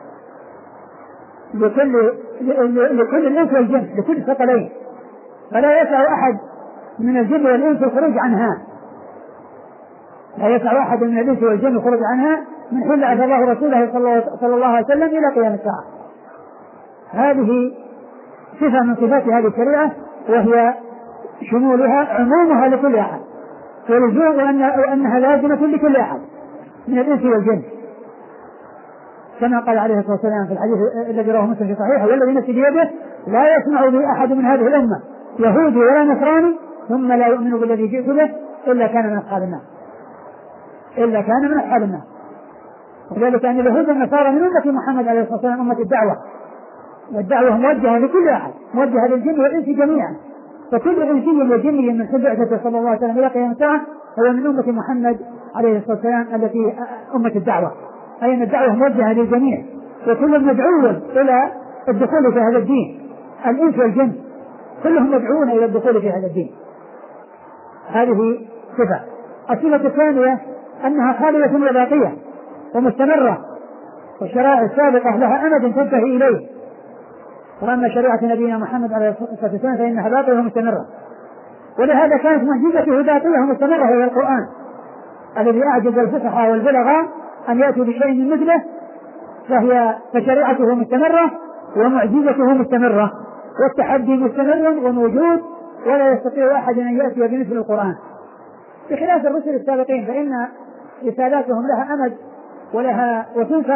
Speaker 1: لكل لكل الإنس والجن، لكل الثقلين، فلا يسع أحد من الجن والإنس الخروج عنها، لا يسع أحد من الإنس والجن الخروج عنها من حين بعث الله رسوله صلى الله عليه وسلم إلى قيام الساعة. هذه صفة من صفات هذه الشريعة وهي شمولها عمومها لكل أحد، ولزوم أنها لازمة لكل أحد من الإنس والجن، كما قال عليه الصلاة والسلام في الحديث الذي رواه مسلم في صحيحه والذي نفسي بيده لا يسمع به أحد من هذه الأمة يهودي ولا نصراني ثم لا يؤمن بالذي جئت به إلا كان من أصحاب النار إلا كان من أصحاب النار. وذلك أن اليهود والنصارى من أمة محمد عليه الصلاة والسلام أمة الدعوة، والدعوة موجهة لكل أحد، موجهة للجن والإنس جميعا، فكل إنسي وجني من حجة صلى الله عليه وسلم إلى قيام الساعة هو من أمة محمد عليه الصلاة والسلام التي أمة الدعوة، أي أن الدعوة موجهة للجميع وكل مدعو إلى الدخول في هذا الدين، الإنس والجن كلهم مدعون إلى الدخول في هذا الدين. هذه صفة. الصفة الثانية أنها خالية وباقية ومستمرة، والشرائع السابقة لها أمد تنتهي إليه، وأما شريعة نبينا محمد عليه الصلاة والسلام فإنها باقية ومستمرة. ولهذا كانت معجزته باقية ومستمرة هي القرآن الذي أعجز الفصحى والبلغاء أن يأتوا بشيء من مثله، فهي فشريعته مستمرة ومعجزته مستمرة والتحدي مستمر وموجود، ولا يستطيع أحد أن يأتي بمثل القرآن، بخلاف الرسل السابقين فإن رسالاتهم لها أمد ولها وتنسخ،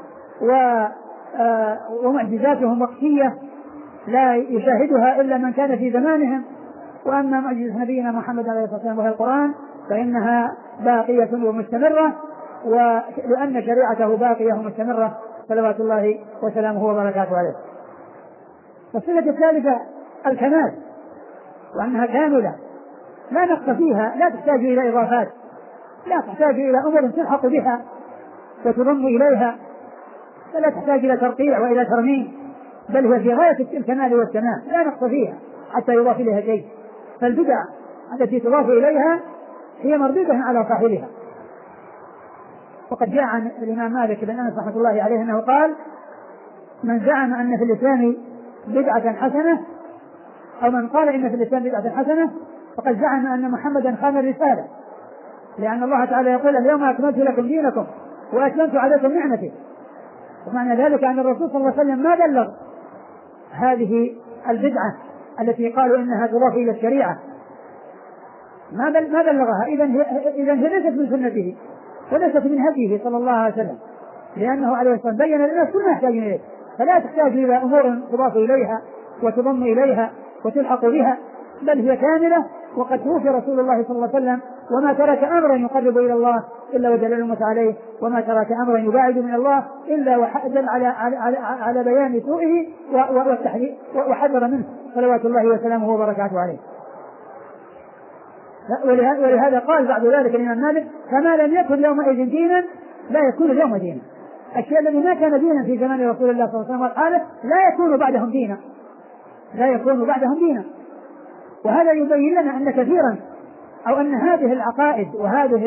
Speaker 1: ومعجزاتهم وقتية لا يشاهدها إلا من كان في زمانهم. وأما معجزة نبينا محمد عليه الصلاة والسلام وهي القرآن فإنها باقية ومستمرة، ولأن شريعته باقية ومستمرة صلوات الله وسلامه وبركاته عليه. والصفة الثالثة الكمال، وأنها كاملة لا نقص فيها، لا تحتاج إلى إضافات، لا تحتاج إلى أمور تلحق بها وتضم إليها، فلا تحتاج إلى ترقيع وإلى ترميم، بل هي في غاية الكمال والتمام لا نقص فيها حتى يضاف إليها شيء. فالبدع التي تضاف إليها هي مردودة على صاحبها. وقد جاء عن الإمام مالك بن أنس رحمة الله عليه أنه قال: من زعم أن في الإسلام بدعة حسنة، أو من قال إن في الإسلام بدعة حسنة فقد زعم أن محمدا خان الرسالة، لأن الله تعالى يقول: اليوم أكملت لكم دينكم وأتممت عليكم نعمتي. ومعنى ذلك أن الرسول صلى الله عليه وسلم ما بلغ هذه البدعة التي قالوا إنها تضاف إلى الشريعة، ما بلغها. إذن هي ليست من سنته وليست من هديه صلى الله عليه وسلم، لأنه عليه الصلاة والسلام بين لنا كل ما يحتاج إليه، فلا تحتاج إلى أمور تضاف إليها وتضم إليها وتلحق بها، بل هي كاملة. وقد توفي رسول الله صلى الله عليه وسلم وما ترك أمرا يقرب إلى الله إلا ودل الأمة عليه، وما ترك أمرا يباعد من الله إلا ودل على, على, على, على بيان سوءه وحذر منه صلوات الله وسلامه وبركاته عليه. ولهذا قال بعد ذلك الإمام مالك: فما لم يكن يومئذ دينا لا يكون اليوم دينا. الشيء الذي ما كان دينا في زمان رسول الله صلى الله عليه وسلم وأصحابه لا يكون بعدهم دينا، لا يكون بعدهم دينا. وهذا يبين لنا أن كثيرا أو أن هذه العقائد وهذه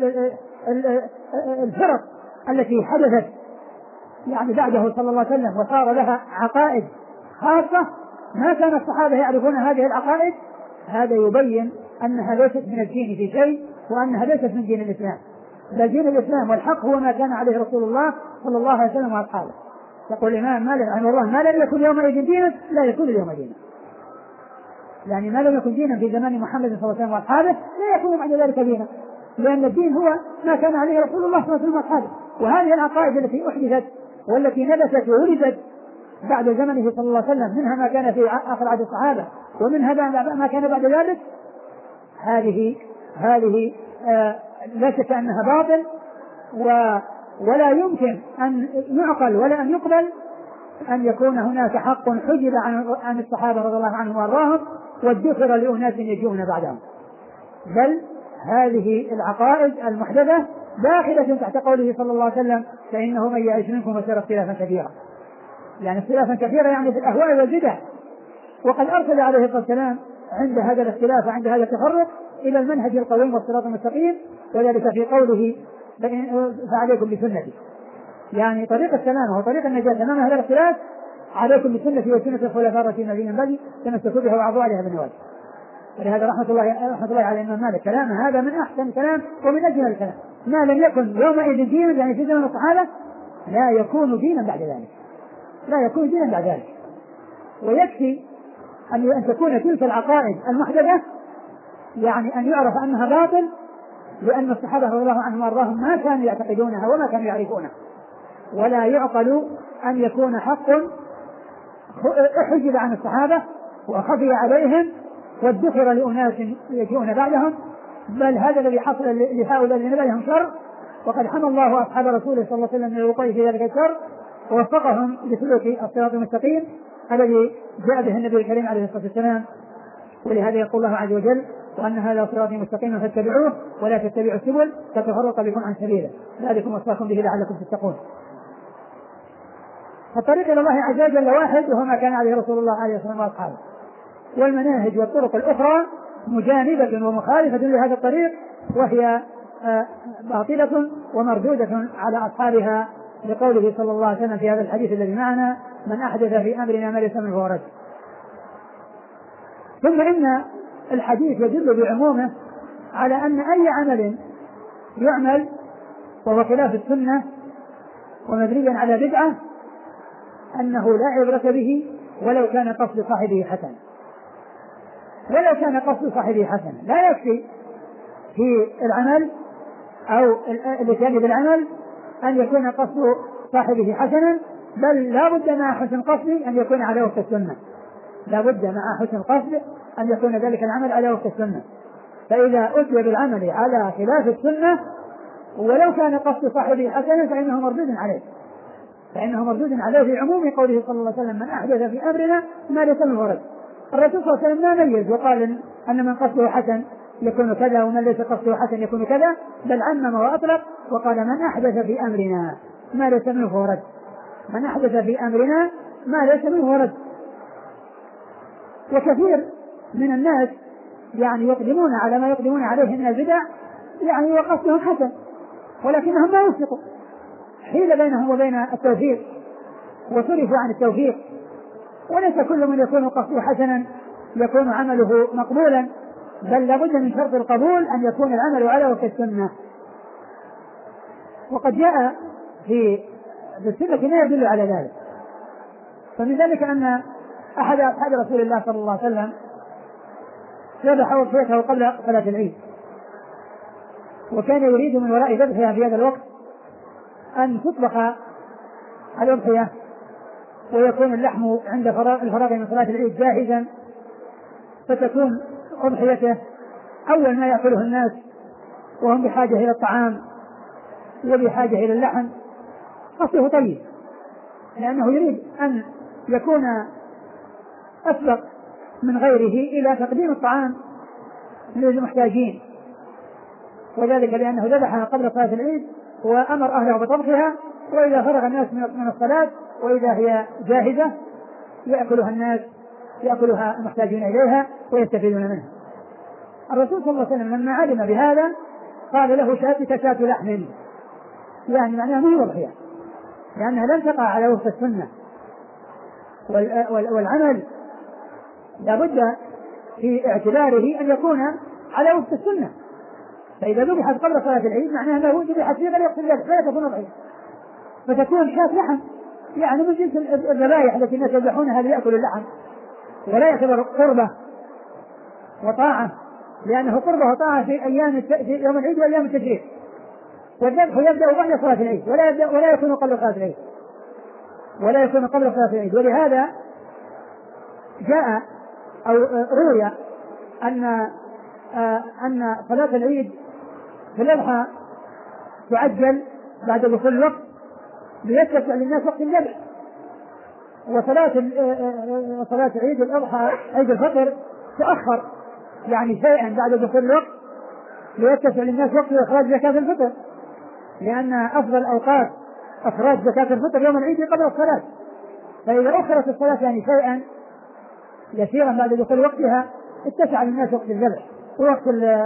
Speaker 1: الفرق التي حدثت يعني بعده صلى الله عليه وسلم وصار لها عقائد خاصة ما كان الصحابة يعرفون هذه العقائد، هذا يبين أنها ليست من الدين في شيء، وأنها ليست من دين الإسلام، بل دين الإسلام والحق هو ما كان عليه رسول الله صلى الله عليه وسلم وأصحابه. يقول الإمام مالك رحمه الله: ما لم يكن يومئذ دينا لا يكون اليوم دينا. يعني ما لم يكن دينا في زمان محمد صلى الله عليه وسلم وأصحابه لا يكون بعد ذلك دينا، لأن الدين هو ما كان عليه رسول الله صلى الله عليه وسلم وأصحابه. وهذه العقائد التي أحدثت والتي نبتت وولدت بعد زمنه صلى الله عليه وسلم، منها ما كان في آخر عهد الصحابة ومنها ما كان بعد ذلك، هذه هذه آه لا شك أنها باطل، ولا يمكن أن يعقل ولا أن يقبل أن يكون هناك حق حجب عن عن الصحابة رضي الله عنهم وأرضاهم وادخر لأناس يجون بعدهم، بل هذه العقائد المحدثة داخلة تحت قوله صلى الله عليه وسلم: فإنه من يعيش منكم فسيرى اختلافا كثيرا. يعني اختلافا كثيرا يعني في الأهواء والبدع. وقد أرسل عليه الصلاة والسلام عند هذا الاختلاف وعند هذا التفرق إلى المنهج القويم والصراط المستقيم، وذلك في قوله: فعليكم بسنتي، يعني طريق السلامة وطريق النجاة أمام هذا الاختلاف عليكم بسنتي وسنة الخلفاء الراشدين الذين من بعدي تمسكوا بها وعضوا عليها بالنواجذ. ولهذا رحمة الله رحمة الله على الإمام مالك: كلام هذا من أحسن الكلام ومن أجمل الكلام، ما لم يكن يومئذ دينا يعني في زمن الصحابة لا يكون دينا بعد ذلك، لا يكون دينا بعد ذلك. ويكفي أن أن تكون تلك العقائد المحدثة يعني أن يعرف أنها باطل، لأن الصحابة رضي الله عنهم وأرضاهم ما كانوا يعتقدونها وما كانوا يعرفونها. ولا يعقل أن يكون حق حجب عن الصحابة وخفي عليهم وادخر لأناس يجيئون بعدهم، بل هذا الذي حصل لهؤلاء الذين بعدهم شر، وقد حمى الله أصحاب رسوله صلى الله عليه وسلم من الوقوع في ذلك الشر ووفقهم لسلوك الصراط المستقيم الذي جاء به النبي الكريم عليه الصلاة والسلام. ولهذا يقول الله عز وجل: وأن هذا صراطي مستقيما فاتبعوه ولا تتبعوا السبل فتفرق بكم عن سبيله ذلكم وصاكم به لعلكم تتقون. الطريق إلى الله عز وجل واحد، وهو ما كان عليه رسول الله عليه الصلاة والسلام وأصحابه. والمناهج والطرق الأخرى مجانبة ومخالفة لهذا الطريق، وهي باطلة ومردودة على أصحابها، لقوله صلى الله عليه وسلم في هذا الحديث الذي معنا: من أحدث في أمرنا ما ليس منه فهو رد. ثم إن الحديث يدل بعمومه على أن أي عمل يعمل وهو خلاف السنة ومبني على بدعة أنه لا عبرة به ولو كان قصد صاحبه حسن، ولو كان قصد صاحبه حسن. لا يكفي في العمل أو الاتيان بالعمل أن يكون قصد صاحبه حسنا، بل لا بد مع حسن قصد أن يكون على وفق السنة، لا بد مع حسن القصد أن يكون ذلك العمل على وفق السنة. فإذا أتي بالعمل على خلاف السنة ولو كان قصد صاحبه حسنا فإنه مردود عليه، فإنه مردود عليه في عموم قوله صلى الله عليه وسلم: من أحدث في أمرنا ما ليس منه رد. الرسول صلى الله عليه وسلم ما ميز وقال أن من قصده حسن يكون كذا ومن ليس قصده حسن يكون كذا، بل عمم وأطلق وقال: من أحدث في أمرنا ما ليس منه فهو رد، من أحدث في أمرنا ما ليس منه فهو رد. وكثير من الناس يعني يقدمون على ما يقدمون عليه من البدع يعني وقصدهم حسن، ولكنهم لا يوفقوا، حيل بينهم وبين التوفيق وصرفوا عن التوفيق. وليس كل من يكون قصده حسنا يكون عمله مقبولا، بل لابد من شرط القبول أن يكون العمل على وفق السنة. وقد جاء في السنة ما يدل على ذلك. فمن ذلك أن أحد أصحاب رسول الله صلى الله عليه وسلم ذبح أضحيته قبل صلاة العيد، وكان يريد من وراء ذبحها في هذا الوقت أن تطبخ الأضحية ويكون اللحم عند الفراغ من صلاة العيد جاهزا، فتكون أضحيته أول ما يأكله الناس وهم بحاجة إلى الطعام وبحاجة إلى اللحم. قصده طيب، لأنه يريد أن يكون أسبق من غيره إلى تقديم الطعام للمحتاجين، وذلك لأنه ذبحها قبل صلاة العيد وأمر أهله بطبخها، وإذا فرغ الناس من الصلاة وإذا هي جاهزة يأكلها الناس يأكلها المحتاجين إليها ويستفيدون منها. الرسول صلى الله عليه وسلم لما علم بهذا قال له: شاتك شات لحم، يعني معناها مو أضحية، لأنها لم تقع على وفق السنة، والعمل لابد في اعتباره أن يكون على وفق السنة. فإذا ذبحت قبل صلاة العيد معناها أنه ذبحت في غير وقت الذبح فلا تكون أضحية، فتكون شاة لحم، يعني من جنس الذبائح التي الناس يذبحونها ليأكلوا اللحم، ولا يعتبر قربة وطاعة، لأنه قربة وطاعة في أيام في يوم العيد وأيام التشريق، والذبح يبدأ بعد صلاة العيد ولا يبدأ ولا يكون قبل صلاة العيد ولا يكون قبل صلاة العيد. ولهذا جاء أو روي أن أن صلاة العيد في الأضحى تعجل بعد دخول الوقت ليتسع للناس وقت الذبح، وصلاة صلاة عيد الأضحى عيد الفطر تأخر يعني شيئا بعد دخول الوقت ليتسع للناس وقت إخراج زكاة الفطر، لأن أفضل أوقات إخراج زكاة الفطر يوم العيد قبل الصلاة، فإذا أخرت الصلاة يعني شيئا يسيرا بعد دخول وقتها اتسع للناس وقت الذبح ووقت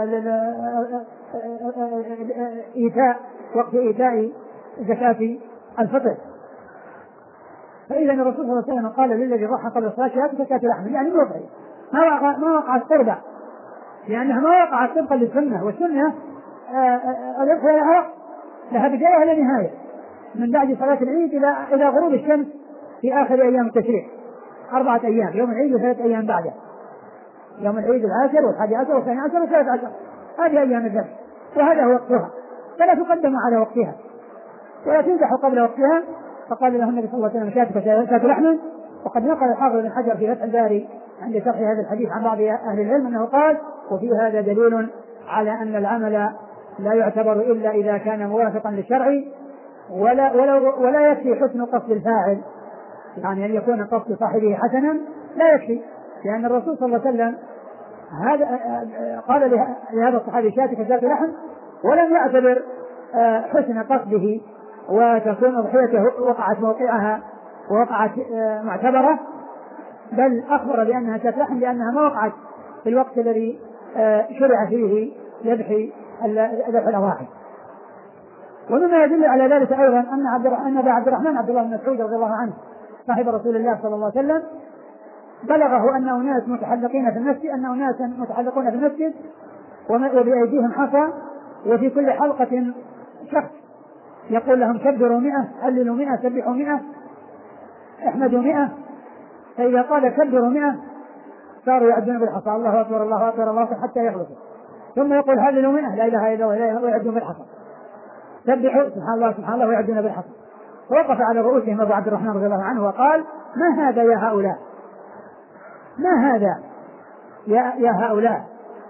Speaker 1: إيتاء وقت إيتاء زكاة الفطر. فإذا الرسول صلى الله عليه وسلم قال للذي ضحى قبل الصلاة شهادة زكاة لحم، يعني ما وقعت ما وقع ما وقعت قربة، لأنها ما وقعت طبقا للسنة، والسنة الأضحية لها لها بداية ولا نهاية، من بعد صلاة العيد إلى إلى غروب الشمس في آخر أيام التشريق، أربعة أيام، يوم العيد وثلاث أيام بعده، يوم العيد العاشر والحادي عشر والثاني عشر والثالث عشر، هذه أيام الذبح وهذا هو وقتها، فلا تقدم على وقتها ولا تنزح قبل وقتها. فقال له النبي صلى الله عليه وسلم: شاتك شات لحم. وقد نقل الحافظ بن حجر في فتح الباري عند شرح هذا الحديث عن بعض أهل العلم أنه قال: وفي هذا دليل على أن العمل لا يعتبر إلا إذا كان موافقا للشرع، ولا, ولا, ولا يكفي حسن قصد الفاعل، يعني أن يكون قصد صاحبه حسنا لا يكفي، لأن الرسول صلى الله عليه وسلم هذا قال لهذا الصحابي: شاتك شات لحم، ولم يعتبر حسن قصده وتكون أضحيته وقعت موقعها ووقعت معتبرة، بل أخبر بأنها تتلحم لأنها ما وقعت في الوقت الذي شرع فيه ذبح ذبح الأضاحي. ومما يدل على ذلك أيضا أن عبد أن أبا عبد الرحمن عبد الله بن مسعود رضي الله عنه صاحب رسول الله صلى الله عليه وسلم بلغه أن أناس متحلقين في المسجد أن أناس متحلقون في المسجد وبأيديهم حصى، وفي كل حلقة شخص يقول لهم كبروا مئة، هللوا مئة، سبحوا مئة، احمدوا مئة. فإذا قال كبروا مئة صاروا يعدون بالحصى الله أكبر الله أكبر الله أكبر حتى يخلصوا، ثم يقول هللوا مئة لا إله إلا الله ويعدون بالحصى، سبحوا سبحان الله سبحان الله ويعدون بالحصى. ووقف على رؤوسهم أبو عبد الرحمن رضي الله عنه وقال ما هذا يا هؤلاء، ما هذا يا, يا هؤلاء،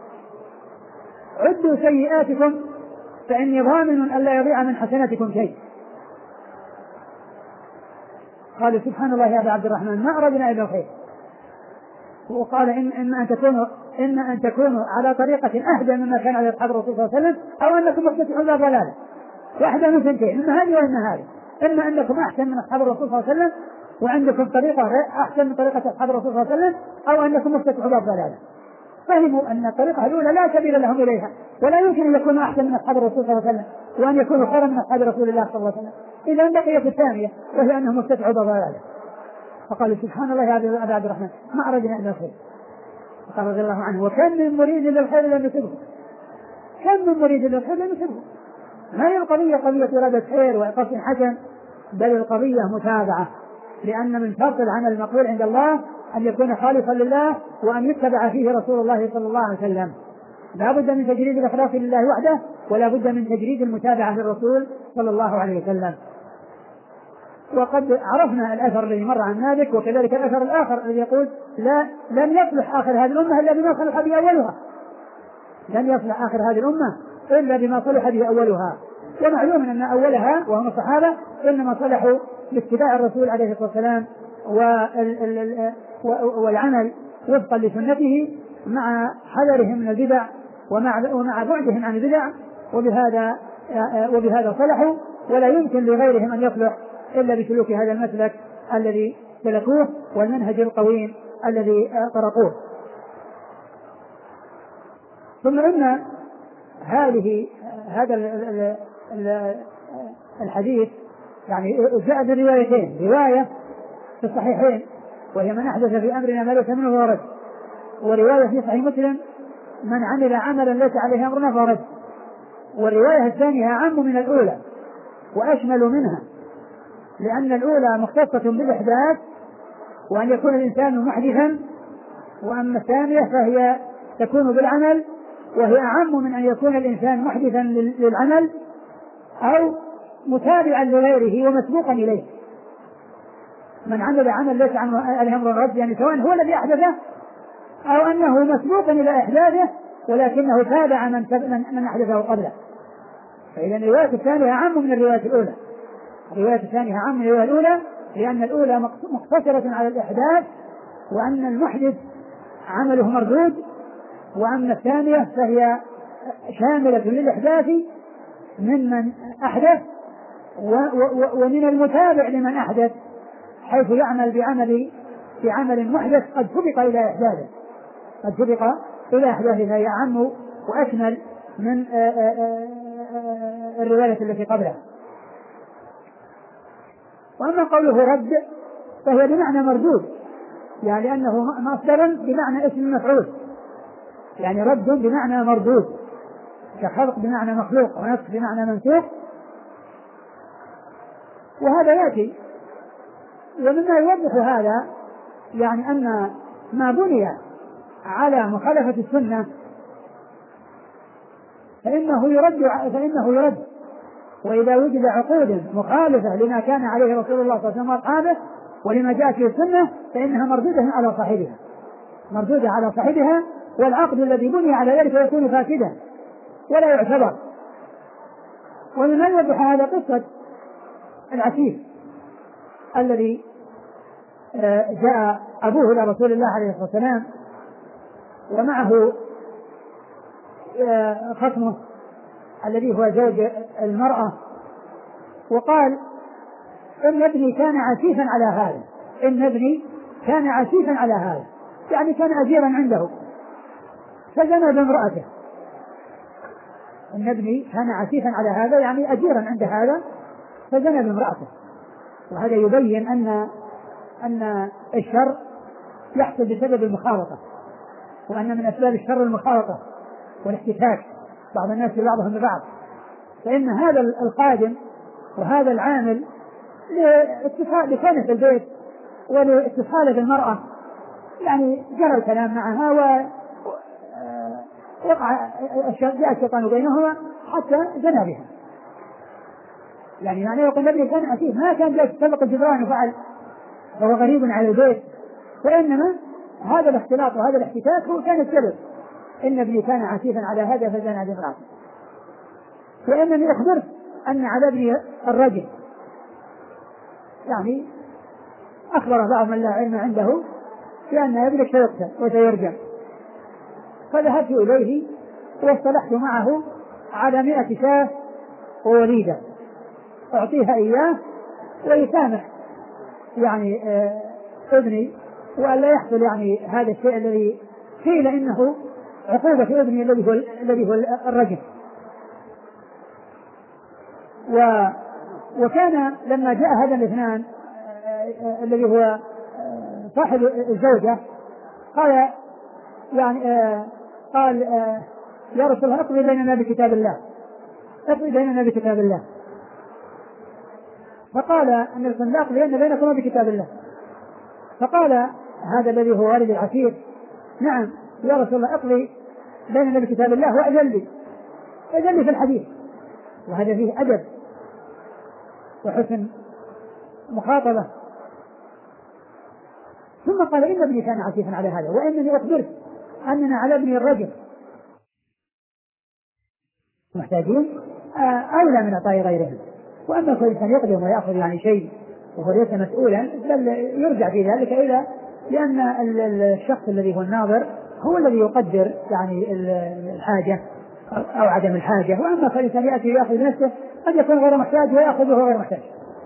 Speaker 1: عدوا سيئاتكم فإني ضامن أن لا يضيع من حسناتكم شيء. قالوا سبحان الله يا أبا عبد الرحمن ما أردنا إلا الخير. وقال إن, إن أن تكونوا إن أن تكونوا على طريقة أهدى مما كان على أصحاب الرسول صلى الله عليه وسلم، أو أنكم مفتتحون لا ضلالة، واحدة من ثنتين، إما هذه وإما هذه، إما أنكم أحسن من أصحاب الرسول صلى الله عليه وسلم وعندكم طريقة أحسن من طريقة أصحاب الرسول صلى الله عليه وسلم، أو أنكم مفتتحون لا ضلالة. فهموا أن الطريقة الأولى لا سبيل لهم إليها، ولا يمكن أن يكونوا أحسن من أصحاب الرسول صلى الله عليه وسلم وأن يكونوا خيرا من أصحاب رسول الله صلى الله عليه وسلم. إذا بقيت الثانية وهي أنهم مفتتحوا ضلالة. فقالوا سبحان الله يا أبا عبد الرحمن ما أردنا إلا الخير. فقال رضي الله عنه وكم من مريد للخير لم يصبه، كم من مريد للخير لم يصبه. ما هي القضية قضية إرادة خير وقصد حسن، بل القضية متابعة، لأن من شرط العمل المقبول عند الله أن يكون خالصا لله وأن يتبع فيه رسول الله صلى الله عليه وسلم. لا بد من تجريد الإخلاص لله وحده، ولا بد من تجريد المتابعة للرسول صلى الله عليه وسلم. وقد عرفنا الأثر الذي مر عن مالك، وكذلك الأثر الآخر الذي يقول لا لن يصلح آخر هذه الأمة إلا بما صلح به أولها، لن يصلح آخر هذه الأمة إلا بما صلح به أولها. ومعلوم أن أولها وهم الصحابة إنما صلحوا باتباع الرسول عليه الصلاة والسلام والعمل وفقا لسنته مع حذرهم من البدع ومع بعدهم عن البدع، وبهذا وبهذا صلحوا. ولا يمكن لغيرهم أن يصلح إلا بسلوك هذا المسلك الذي سلكوه والمنهج القويم الذي طرقوه. ثم إن هذه هذا الحديث يعني جاء بروايتين، رواية في الصحيحين وهي من أحدث في أمرنا ما ليس منه فهو رد، ورواية في صحيح مسلم من عمل عملا ليس عليه أمرنا فهو رد. والرواية الثانية أعم من الأولى وأشمل منها، لأن الأولى مختصة بالإحداث وأن يكون الإنسان محدثا، وأما الثانية فهي تكون بالعمل، وهي أعم من أن يكون الإنسان محدثا للعمل أو متابعا لغيره ومسبوقا إليه. من عمل عمل ليس عليه أمر رد، يعني سواء هو الذي أحدثه أو أنه مسبوق إلى إحداثه ولكنه تابع من, من أحدثه قبله. فإذا الرواية الثانية أعم من الرواية الأولى، الرواية الثانية أعم من الرواية الأولى، لأن الأولى مقتصرة على الإحداث وأن المحدث عمله مردود، وأما الثانية فهي شاملة للإحداث من من أحدث ومن المتابع لمن أحدث، حيث يعمل بعمل بعمل محدث قد سبق إلى إحداثه قد سبق إلى إحداثه فهي أعم وأشمل من الرواية التي قبلها. وأما قوله رد فهي بمعنى مردود، يعني أنه مصدر بمعنى اسم مفعول، يعني رد بمعنى مردود، كخلق بمعنى مخلوق ونسخ بمعنى منسوخ. وهذا يأتي، ومما يوضح هذا يعني أن ما بني على مخالفة السنة فإنه يرد فإنه يرد وإذا وجد عقود مخالفة لما كان عليه رسول الله صلى الله عليه وسلم وأصحابه ولما جاءت في السنة فإنها مردودة على صاحبها مردودة على صاحبها والعقد الذي بني على ذلك يكون فاسدا ولا يعتبر. ومما يوضح هذا قصة العسير الذي جاء أبوه إلى رسول الله عليه الصلاة والسلام ومعه خصمه الذي هو زوج المرأة، وقال إن ابني كان عسيفا على هذا إن ابني كان عسيفا على هذا، يعني كان أجيرا عنده فزنى بامرأته. إن ابني كان عسيفا على هذا يعني أجيرا عند هذا فزنى بامرأته. وهذا يبين أن أن الشر يحصل بسبب المخالطة، وأن من أسباب الشر المخالطة والاحتكاك بعض الناس ببعضهم ببعض. فإن هذا الخادم وهذا العامل لكونه في البيت ولاتصاله بالمرأة يعني جرى الكلام معها ووقع جاء الشيطان بينهما حتى زنى بها. يعني معناه يقول النبي كان عسيف، ما كان جالس سبق الجدران وفعل وهو غريب على البيت، وإنما هذا الاختلاط وهذا الاحتكاك هو كان السبب. إن ابني كان عسيفا على هذا فزنى بامرأته. وإنني أخبرت أن على ابني الرجل، يعني أخبر بعض من لا علم عنده بأن ابنك سيقتل وسيرجم. فذهبت إليه واصطلحت معه على مئة شاة ووليدة أعطيها إياه ويسامح يعني آه ابني، وأن لا يحصل يعني هذا الشيء الذي قيل إنه عقوبة ابني الذي هو الذي هو الرجم. و وكان لما جاء هذا الاثنان الذي هو صاحب الزوجة قال يعني آه قال آه يا رسول الله اقضي بيننا بكتاب الله، اقضي بيننا بكتاب الله. فقال النبي صلى الله عليه وسلم لا أقضين بينكما بكتاب الله. فقال هذا الذي هو والد العسير نعم يا رسول الله اقضي بيننا بكتاب الله وأذن لي أذن لي في الحديث. وهذا فيه أدب وحسن مخاطبة. ثم قال إن ابني كان عسيفا على هذا، وإنني أخبرت أننا على ابني الرجل محتاجين أولى من عطاء غيرهم. وأما كل إنسان يقدم ويأخذ يعني شيء وهو ليس مسؤولا بل يرجع في ذلك إلى لأن الشخص الذي هو الناظر هو الذي يقدر يعني الحاجة أو عدم الحاجة. وأما كل إنسان يأتي ويأخذ نفسه قد يكون غير محتاج ويأخذ وهو غير محتاج.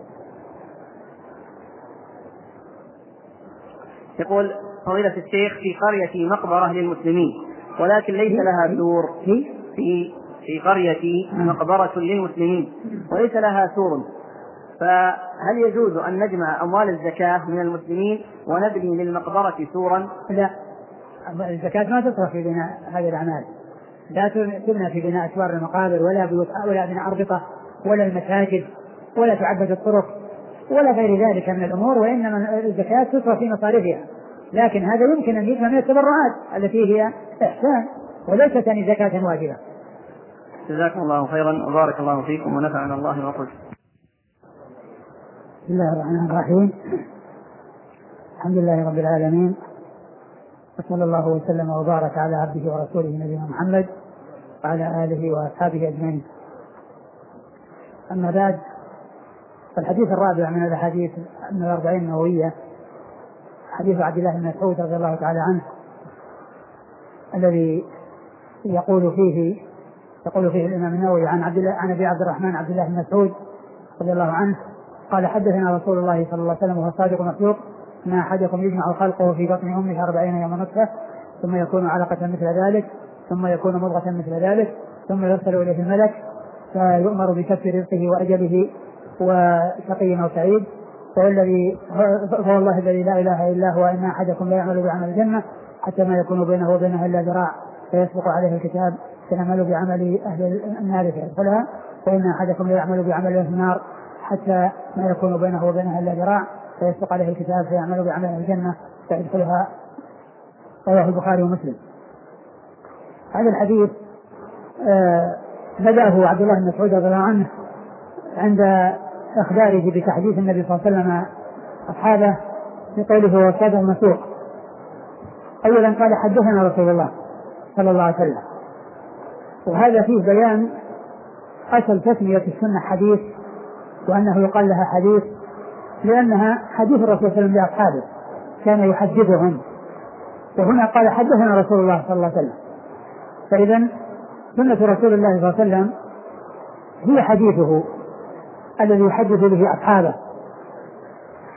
Speaker 2: يقول فضيلة الشيخ في قرية مقبرة للمسلمين ولكن ليس لها سور في في قرية مقبرة للمسلمين وليس لها سور، فهل يجوز أن نجمع أموال الزكاة من المسلمين ونبني للمقبرة سورا؟
Speaker 1: لا، الزكاة ما تصرف في بناء هذه الأعمال، لا تبنى في بناء أسوار المقابر ولا بيوت ولا بناء أربطة ولا المساجد ولا تعبد الطرق ولا غير ذلك من الأمور، وإنما الزكاة تصرف في مصارفها. لكن هذا يمكن أن يجمع من التبرعات التي هي إحسان وليست يعني زكاة واجبة.
Speaker 2: جزاكم الله خيرا وبارك الله فيكم ونفعنا الله وقلت.
Speaker 1: بسم الله الرحمن الرحيم. الحمد لله رب العالمين، وصلى الله وسلم وبارك على عبده ورسوله نبينا محمد وعلى آله وأصحابه أجمعين. أما بعد، فالحديث الرابع من الأحاديث من الأربعين النووية حديث عبد الله بن مسعود رضي الله تعالى عنه الذي يقول فيه يقول فيه الإمام النووي عن عبد الله عن أبي عبد الرحمن عبد الله بن مسعود رضي الله عنه قال حدثنا رسول الله صلى الله عليه وسلم وهو صادق مصدوق إن أحدكم يجمع خلقه في بطن أمه أربعين يوما نطفة ثم يكون علقة مثل ذلك ثم يكون مضغة مثل ذلك ثم يرسل إليه الملك فيؤمر بكف رزقه وأجله وشقي أو سعيد. فالذي هو الله الذي لا إله إلا هو إن أحدكم لا يعمل بعمل الجنة حتى ما يكون بينه وبينها إلا ذراع فيسبق عليه الكتاب فيعمل بعمل أهل النار فيدخلها وإن أحدكم لا يعمل بعمل أهل النار حتى ما يكون بينه وبينها إلا ذراع فيسبق عليه الكتاب فيعمل بعمل أهل الجنة فيدخلها. رواه البخاري ومسلم. هذا الحديث آه بدأه عبد الله بن مسعود رضي الله عنه عند إخباره بتحديث النبي صلى الله عليه وسلم أصحابه بقوله هو صادق مسوق. أولا قال حدثنا رسول الله صلى الله عليه وسلم، وهذا فيه بيان أصل تسمية السنة حديث وأنه يقال لها حديث لأنها حديث الرسول صلى الله عليه وسلم لأصحابه كان يحدثهم، وهنا قال حدثنا رسول الله صلى الله عليه وسلم. فإذا سنة رسول الله صلى الله عليه وسلم هي حديثه الذي يحدث به أصحابه.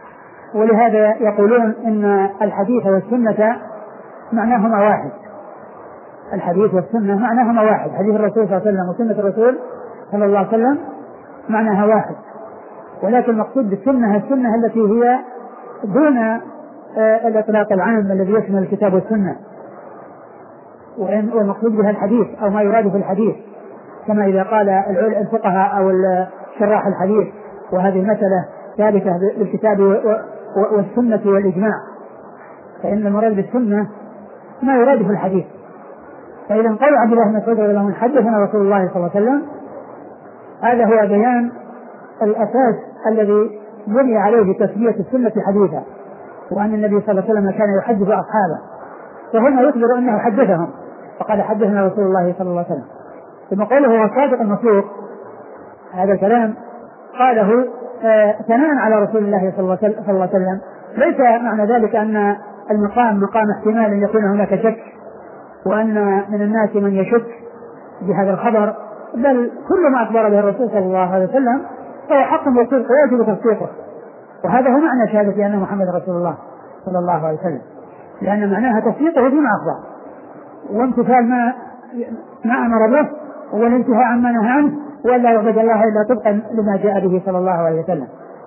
Speaker 1: ولهذا يقولون إن الحديث والسنة معناهما واحد. الحديث والسنة معناهما واحد، حديث الرسول صلى الله عليه وسلم وسنة الرسول صلى الله عليه وسلم معناها واحد، ولكن المقصود بالسنة السنة التي هي دون الإطلاق العام الذي يشمل الكتاب والسنة، والمقصود بها الحديث أو ما يراد في الحديث، كما إذا قال الفقهاء أو شراح الحديث وهذه المسألة ثابتة بالكتاب والسنة والإجماع، فإن المراد بالسنة ما يراد في الحديث. فإذا قال عبد الله بن مسعود رضي الله عنه حدثنا رسول الله صلى الله عليه وسلم، هذا هو بيان الأساس الذي بني عليه تسمية السنة حديثا، وأن النبي صلى الله عليه وسلم كان يحدث أصحابه، فهنا يخبر أنه حدثهم فقال حدثنا رسول الله صلى الله عليه وسلم. ثم قوله هو صادق المصدوق، هذا الكلام قاله ثناء على رسول الله صلى الله عليه وسلم، ليس معنى ذلك أن المقام مقام احتمال أن يكون هناك شك وأن من الناس من يشك بهذا الخبر، بل كل ما أخبر به الرسول صلى الله عليه وسلم فهو حق وصدق ويجب تصديقه، وهذا هو معنى شهادة أن محمد رسول الله صلى الله عليه وسلم، لأن معناها تصديقه فيما أخبر وامتثال ما ما أمر به والانتهاء عما نهى عنه، ولا يعبد الله إلا طبقا لما جاء به صلى الله عليه وسلم.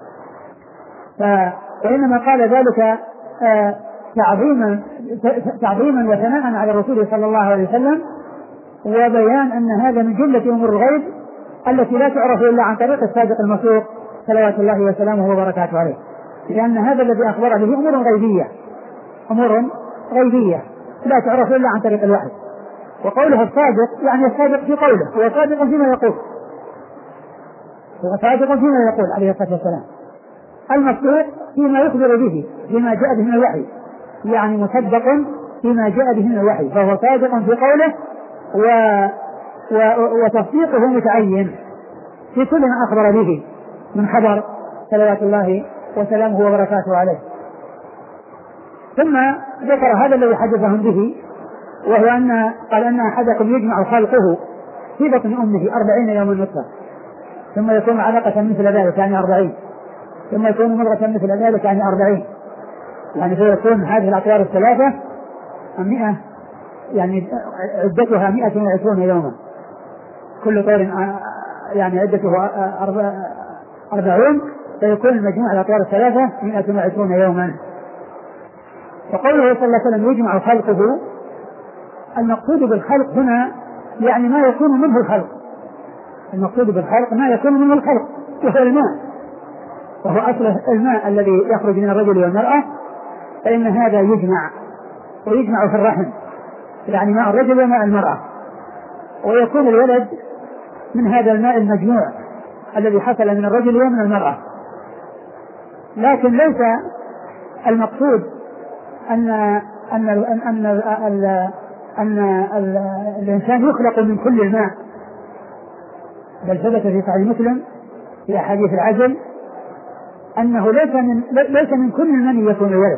Speaker 1: فإنما قال ذلك تعظيما تعظيما وثناء على الرسول صلى الله عليه وسلم، وبيان أن هذا من جملة أمور الغيب التي لا تعرف إلا عن طريق الصادق المصدوق صلوات الله وسلامه وبركاته عليه، لأن هذا الذي أخبر به أمور غيبية أمور غيبية لا تعرف إلا عن طريق الوحي. وقوله الصادق يعني الصادق في قوله، هو صادق فيما يقول هو صادق فيما يقول عليه الصلاة والسلام، المصدوق فيما يخبر به فيما جاء به من الوحي، يعني مصدق فيما جاء به من الوحي، فهو صادق في قوله و... و... وتصديقه متعين في كل ما أخبر به من خبر صلوات الله وسلامه وبركاته عليه. ثم ذكر هذا الذي حدثهم به، وهو أن قال أن أحدكم يجمع خلقه في بطن أمه أربعين يوما نطفة ثم يكون علقة مثل ذلك يعني أربعين ثم يكون مضغة مثل ذلك يعني أربعين، يعني فيكون هذه الأطوار الثلاثة مئة، يعني عدتها مئة وعشرون يوما، كل طور يعني عدته أربعون، فيكون المجموع الأطوار الثلاثة مئة وعشرون يوما. وقوله صلى الله عليه وسلم يجمع خلقه، المقصود بالخلق هنا يعني ما يكون منه الخلق، المقصود بالخلق ما يكون منه الخلق وهو الماء، وهو أصل الماء الذي يخرج من الرجل والمرأة، فإن هذا يجمع ويجمع في الرحم، يعني ماء الرجل وماء المرأة، ويكون الولد من هذا الماء المجموع الذي حصل من الرجل ومن المرأة. لكن ليس المقصود أن أن أن أن, أن الإنسان يخلق من كل الماء، بل ثبت في صحيح مسلم في أحاديث العجل أنه ليس من ليس من كل المني يكون الولد،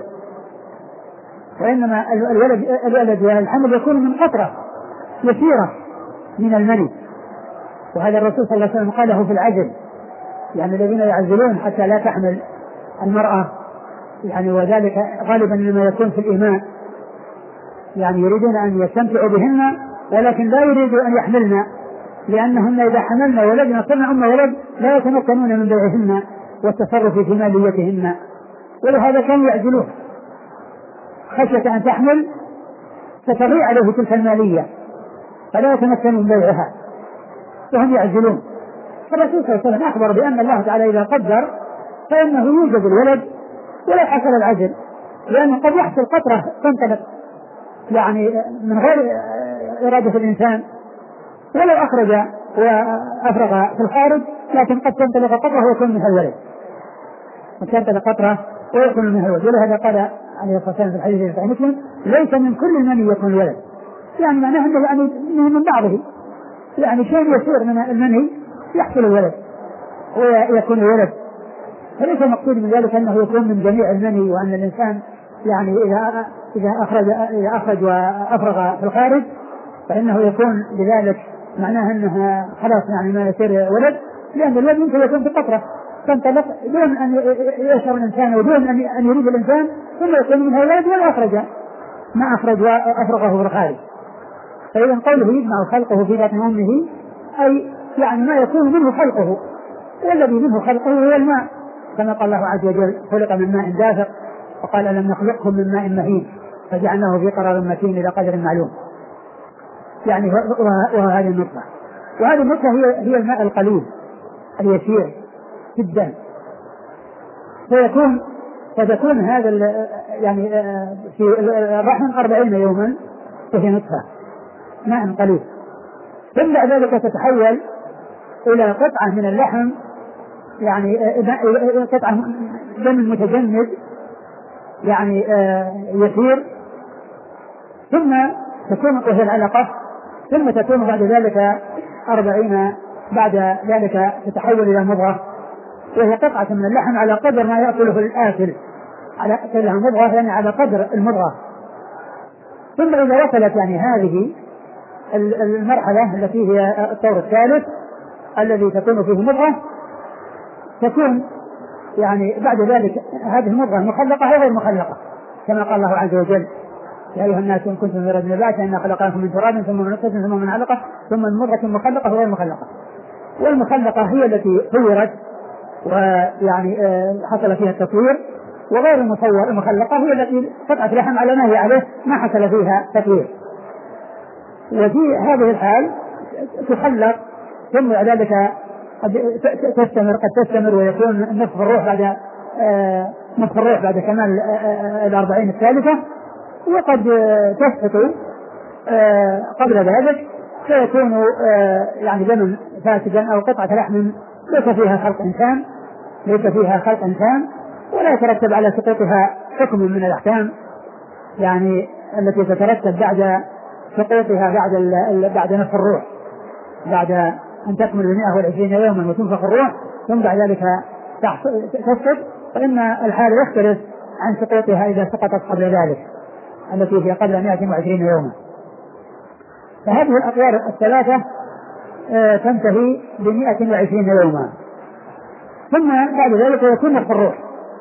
Speaker 1: وإنما الولد الولد والحمل يكون من قطرة يسيرة من المني، وهذا الرسول صلى الله عليه وسلم قاله في العجل، يعني الذين يعزلون حتى لا تحمل المرأة، يعني وذلك غالبا لما يكون في الإيمان، يعني يريدون أن يستمتعوا بهن ولكن لا يريدوا أن يحملن، لأنهن إذا حملن ولدنا صنعن ولد لا يتمكنون من بيعهن والتصرف في ماليتهن، ولهذا كانوا يعزلون خشية أن تحمل فتضيع عليه تلك المالية فلا يتمكنون من بيعها وهم يعزلون. فالرسول صلى الله عليه وسلم أخبر بأن الله تعالى إذا قدر فإنه يوجد الولد ولا حصل العجل، لأنه قد يحصل قطرة تنطلق يعني من غير إرادة الإنسان، ولو أخرج وأفرغ في الخارج لكن قد تنطلق قطرة ويكون منها الولد، وتنطلق قطرة ويكون منها الولد. ولهذا قال عليه الصلاة والسلام في الحديث في مسلم ليس من كل المني يكون الولد، يعني معناه أنه يعني من بعضه، يعني شيء يسير من المني يحصل الولد ويكون الولد، فليس المقصود من ذلك أنه يكون من جميع المني، وأن الإنسان يعني إذا إذا أخرج إذا أخرج وأفرغ في الخارج فإنه يكون بذلك معناه أنه خلاص يعني ما يصير ولد، لأن الوجه يمكن يكون في قطرة تنطلق دون أن يشعر الإنسان ودون أن يريد الإنسان ثم يكون منها الولد ولا أخرج ما أخرج وأفرغه في الخارج. فإذا قوله يجمع خلقه في بطن أمه أي يعني ما يكون منه خلقه، والذي منه خلقه هو الماء، كما قال الله عز وجل خلق من ماء دافق، وقال ألم نخلقكم من ماء مهين فجعلناه في قرار مكين إلى قدر معلوم. يعني وهذه النطفة، وهذه النطفة هي هي الماء القليل اليسير جدا، فيكون فتكون هذا يعني في الرحم أربعين يوما وهي نطفة ماء قليل، ثم بعد ذلك تتحول إلى قطعة من اللحم، يعني قطعة دم متجمد يعني يسير، ثم تكون وهي العلقة، ثم تكون بعد ذلك أربعين بعد ذلك تتحول إلى مضغة وهي قطعة من اللحم على قدر ما يأكله الآكل، على قدر مضغة يعني على قدر المضغة. ثم إذا وصلت يعني هذه المرحلة التي هي الطور الثالث الذي تكون فيه مضغة، تكون يعني بعد ذلك هذه المضغة مخلقة أو غير مخلقة، كما قال الله عز وجل يا أيها الناس إن كنتم في ريب من البعث إنا خلقناكم من تراب ثم من نطفة ثم من علقة ثم من مضغة مخلقة وغير مخلقة. والمخلقة هي التي صورت ويعني حصل فيها التطوير، وغير المصور المخلقة هي التي قطعة لحم على ما هي عليه ما حصل فيها تطوير. وفي هذه الحال تخلق ثم بعد ذلك تستمر قد تستمر ويكون نصف الروح بعد نصف الروح بعد كمال الأربعين الثالثة، وقد تسقط قبل ذلك فيكون يعني دم فاسدا أو قطعة لحم ليس فيها خلق إنسان ليس فيها خلق إنسان ولا يترتب على سقوطها حكم من الأحكام يعني التي تترتب بعد سقوطها بعد بعد نصف الروح، بعد أن تكمل مئة وعشرين يوما وتنفخ الروح ثم بعد ذلك تسقط، فإن الحال يختلف عن سقوطها إذا سقطت قبل ذلك التي هي قبل مئة وعشرين يوما. فهذه الأطوار الثلاثة آه تنتهي بمئة وعشرين يوما، ثم بعد ذلك يكون نفخ الروح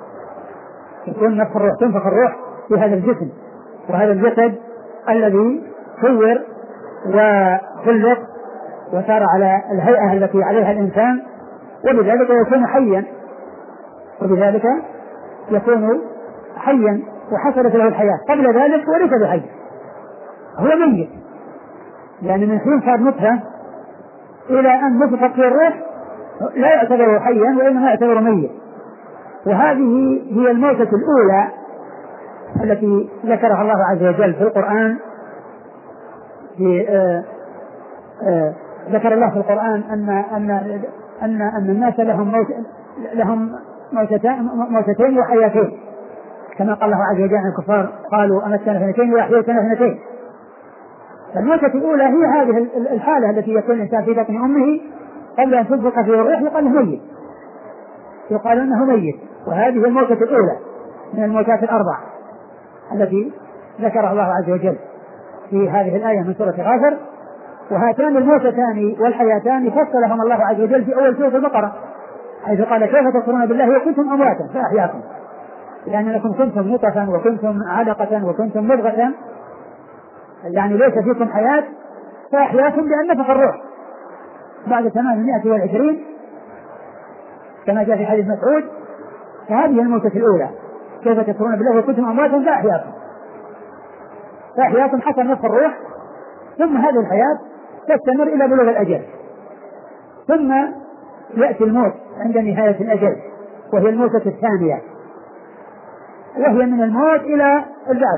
Speaker 1: يكون نفخ الروح تنفخ الروح في هذا الجسم، وهذا الجسد الذي صور وخلق وصار على الهيئة التي عليها الإنسان، وبذلك يكون حيا وبذلك يكون حيا وحصلت له الحياة. قبل ذلك وليس بحي، هو ميت، يعني من حين صار نطفة إلى أن نفخت فيه الروح لا يعتبر حيا وإنما يعتبر ميت. وهذه هي الموتة الأولى التي ذكرها الله عز وجل في القرآن. في آآ آآ ذكر الله في القرآن أن أن أن أن الناس لهم موت لهم موتتين موتتين وحياتين، كما قال الله عز وجل عن الكفار قالوا أمتنا اثنتين وأحييتنا اثنتين. فالموتة الأولى هي هذه الحالة التي يكون الإنسان في بطن أمه قبل أن تنفخ فيه الروح يقال له ميت، يقال أنه ميت. وهذه هي الموتة الأولى من الموتات الأربع التي ذكرها الله عز وجل في هذه الآية من سورة غافر. وهاتان الموتتان والحياتان فصلهم الله عز وجل في أول سورة البقرة، حيث قال كيف تكفرون بالله وكنتم أمواتا فأحياكم، لأنكم كنتم نطفا وكنتم علقة وكنتم مضغة، يعني ليس فيكم حياة فأحياكم بأن نفخ الروح بعد ثمانمائة وعشرين كما جاء في حديث مسعود. فهذه الموتة الأولى كيف تكفرون بالله وكنتم أمواتا فأحياكم فأحياكم حتى نفخ الروح، ثم هذه الحياة تستمر إلى بلوغ الأجل، ثم يأتي الموت عند نهاية الأجل وهي الموتة الثانية، وهي من الموت إلى البعث.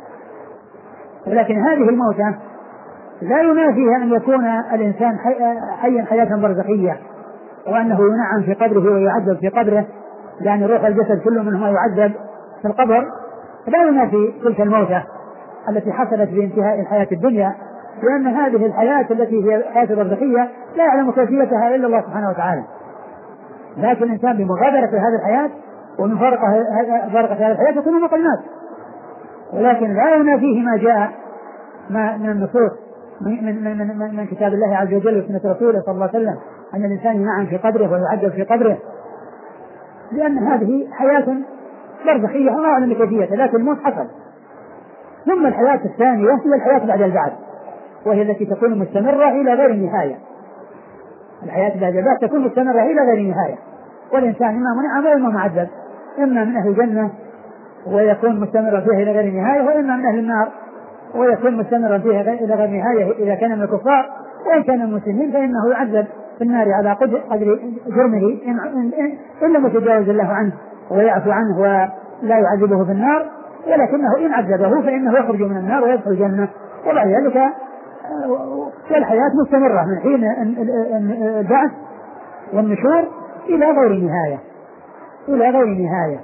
Speaker 1: ولكن هذه الموتة لا ينافيها أن يكون الإنسان حيا حياة برزخية وأنه ينعم في قبره ويعذب في قبره، يعني روح الجسد كل منهما يعذب في القبر، لا ينافي تلك الموتة التي حصلت بانتهاء الحياة الدنيا، لأن هذه الحياة التي هي حياة برزخية لا يعلم كيفيتها إلا الله سبحانه وتعالى. لكن الإنسان بمغادرة هذه الحياة ومن فرقة هذه الحياة يكون مقلنات، ولكن لا ينافيه ما جاء ما من النصوص من, من, من, من, من كتاب الله عز وجل وسنة رسوله صلى الله عليه وسلم أن الإنسان ينعم في قبره ويعذب في قبره، لأن هذه حياة برزخية وما أعلم كيفية، لكن الموت حصل. ثم الحياة الثانية هي الحياة بعد البعث، وهي التي تكون مستمرة إلى غير النهاية. الحياة بعد البعث تكون مستمرة إلى غير النهاية، والإنسان إما منعم وإما معذب، إما من أهل الجنة ويكون مستمرا فيها إلى غير النهاية، وإما من أهل النار ويكون مستمرا فيها إلى غير النهاية إذا كان من الكفار. وإن كان من المسلمين فإنه يعذب في النار على قدر جرمه إن لم يتجاوز الله عنه ويعفو عنه ولا يعذبه في النار، ولكنه إن عذبه فإنه يخرج من النار ويدخل الجنة، وبعد ذلك والحياة مستمرة من حين البعث والنشور إلى غير نهاية إلى غير نهاية.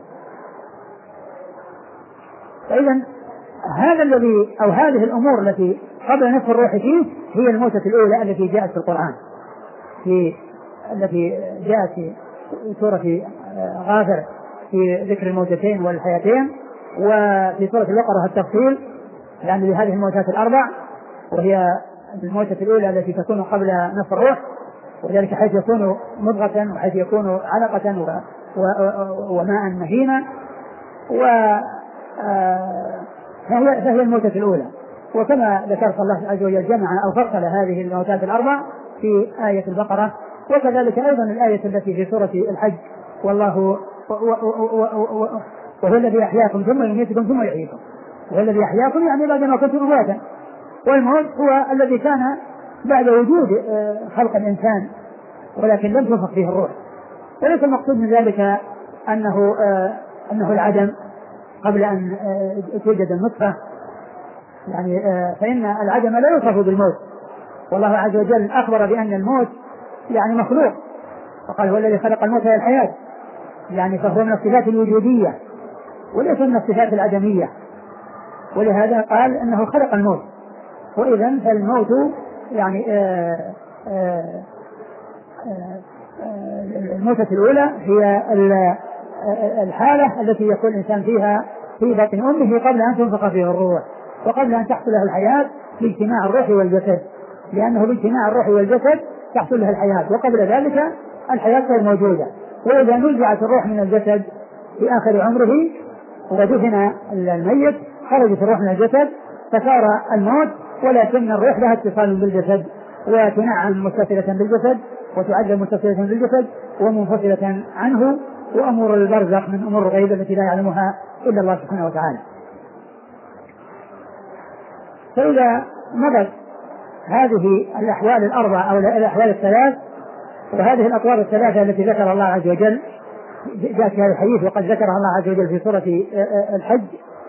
Speaker 1: فإذا هذا الذي أو هذه الأمور التي قبل نفخ الروح فيه هي الموتة الأولى التي جاءت في القرآن، في التي جاءت في سورة غافر في ذكر الموتتين والحياتين، وفي سورة البقرة التفصيل لأن لهذه الموتات الأربع، وهي الموتة الأولى التي تكون قبل نفخ الروح، وذلك حيث يكون مضغة وحيث يكون علقة و... و... وماء مهينا، و فهي, فهي الموتة الأولى. وكما ذكرت الله عز وجل جمع أو فصل هذه الموتات الأربع في آية البقرة، وكذلك أيضا الآية التي في سورة الحج والله وهو الذي أحياكم ثم يميتكم ثم يحييكم، وهو الذي أحياكم يعني بعد ما كنتم أمواتا، والموت هو الذي كان بعد وجود خلق الإنسان ولكن لم تنفخ فيه الروح. وليس المقصود من ذلك أنه أنه العدم قبل أن توجد النطفة، يعني فإن العدم لا يوصف بالموت، والله عز وجل أخبر بأن الموت يعني مخلوق، فقال هو الذي خلق الموت والحياة، يعني فهو من الصفات الوجودية وليس من الصفات العدمية، ولهذا قال أنه خلق الموت. وإذن فالموت يعني آآ آآ الموتة الأولى هي الحالة التي يكون الإنسان فيها في بطن أمه قبل أن تنفخ فيه الروح وقبل أن تحصل له الحياة باجتماع الروح والجسد، لأنه باجتماع الروح والجسد تحصل له الحياة، وقبل ذلك الحياة غير موجودة. وإذا نزعت الروح من الجسد في آخر عمره ودفن الميت خرجت الروح من الجسد فصار الموت، ولكن الروح لها اتصال بالجسد وتنعم متصلة بالجسد وتعذب متصلة بالجسد ومنفصلة عنه، وأمور البرزخ من أمور الغيب التي لا يعلمها إلا الله سبحانه وتعالى. فإذا مضت هذه الأحوال الأربع أو الأحوال الثلاث وهذه الأطوار الثلاثة التي ذكر الله عز وجل جاءت في هذا الحديث وقد ذكرها الله عز وجل في سورة الحج،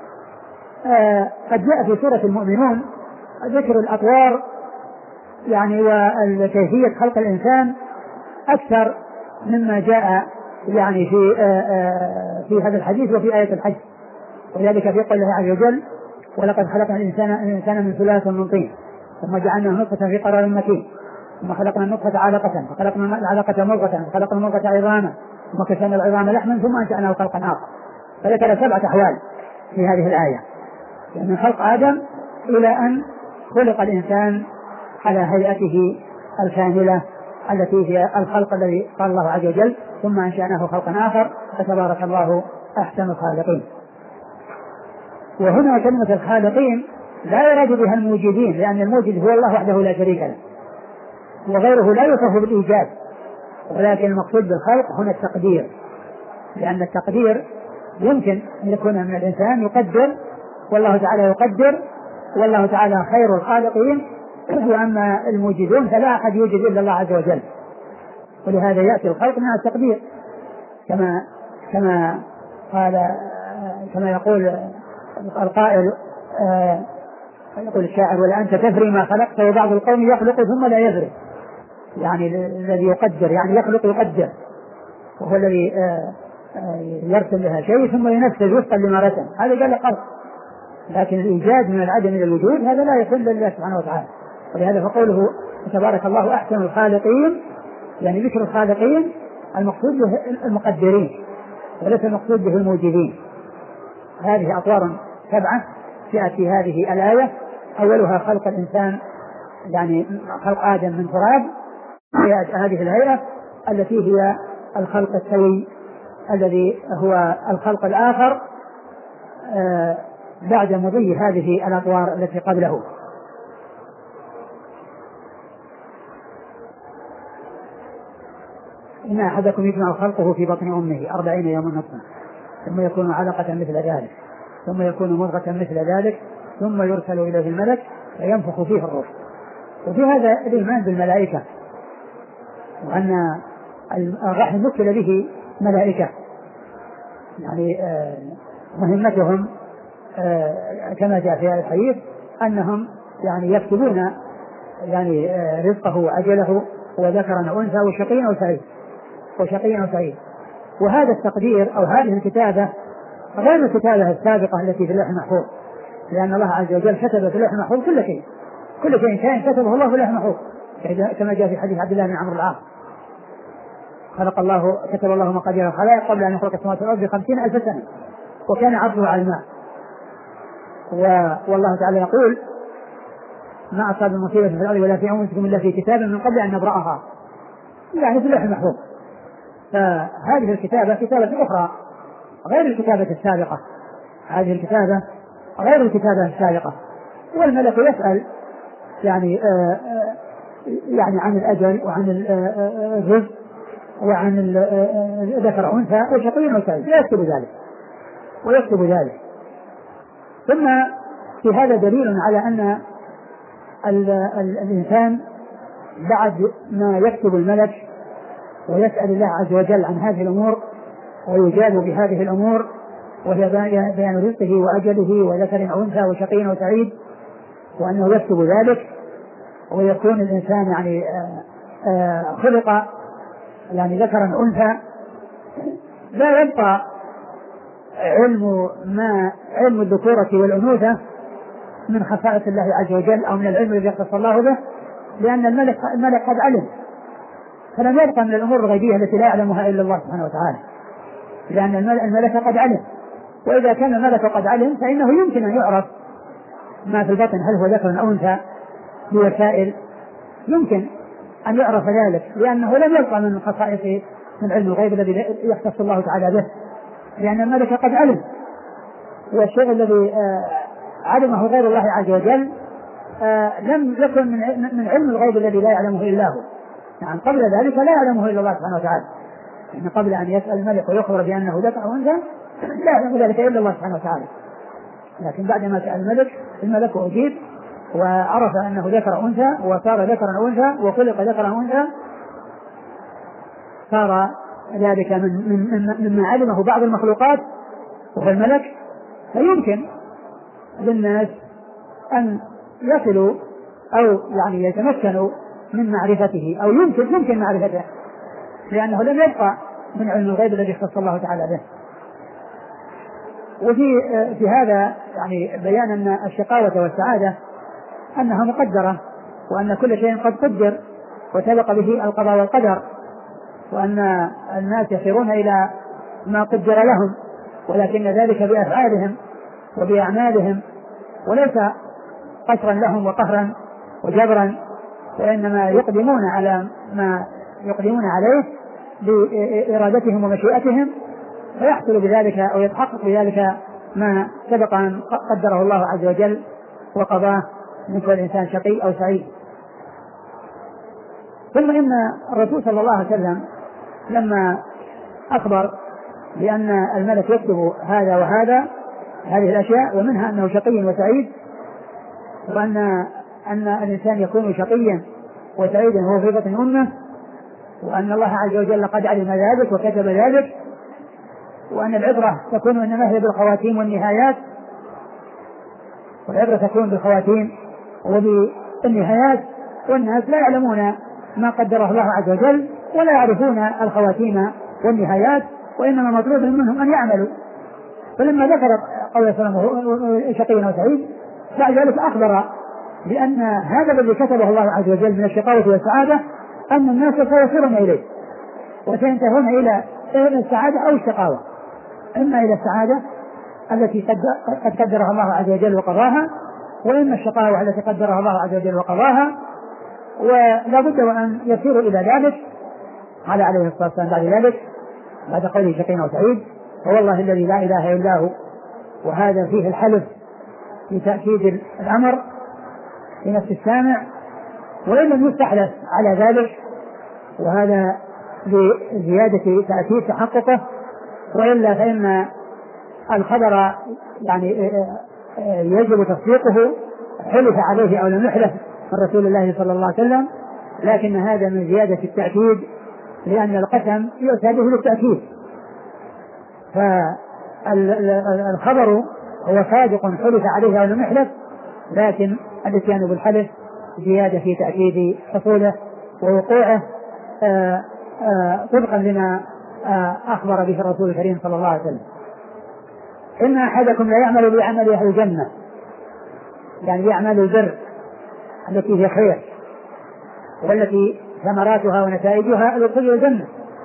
Speaker 1: قد جاء في سورة المؤمنون ذكر الأطوار يعني وكيفية خلق الإنسان أكثر مما جاء يعني في في هذا الحديث وفي آية الحج. وذلك في قول الله عز وجل ولقد خلقنا الإنسان الإنسان من سلالة من طين ثم جعلناه نطفة في قرار مكين ثم خلقنا النطفة علقة فخلقنا العلقة مضغة فخلقنا المضغة عظاما ثم كسونا العظام لحما ثم أنشأناه خلقا آخر. فذكر سبعة أحوال في هذه الآية، يعني من خلق آدم إلى أن خلق الإنسان على هيئته الكاملة التي هي الخلق الذي قال الله عز وجل ثم أنشأناه خلقا آخر فتبارك الله أحسن الخالقين. وهنا كلمة الخالقين لا يراد بها الموجودين، لأن الموجد هو الله وحده لا شريك له وغيره لا يوصف بالإيجاد، ولكن المقصود بالخلق هنا التقدير، لأن التقدير يمكن أن يكون من الإنسان يقدر والله تعالى يقدر والله تعالى خير الخالقين، وأما الموجدون فلا أحد يوجد إلا الله عز وجل، ولهذا يأتي الخلق مع التقدير كما كما قال كما يقول القائل آه يقول الشاعر ولا أنت تفري ما خلقت وبعض القوم يخلق ثم لا يفري، يعني الذي يقدر يعني يخلق يقدر، وهو الذي آه آه يرسم لها شيء ثم ينفذ وفقا لما رسم، هذا قال خلق. لكن الإيجاد من العدم إلى الوجود هذا لا يكون لله سبحانه وتعالى، ولهذا فقوله تبارك الله أحسن الخالقين، يعني ذكر الخالقين المقصود به المقدرين وليس المقصود به الموجودين. هذه أطوار سبعة جاءت في هذه الآية، أولها خلق الإنسان يعني خلق آدم من تراب هذه الهيئة التي هي الخلق السوي الذي هو الخلق الآخر بعد مضي هذه الأطوار التي قبله. إن أحدكم يجمع خلقه في بطن أمه أربعين يوما نطفة ثم يكون علقة مثل ذلك ثم يكون مضغة مثل ذلك ثم يرسل إليه الملك فينفخ فيه الروح. وفي هذا الإيمان بالملائكة وأن الرحم وكل به ملائكة يعني مهمتهم كما جاء في الحديث أنهم يعني يكتبون يعني رزقه وأجله وذكرا أو أنثى وشقي أو سعيد وشقي أو سعيد. وهذا التقدير أو هذه الكتابة غير الكتابة السابقة التي في اللوح المحفوظ، لأن الله عز وجل كتب في اللوح المحفوظ كل شيء كل شيء كان كتبه الله في اللوح المحفوظ كما جاء في حديث عبد الله بن عمرو العاص خلق الله كتب الله مقادير الخلائق قبل أن يخلق السماوات والأرض بخمسين ألف سنة وكان عرضه على الماء. والله تعالى يقول ما أصاب المصيبة في الأرض ولا في أنفسكم إلا في كتاب من قبل أن نبرأها، يعني في اللوح المحفوظ. فهذه الكتابة كتابة أخرى غير الكتابة السابقة، هذه الكتابة غير الكتابة السابقة. والملك يسأل يعني آآ آآ يعني عن الأجل وعن الرزق وعن ذكر أنثى وشقي وسعيد ويكتب ذلك ويكتب ذلك. ثم في هذا دليل على أن الإنسان بعد ما يكتب الملك ويسأل الله عز وجل عن هذه الأمور ويجاب بهذه الأمور وهي بيان رزقه وأجله وذكر أو أنثى وشقي وسعيد وأنه يكتب ذلك ويكون الإنسان يعني آآ آآ خلق يعني ذكرا أنثى، لا يبقى علم ما علم الذكورة والأنوثة من خصائص الله عز وجل أو من العلم الذي يختص الله به، لأن الملك الملك قد علم، فلم يبقى من الأمور الغيبية التي لا يعلمها إلا الله سبحانه وتعالى، لأن الملك قد علم. وإذا كان الملك قد علم فإنه يمكن أن يعرف ما في البطن هل هو ذكر أو أنثى بوسائل، يمكن أن يعرف ذلك لأنه لم يبقى من خصائص من علم الغيب الذي يختص الله تعالى به، لأن الملك قد علم. والشيء الذي علمه غير الله عز وجل لم يكن من علم الغيب الذي لا يعلمه إلا هو، يعني قبل ذلك لا يعلمه إلا الله سبحانه وتعالى، يعني قبل أن يسأل الملك ويخبر بأنه ذكر أو أنثى لا يعلم ذلك إلا الله سبحانه وتعالى. لكن بعدما سأل الملك الملك أجيب وعرف أنه ذكر أنثى وصار ذكرا أو أنثى وخلق ذكرا أو أنثى، صار ذلك من من مما علمه بعض المخلوقات وهو الملك. فيمكن للناس أن يصلوا أو يعني يتمكنوا من معرفته أو يمكن يمكن معرفته، لأنه لم يبقى من علم الغيب الذي اختص الله تعالى به. وفي في هذا يعني بيان أن الشقاوة والسعادة أنها مقدرة، وأن كل شيء قد قدر وسبق به القضاء والقدر، وأن الناس يصيرون إلى ما قدر لهم، ولكن ذلك بأفعالهم وبأعمالهم وليس قصرا لهم وقهرا وجبرا، وإنما يقدمون على ما يقدمون عليه بإرادتهم ومشيئتهم، فيحصل بذلك أو يتحقق بذلك ما سبق أن قدره الله عز وجل وقضاه من كل إنسان شقي أو سعيد. ثم إن الرسول صلى الله عليه وسلم لما أخبر بأن الملك يكتب هذا وهذا هذه الأشياء ومنها أنه شقي وسعيد، وأن أن الإنسان يكون شقيا وسعيدا وهو في بطن أمه، وأن الله عز وجل قد علم ذلك وكتب ذلك، وأن العبرة تكون إنما هي بالخواتيم والنهايات، والعبرة تكون بالخواتيم وبالنهايات، والناس لا يعلمون ما قدره الله عز وجل ولا يعرفون الخواتيم والنهايات، وإنما مطلوب منهم أن يعملوا. فلما ذكر قول صلى الله عليه وسلم شقي وسعيد بعد ذلك أخبر بأن هذا الذي كتبه الله عز وجل من الشقاوة والسعادة أن الناس سيصيرون إليه وسينتهون إلى السعادة أو الشقاوة، إما إلى السعادة التي قد قدرها الله عز وجل وقضاها، وإما الشقاوة التي قدرها الله عز وجل وقضاها، ولا بد وأن يسيروا إلى ذلك. قال عليه الصلاة والسلام بعد ذلك بعد قوله شقي وسعيد: فوالله الذي لا إله إلا هو. وهذا فيه الحلف لتأكيد الأمر في نفس السامع، وإن لم يستحلف على ذلك، وهذا لزيادة تأكيد تحققه، وإلا فإن الخبر يعني يجب تصديقه حلف عليه أو لم يحلف من رسول الله صلى الله عليه وسلم، لكن هذا من زيادة التأكيد، لأن القسم يؤتى به للتأكيد. فالخبر هو صادق حلف عليه أو لم يحلف، لكن الاتيان بالحلف زيادة في تأكيد حصوله ووقوعه طبقا لما أخبر به الرسول الكريم صلى الله عليه وسلم: إن أحدكم لا يعمل بعمل أهل الجنة، يعني بأعمال البر التي هي خير، والتي ثمراتها ونتائجها الوصول إلى الجنة،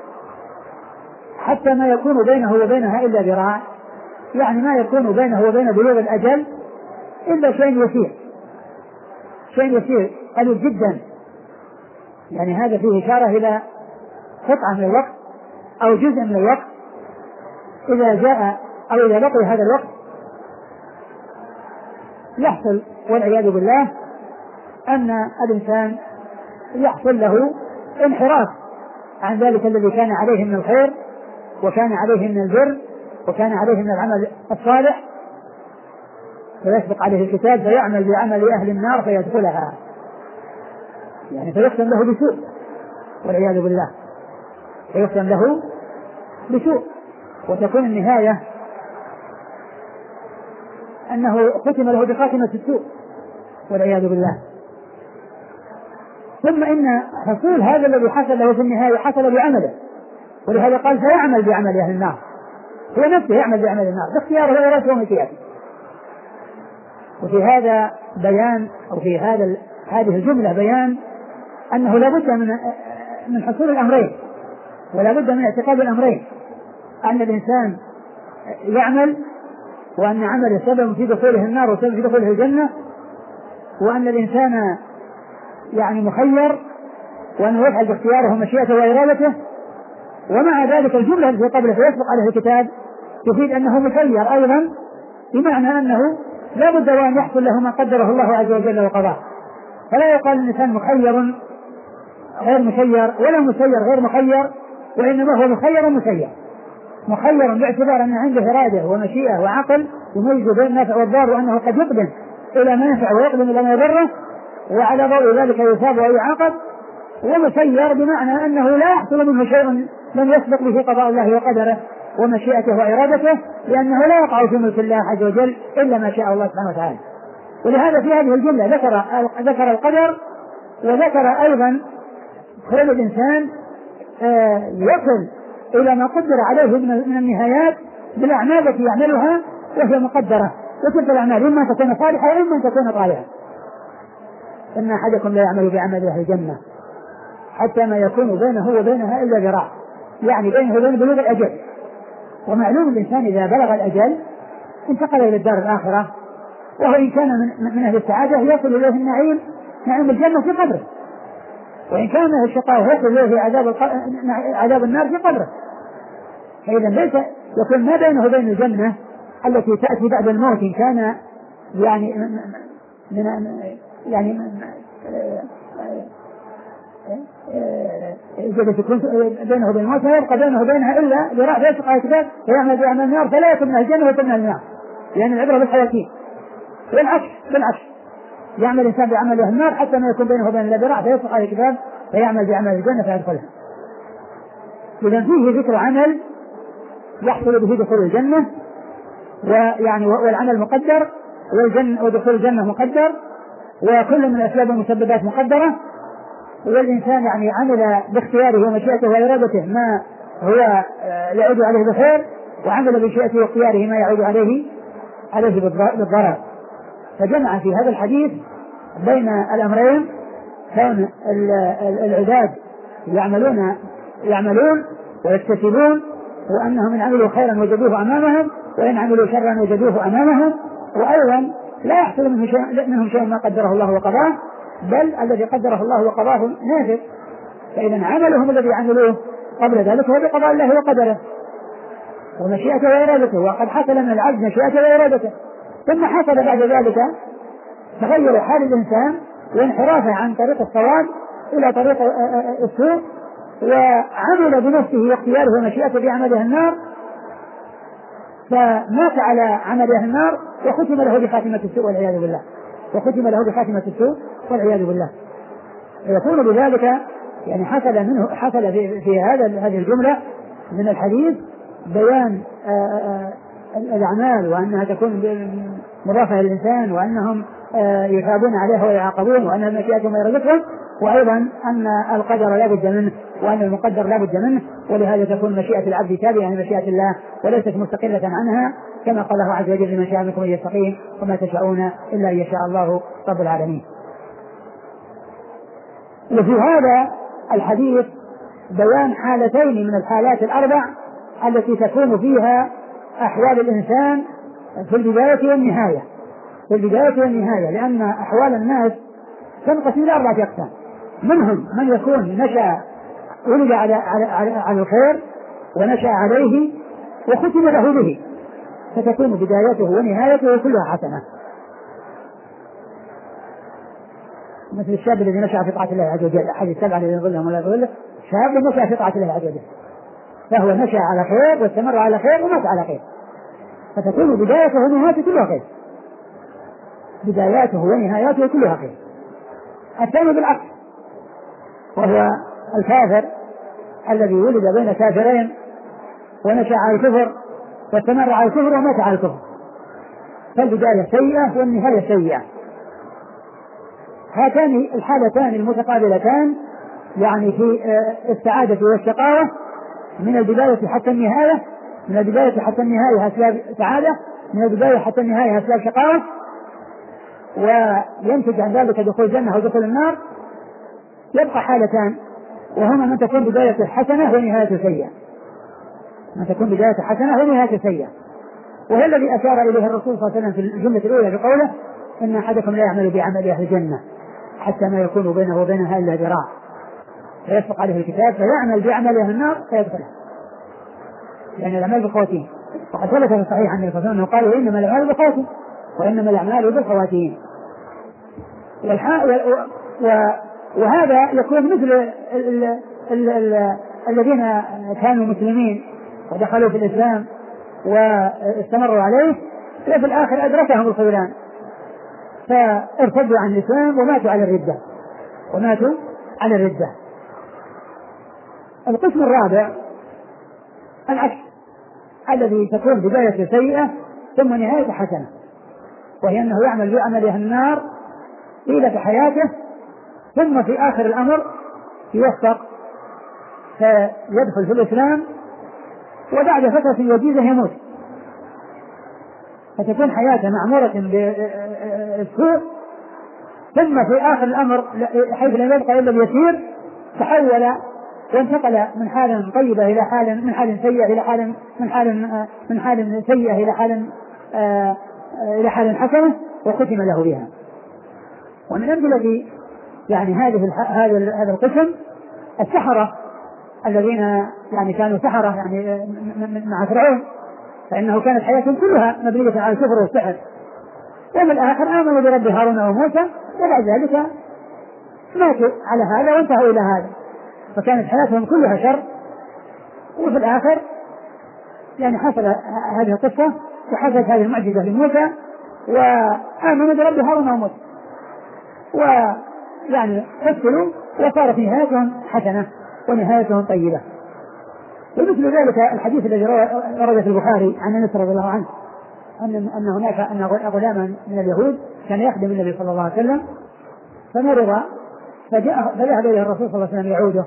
Speaker 1: حتى ما يكون بينه وبينها إلا ذراع، يعني ما يكون بينه وبين بلوغ الأجل إلا شيء يسير، شيء يسير قليل جدا. يعني هذا فيه إشارة إلى قطعة من الوقت أو جزء من الوقت، إذا جاء أو إذا بقي هذا الوقت يحصل والعياذ بالله أن الإنسان يحصل له انحراف عن ذلك الذي كان عليه من الخير، وكان عليه من البر، وكان عليه من العمل الصالح، فيسبق عليه الكتاب فيعمل بعمل أهل النار فيدخلها، يعني فيختم له بسوء والعياذ بالله، فيختم له بسوء، وتكون النهاية أنه ختم له بخاتمة السوء والعياذ بالله. ثم إن حصول هذا الذي حصل له في النهاية حصل بعمله، ولهذا قال فيعمل بعمل أهل النار، هو نفسه يعمل بعمل النار باختياره وإرادته ومشيئته. وفي هذا بيان، أو في هذا هذه الجملة بيان أنه لا بد من من حصول الأمرين، ولا بد من اعتقاد الأمرين: أن الإنسان يعمل، وأن عمله سبب في دخوله النار وسبب في دخوله الجنة، وأن الإنسان يعني مخير، وأنه يفعل باختياره ومشيئته وإرادته. ومع ذلك الجملة التي قبله فيسبق عليه الكتاب تفيد أنه مخير أيضا، بمعنى أنه لا بد وأن يحصل له ما قدره الله عز وجل وقضاه. فلا يقال الإنسان مخير غير مسير، ولا مسير غير مخير، وإنما هو مخير مسير. مخير باعتبار أن عنده إرادة ومشيئة وعقل يميز بين النافع والضار، وأنه قد يقدم إلى ما ينفع ويقدم إلى ما يضره، وعلى ضوء ذلك يثاب ويعاقب. ومسير بمعنى أنه لا يحصل منه شيء لم يسبق به قضاء الله وقدره ومشيئته وإرادته، لأنه لا يقع في ملك الله عز وجل إلا ما شاء الله سبحانه وتعالى. ولهذا في هذه الجملة ذكر ذكر القدر، وذكر أيضا كل الإنسان يصل إلى ما قدر عليه من النهايات بالأعمال التي يعملها وهي مقدرة، وتلك الأعمال إما تكون صالحة وإما تكون طالحة. إن أحدكم لا يعمل بعمل أهل الجنة حتى ما يكون بينه وبينها إلا ذراع، يعني بينه وبين بلوغ الأجل. ومعلوم الإنسان إذا بلغ الأجل انتقل إلى الدار الآخرة، وهو إن كان من, من أهل السعادة يصل إليه النعيم، نعيم الجنة في قبره، وإن كان من الشقاء يصل إليه عذاب, الق... عذاب النار في قبره. فإذا ليس يكون ما بينه وبين الجنة التي تأتي بعد الموت، إن كان يعني من يعني إذا تكون بينه وبين الموت لا يبقى بينه وبينها إلا ذراع فيسبق على الكتاب فيعمل بعمل النار، فلا يكون من الجنة ويكون من النار، لأن العبرة بالحياتين. بالعكس بالعكس يعمل الإنسان بعمل أهل النار حتى ما يكون بينه وبين الذراع فيسبق على الكتاب فيعمل بعمل الجنة فيدخلها. إذا فيه ذكر عمل يحصل به دخول الجنة، ويعني والعمل مقدر، والجنة ودخول الجنة مقدر، وكل من الأسباب والمسببات مقدرة. والإنسان يعني عمل باختياره ومشيئته وإرادته ما هو يعود عليه بخير، وعمل بمشيئته واختياره ما يعود عليه عليه بالضرر. فجمع في هذا الحديث بين الأمرين، كون العباد يعملون يعملون ويكتسبون، وأنهم إن عملوا خيرا وجدوه أمامهم، وإن عملوا شرا وجدوه أمامهم، وأيضا لا يحصل منهم شيء, منهم شيء ما قدره الله وقضاه، بل الذي قدره الله وقضاه نافذ. فإذا عملهم الذي عملوه قبل ذلك هو بقضاء الله وقدره ومشيئته وإرادته، وقد حصل من العبد مشيئته وإرادته. ثم حصل بعد ذلك تغير حال الإنسان وانحرافه عن طريق الصواب إلى طريق السوء، وعمل بنفسه واختياره ومشيئته بعمله النار، فمات على عمله النار وختم له بخاتمة السوء والعياذ بالله، وختم له بخاتمة السوء والعياذ بالله. يكون بذلك يعني حصل منه حصل في, في هذا هذه الجملة من الحديث بيان الأعمال وأنها تكون مضافة للإنسان، وأنهم يثابون عليها ويعاقبون، وأن مشيئتهم وإرادتهم، وأيضا أن القدر لا بد منه وأن المقدر لا بد منه، ولهذا تكون مشيئة العبد تابعة لمشيئة الله وليست مستقلة عنها، كما قال الله عز وجل: من شاء منكم أن يستقيم وما تشاءون إلا أن يشاء الله رب العالمين. وفي هذا الحديث بيان حالتين من الحالات الأربع التي تكون فيها أحوال الإنسان في البداية والنهاية، في البداية والنهاية، لأن أحوال الناس تنقسم إلى أربعة أقسام: منهم من يكون نشأ ولد على, على, على, على الخير ونشأ عليه وختم له به، فتكون بدايته ونهايته كلها حسنة، مثل الشاب الذي نشأ في طاعة الله عز وجل، أحد السبعة الذين يظلهم ولا يظله، شاب نشأ في طاعة الله عز وجل، فهو نشأ على خير واستمر على خير ومات على خير، فتكون بدايته ونهايته كلها خير، بداياته ونهايته كلها خير. الثاني بالعكس، وهو الكافر الذي ولد بين كافرين ونشأ على الكفر واستمر على الكفر ومات على الكفر، فالبداية سيئة والنهاية سيئة. هاتان الحالتان المتقابلتان يعني في السعادة والشقاوة، من البداية حتى النهاية، من البداية حتى النهاية أسباب سعادة، من البداية حتى النهاية أسباب شقاوة، وينتج عن ذلك دخول الجنة ودخول النار. يبقى حالتان، وهما من تكون بداية حسنة ونهاية سيئة، من تكون بداية حسنة ونهاية سيئة، وهو الذي أشار إليه الرسول صلى الله عليه وسلم في الجملة الأولى بقوله: إن أحدكم لا يعمل بعمل أهل الجنة حتى ما يكون بينه وبينها إلا ذراع فيسبق عليه الكتاب فيعمل بعمل أهل النار فيدخلها، يعني الأعمال بالخواتيم. وقد ثبت في الصحيح عن النبي صلى الله عليه وسلم قال: إنما الأعمال بالخواتيم وإنما الأعمال بالخواتيم. وهذا يكون مثل ال ال ال الذين كانوا مسلمين ودخلوا في الإسلام واستمروا عليه، وفي الآخر أدركهم الخذلان فارتدوا عن الإسلام وماتوا على الردة وماتوا على الردة. القسم الرابع العكس، الذي تكون بداية سيئة ثم نهاية حسنة، وهي أنه يعمل بعمل أهل النار طيلة حياته، ثم في آخر الأمر يوفق فيدخل في الإسلام، وبعد فترة وجيزة يموت، فتكون حياته معمورة بالسوء، ثم في آخر الأمر حيث لم يبقى إلا اليسير تحول وانتقل من حال طيبة إلى حال من حال سيئة إلى حال من حال من حال سيئة إلى حال إلى حال حسنة وختم له بها. ومن أمثلة يعني هذه هذا هذا القسم السحرة الذين يعني كانوا سحرة يعني مع فرعون، فإنه كانت حياتهم كلها مبنية على الكفر والسحر، وفي الآخر آمنوا برب هارون وموسى، وبعد ذلك ماتوا على هذا وانتهوا إلى هذا، فكانت حياتهم كلها شر. وفي الآخر يعني حصل هذه القصة وحصلت هذه المعجزة لموسى وآمنوا برب هارون وموسى، ويعني حصلوا وصارت نهايتهم حسنة ونهايتهم طيبة. ومثل ذلك الحديث الذي ورد في البخاري عن انس رضي الله عنه ان ان هناك ان غلاما من اليهود كان يخدم النبي صلى الله عليه وسلم فمرض، فجاء فذهب اليه الرسول صلى الله عليه وسلم يعوده،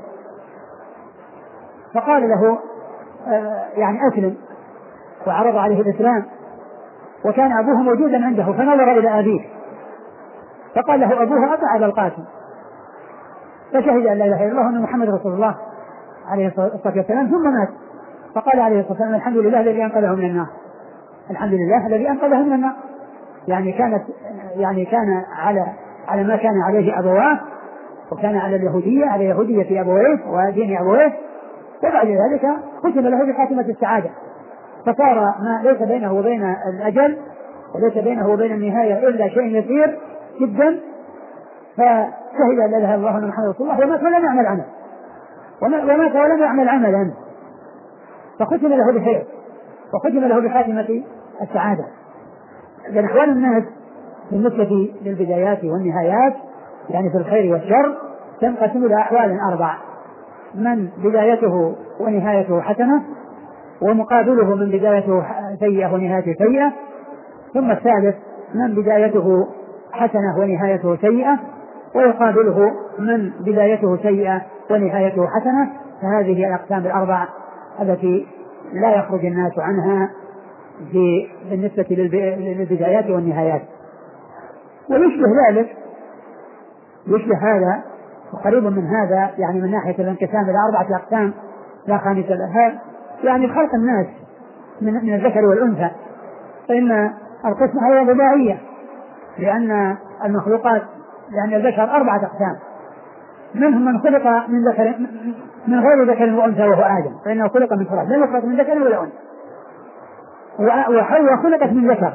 Speaker 1: فقال له آه يعني اسلم، وعرض عليه الاسلام، وكان ابوه موجودا عنده، فنظر الى ابيه فقال له ابوه اطع ابا القاسم، فشهد ان لا اله الا الله وان محمد رسول الله عليه الصلاة والسلام، ثم مات. فقال عليه الصلاة والسلام: الحمد لله الذي أنقذه من النار، الحمد لله الذي أنقذه من النار. يعني كانت يعني كان على على ما كان عليه أبواه، وكان على اليهودية على يهودية أبويه ودين أبويه، وبعد ذلك ختم له بخاتمة السعادة، فصار ما ليس بينه وبين الأجل وليس بينه وبين النهاية إلا شيء يسير جدا، فشهد أن لا إله إلا الله وأن محمدا رسول الله، ومات ولم يعمل عمل ومات ولم يعمل عملا، فختم له بخير وختم له بخاتمة السعادة. لأن أحوال الناس بالنسبة للبدايات والنهايات يعني في الخير والشر تنقسم إلى أحوال أربع: من بدايته ونهايته حسنة، ومقابله من بدايته سيئة ونهايته سيئة، ثم الثالث من بدايته حسنة ونهايته سيئة، ويقابله من بدايته سيئة ونهايته حسنة. فهذه الأقسام الأربع التي لا يخرج الناس عنها بالنسبة للبدايات والنهايات. ويشبه ذلك يشبه هذا وقريب من هذا يعني من ناحية الانقسام إلى أربعة أقسام لا خامس لها، يعني خلق الناس من الذكر والأنثى، فإن القسمة هي رباعية، لأن المخلوقات لأن الذكر أربعة أقسام: منهم من خلق من ذكر من غير ذكر وأنثى وهو آدم، فإنه خلق من تراب، لم يخلق من ذكر ولا أنثى. وحواء خلقت من ذكر،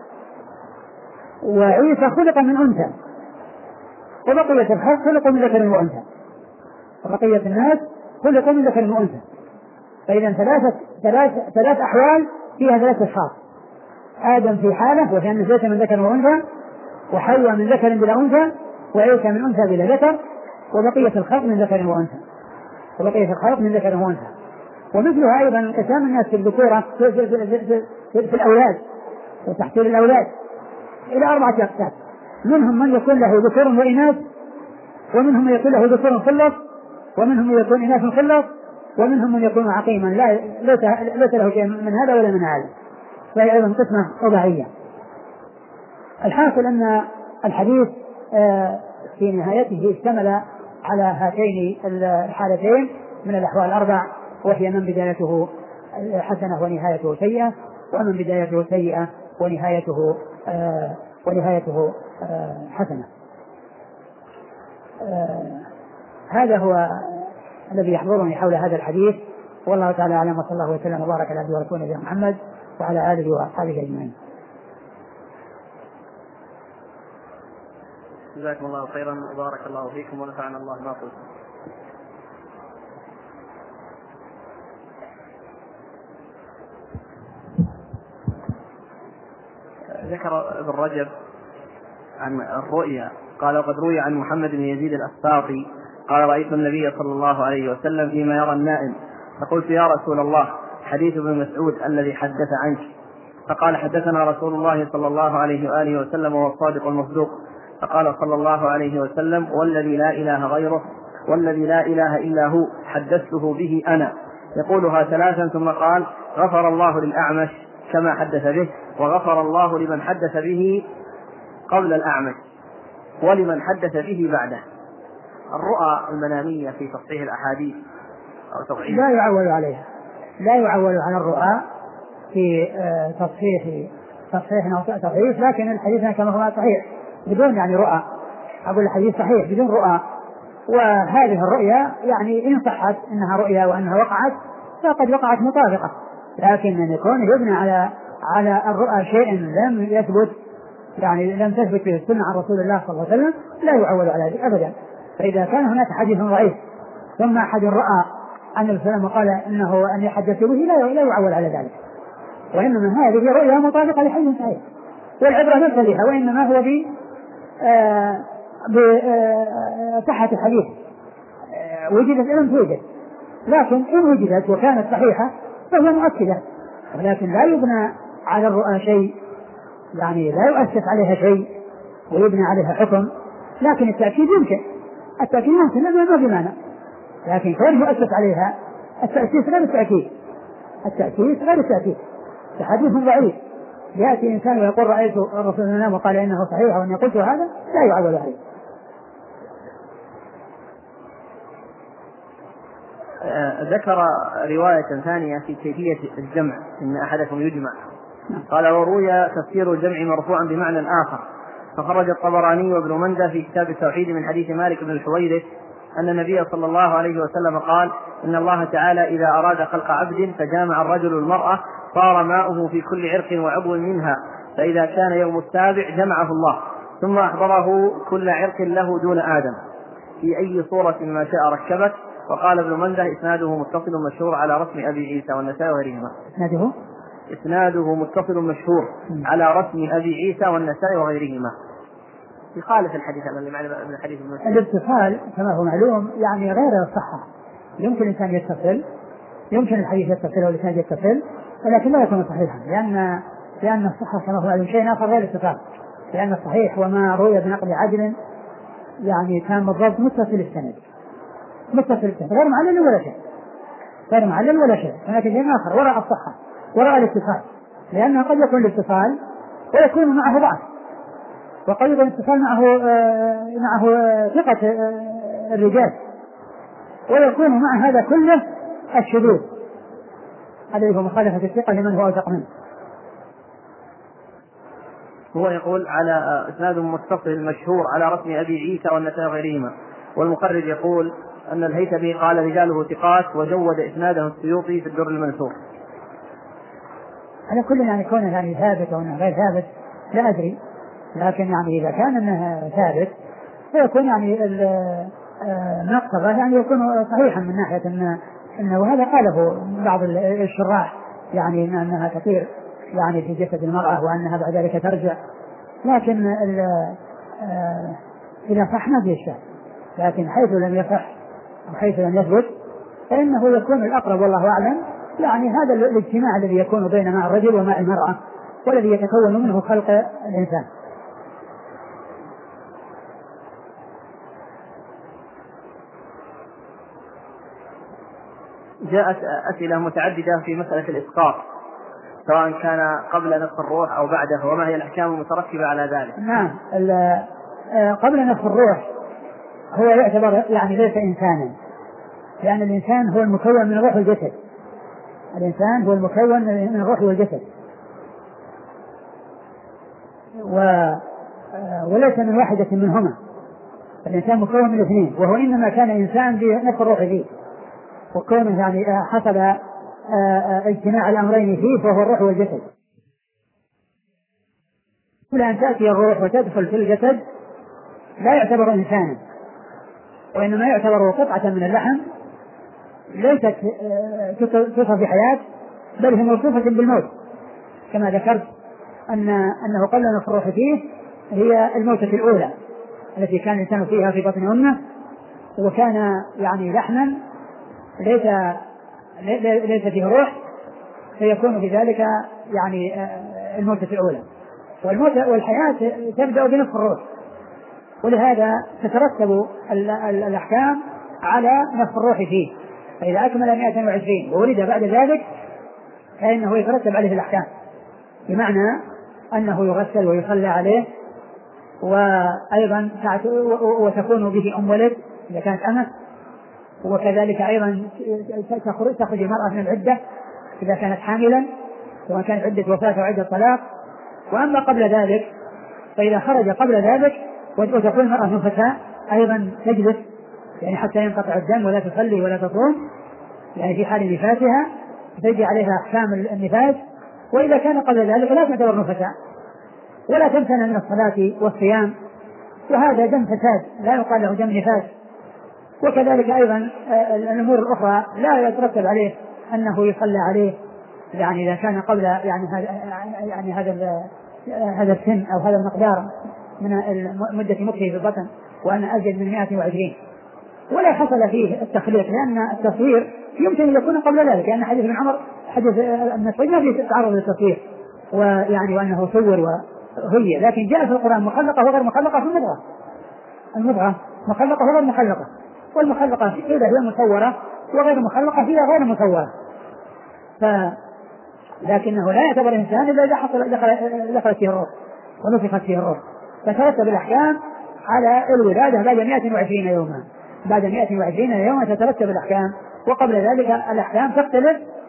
Speaker 1: وعيسى خلق من أنثى، وبقية الخلق خلقوا من ذكر وأنثى، وبقية الناس خلقوا من ذكر وأنثى. فإذا ثلاثة ثلاث ثلاث أحوال فيها ثلاث أشخاص: آدم في حالة وهي أنه ليس من ذكر وأنثى، وحواء من ذكر بلا أنثى، وعيسى من أنثى بلا ذكر، وبقية الخلق من ذكر وأنثى وبقية الخلق من ذكر وأنثى. ومثلها أيضا انقسام الناس في الذكورة في, في, في, في, في, في الأولاد وتحصيل الأولاد إلى أربعة أقسام: منهم من يكون له ذكور وإناث، ومنهم من يكون له ذكور خلص، ومنهم من يكون إناث خلص، ومنهم من يكون عقيما لا ليس له شيء من هذا ولا من هذا، فهي أيضا قسمة رباعية. الحاصل أن الحديث في نهايته اشتمل على هاتين الحالتين من الأحوال الأربع، وهي من بدايته حسنة ونهايته سيئة، ومن بدايته سيئة ونهايته آه ونهايته آه حسنة. آه هذا هو الذي يحضرني حول هذا الحديث، والله تعالى أعلم، وصلى الله وسلم وبارك على عبده ورسوله نبينا محمد وعلى آله وأصحابه أجمعين.
Speaker 2: جزاكم الله خيرا وبارك الله فيكم ونفعنا الله ما قلت. ذكر ابن رجب عن الرؤيا قال: وقد روي عن محمد بن يزيد الأسباطي قال: رأيت النبي صلى الله عليه وسلم فيما يرى النائم، فقلت: يا رسول الله، حديث ابن مسعود الذي حدث عنك. فقال: حدثنا رسول الله صلى الله عليه وآله وسلم وهو الصادق المصدوق. فقال صلى الله عليه وسلم: والذي لا إله غيره والذي لا إله إلا هو حدثته به أنا. يقولها ثلاثا ثم قال: غفر الله للأعمش كما حدث به، وغفر الله لمن حدث به قبل الأعمش ولمن حدث به بعده. الرؤى المنامية في تصحيح الأحاديث أو تضعيف
Speaker 1: لا يعول عليها، لا يعول على الرؤى في تصحيح تصحيح أو تضعيف، لكن الحديث كما هو صحيح بدون يعني رؤى، أقول الحديث صحيح بدون رؤى. وهذه الرؤيا يعني إن صحت إنها رؤيا وأنها وقعت فقد وقعت مطابقة، لكن أن يكون يبنى على على الرؤى شيء لم يثبت يعني لم تثبت به السنة عن رسول الله صلى الله عليه وسلم لا يعول على ذلك أبدا. فإذا كان هناك حديث ضعيف ثم أحد رأى أن السلام قال إنه أن يحدث به لا يعول على ذلك، وإنما هذه رؤيا مطابقة لحديث صحيح، والعبرة ليس بها وإنما هو ب بصحة الحديث وجدت لم توجد، لكن إن وجدت وكانت صحيحة فهي مؤكدة، ولكن لا يبنى على الرؤى شيء يعني لا يؤسس عليها شيء ويبنى عليها حكم، لكن التأكيد يمكن التأكيد يمكن ما بمعنى، لكن كون يؤسس عليها التأسيس غير التأكيد التأسيس غير التأكيد. حديث ضعيف يأتي إنسان ويقول رأيت الرسول النام وقال إنه صحيح وأن قلت هذا لا يعول عليه.
Speaker 2: ذكر رواية ثانية في كيفية الجمع إن أحدكم يجمع قال وروي تفسير الجمع مرفوعا بمعنى آخر، فخرج الطبراني وابن مندة في كتاب التوحيد من حديث مالك بن الحويرث أن النبي صلى الله عليه وسلم قال إن الله تعالى إذا أراد خلق عبد فجامع الرجل المرأة صار ماؤه في كل عرق وعضو منها، فإذا كان يوم السابع جمعه الله ثم أحضره كل عرق له دون آدم في أي صورة ما شاء ركبت. وقال ابن مندة إسناده متصل مشهور على رسم أبي عيسى والنسائي وغيرهما.
Speaker 1: إسناده
Speaker 2: إسناده متصل مشهور على رسم أبي عيسى والنسائي وغيرهما. يخالف الحديث الذي معنا من الحديث المسلم.
Speaker 1: الاتصال كما هو معلوم يعني غير الصحة، يمكن الإنسان يتصل، يمكن الحديث يتصل والإنسان يتصل، ولكن لا يكون صحيحا، لأن لأن الصحة كما هو معلوم شيء آخر غير الاتصال، لأن الصحيح وما روي بنقل عدل يعني كان بالضبط متصل السند، متصل السند غير معلل ولا شيء، غير معلل ولا شيء، ولكن شيء آخر وراء الصحة وراء الاتصال، لأنه قد يكون الاتصال ويكون معه ضعف، وقد يكون الاتصال معه آه معه ثقة آه الرجال، ويكون مع هذا كله الشذوذ الذي هو مخالفة الثقة لمن هو أوثق منه.
Speaker 2: هو يقول على إسناد متصل مشهور على رسم أبي عيسى والنسائي وغيرهما، والمخرج يقول أن الهيثمي قال رجاله ثقات وجود إسناده السيوطي في الدر المنثور.
Speaker 1: على كل يعني كونه يعني ثابت أو أنه غير ثابت لا أدري، لكن يعني إذا كان أنه ثابت فيكون يعني المقتضى يعني يكون صحيحا من ناحية أن أنه وهذا قاله بعض الشراح يعني أنها تطير يعني في جسد المرأة وأنها بعد ذلك ترجع، لكن إذا صح ما فيه شيء، لكن حيث لم يصح أو حيث لم يثبت فإنه يكون الأقرب والله أعلم يعني هذا الاجتماع الذي يكون بين مع الرجل ومع المرأة والذي يتكون منه خلق الإنسان.
Speaker 2: جاءت أسئلة متعددة في مسألة الإسقاط سواء كان قبل نفخ الروح أو بعده، وما هي الأحكام المترتبة على ذلك؟
Speaker 1: نعم، قبل نفخ الروح هو يعتبر يعني ليس إنسانا، لأن الإنسان هو المكون من الروح والجسد، الإنسان هو المكون من الروح والجسد و... وليس من واحدة منهما، الإنسان مكون من اثنين، وهو إنما كان إنسان بنفخ الروح فيه، وكون يعني حصل اجتماع الأمرين فيه فهو الروح والجسد. كل أن تأتي الروح وتدخل في الجسد لا يعتبر إنسانا، وإنما يعتبر قطعة من اللحم ليست تصف بحياة بل هي موصوفة بالموت، كما ذكرت أن أنه قبل نفخ الروح فيه هي الموتة الأولى التي كان الإنسان فيها في بطن أمه، وكان يعني لحما ليس ليس فيه روح، فيكون بذلك يعني الموتة الأولى، والموتة والحياة تبدأ بنفخ الروح، ولهذا تترتب الأحكام على نفخ الروح فيه، فإذا أكمل مئة وعشرين وولد بعد ذلك فإنه يترتب عليه الأحكام، بمعنى أنه يغسل ويصلى عليه، وأيضا وتكون به أم ولد إذا كانت أمة، وكذلك أيضا تخرج المرأة من العدة إذا كانت حاملا، سواء كانت عدة وفاة أو عدة طلاق. وأما قبل ذلك فإذا خرج قبل ذلك وتكون المرأة نفساء أيضا تجلس يعني حتى ينقطع الدم ولا تصلي ولا تصوم، يعني في حال نفاسها تجي عليها أحكام النفاس، وإذا كان قبل ذلك لا تعتبر نفساء ولا تمتنع من الصلاة والصيام، وهذا دم فساد لا يقال له دم نفاس. وكذلك أيضا الأمور الأخرى لا يترتب عليه أنه يصلى عليه، يعني إذا كان قبل يعني هذا يعني هذا هذا السن أو هذا المقدار من مدة مكثه في البطن وأن أزيد من مئة وعشرين، ولا حصل فيه التخليق، لأن التصوير يمكن أن يكون قبل ذلك، لأن حديث ابن عمر حديث المسعود ما فيه تعرض للتصوير ويعني وأنه صور وهي، لكن جاء في القرآن مخلقة وغير مخلقة في المضغة، المضغة مخلقة وغير مخلقة، والمخلقة فيها هي مصورة وغير مخلقة فيها غير مصورة، ف لكنه لا يعتبر إنسان إلا إذا حصل دخلت فيه الروح ونفخت فيه الروح، فترتب الأحكام على الولادة بعد مئة وعشرين يوما، بعد مئة وعشرين يوما تترتب الأحكام، وقبل ذلك الأحكام تختلف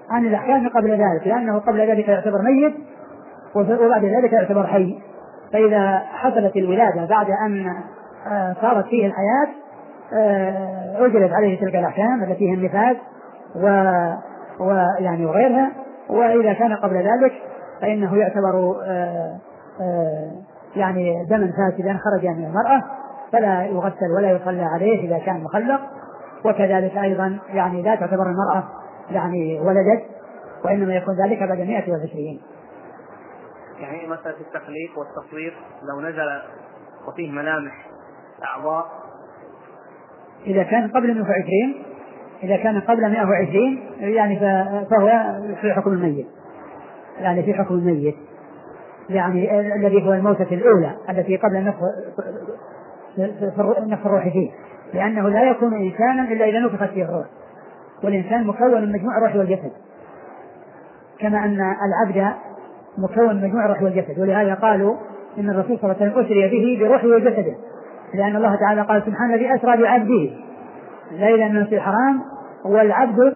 Speaker 1: عن الأحكام قبل ذلك، لأنه قبل ذلك يعتبر ميت وبعد ذلك يعتبر حي. فإذا حصلت الولادة بعد أن صارت فيه الحياة أجرت عليه تلك الأحكام التي هي النفاس ويعني وغيرها. وإذا كان قبل ذلك فإنه يعتبر آآ آآ يعني دما فاسدا خرج من المرأة فلا يغسل ولا يصلى عليه إذا كان مخلق. وكذلك أيضا يعني لا تعتبر المرأة يعني ولدت، وإنما يكون ذلك بعد مئة وعشرين.
Speaker 2: يعني مسألة التخليق والتصوير لو نزل وفيه ملامح أعضاء
Speaker 1: إذا كان قبل مئة وعشرين إذا كان قبل مئة وعشرين يعني فهو في حكم الميت، يعني في حكم الميت يعني الذي هو الموتة الأولى التي قبل نفخ الروح فيه، لأنه لا يكون إنسانا إلا إذا نفخت فيه الروح، والإنسان مكون من مجموع الروح والجسد كما أن العبد مكون من مجموع الروح والجسد. ولهذا قالوا إن الرسول صلى الله عليه وسلم أسري به بروحه وجسده، لأن الله تعالى قال سبحان الذي أسرى بعبده ليلا من المسجد الحرام والعبد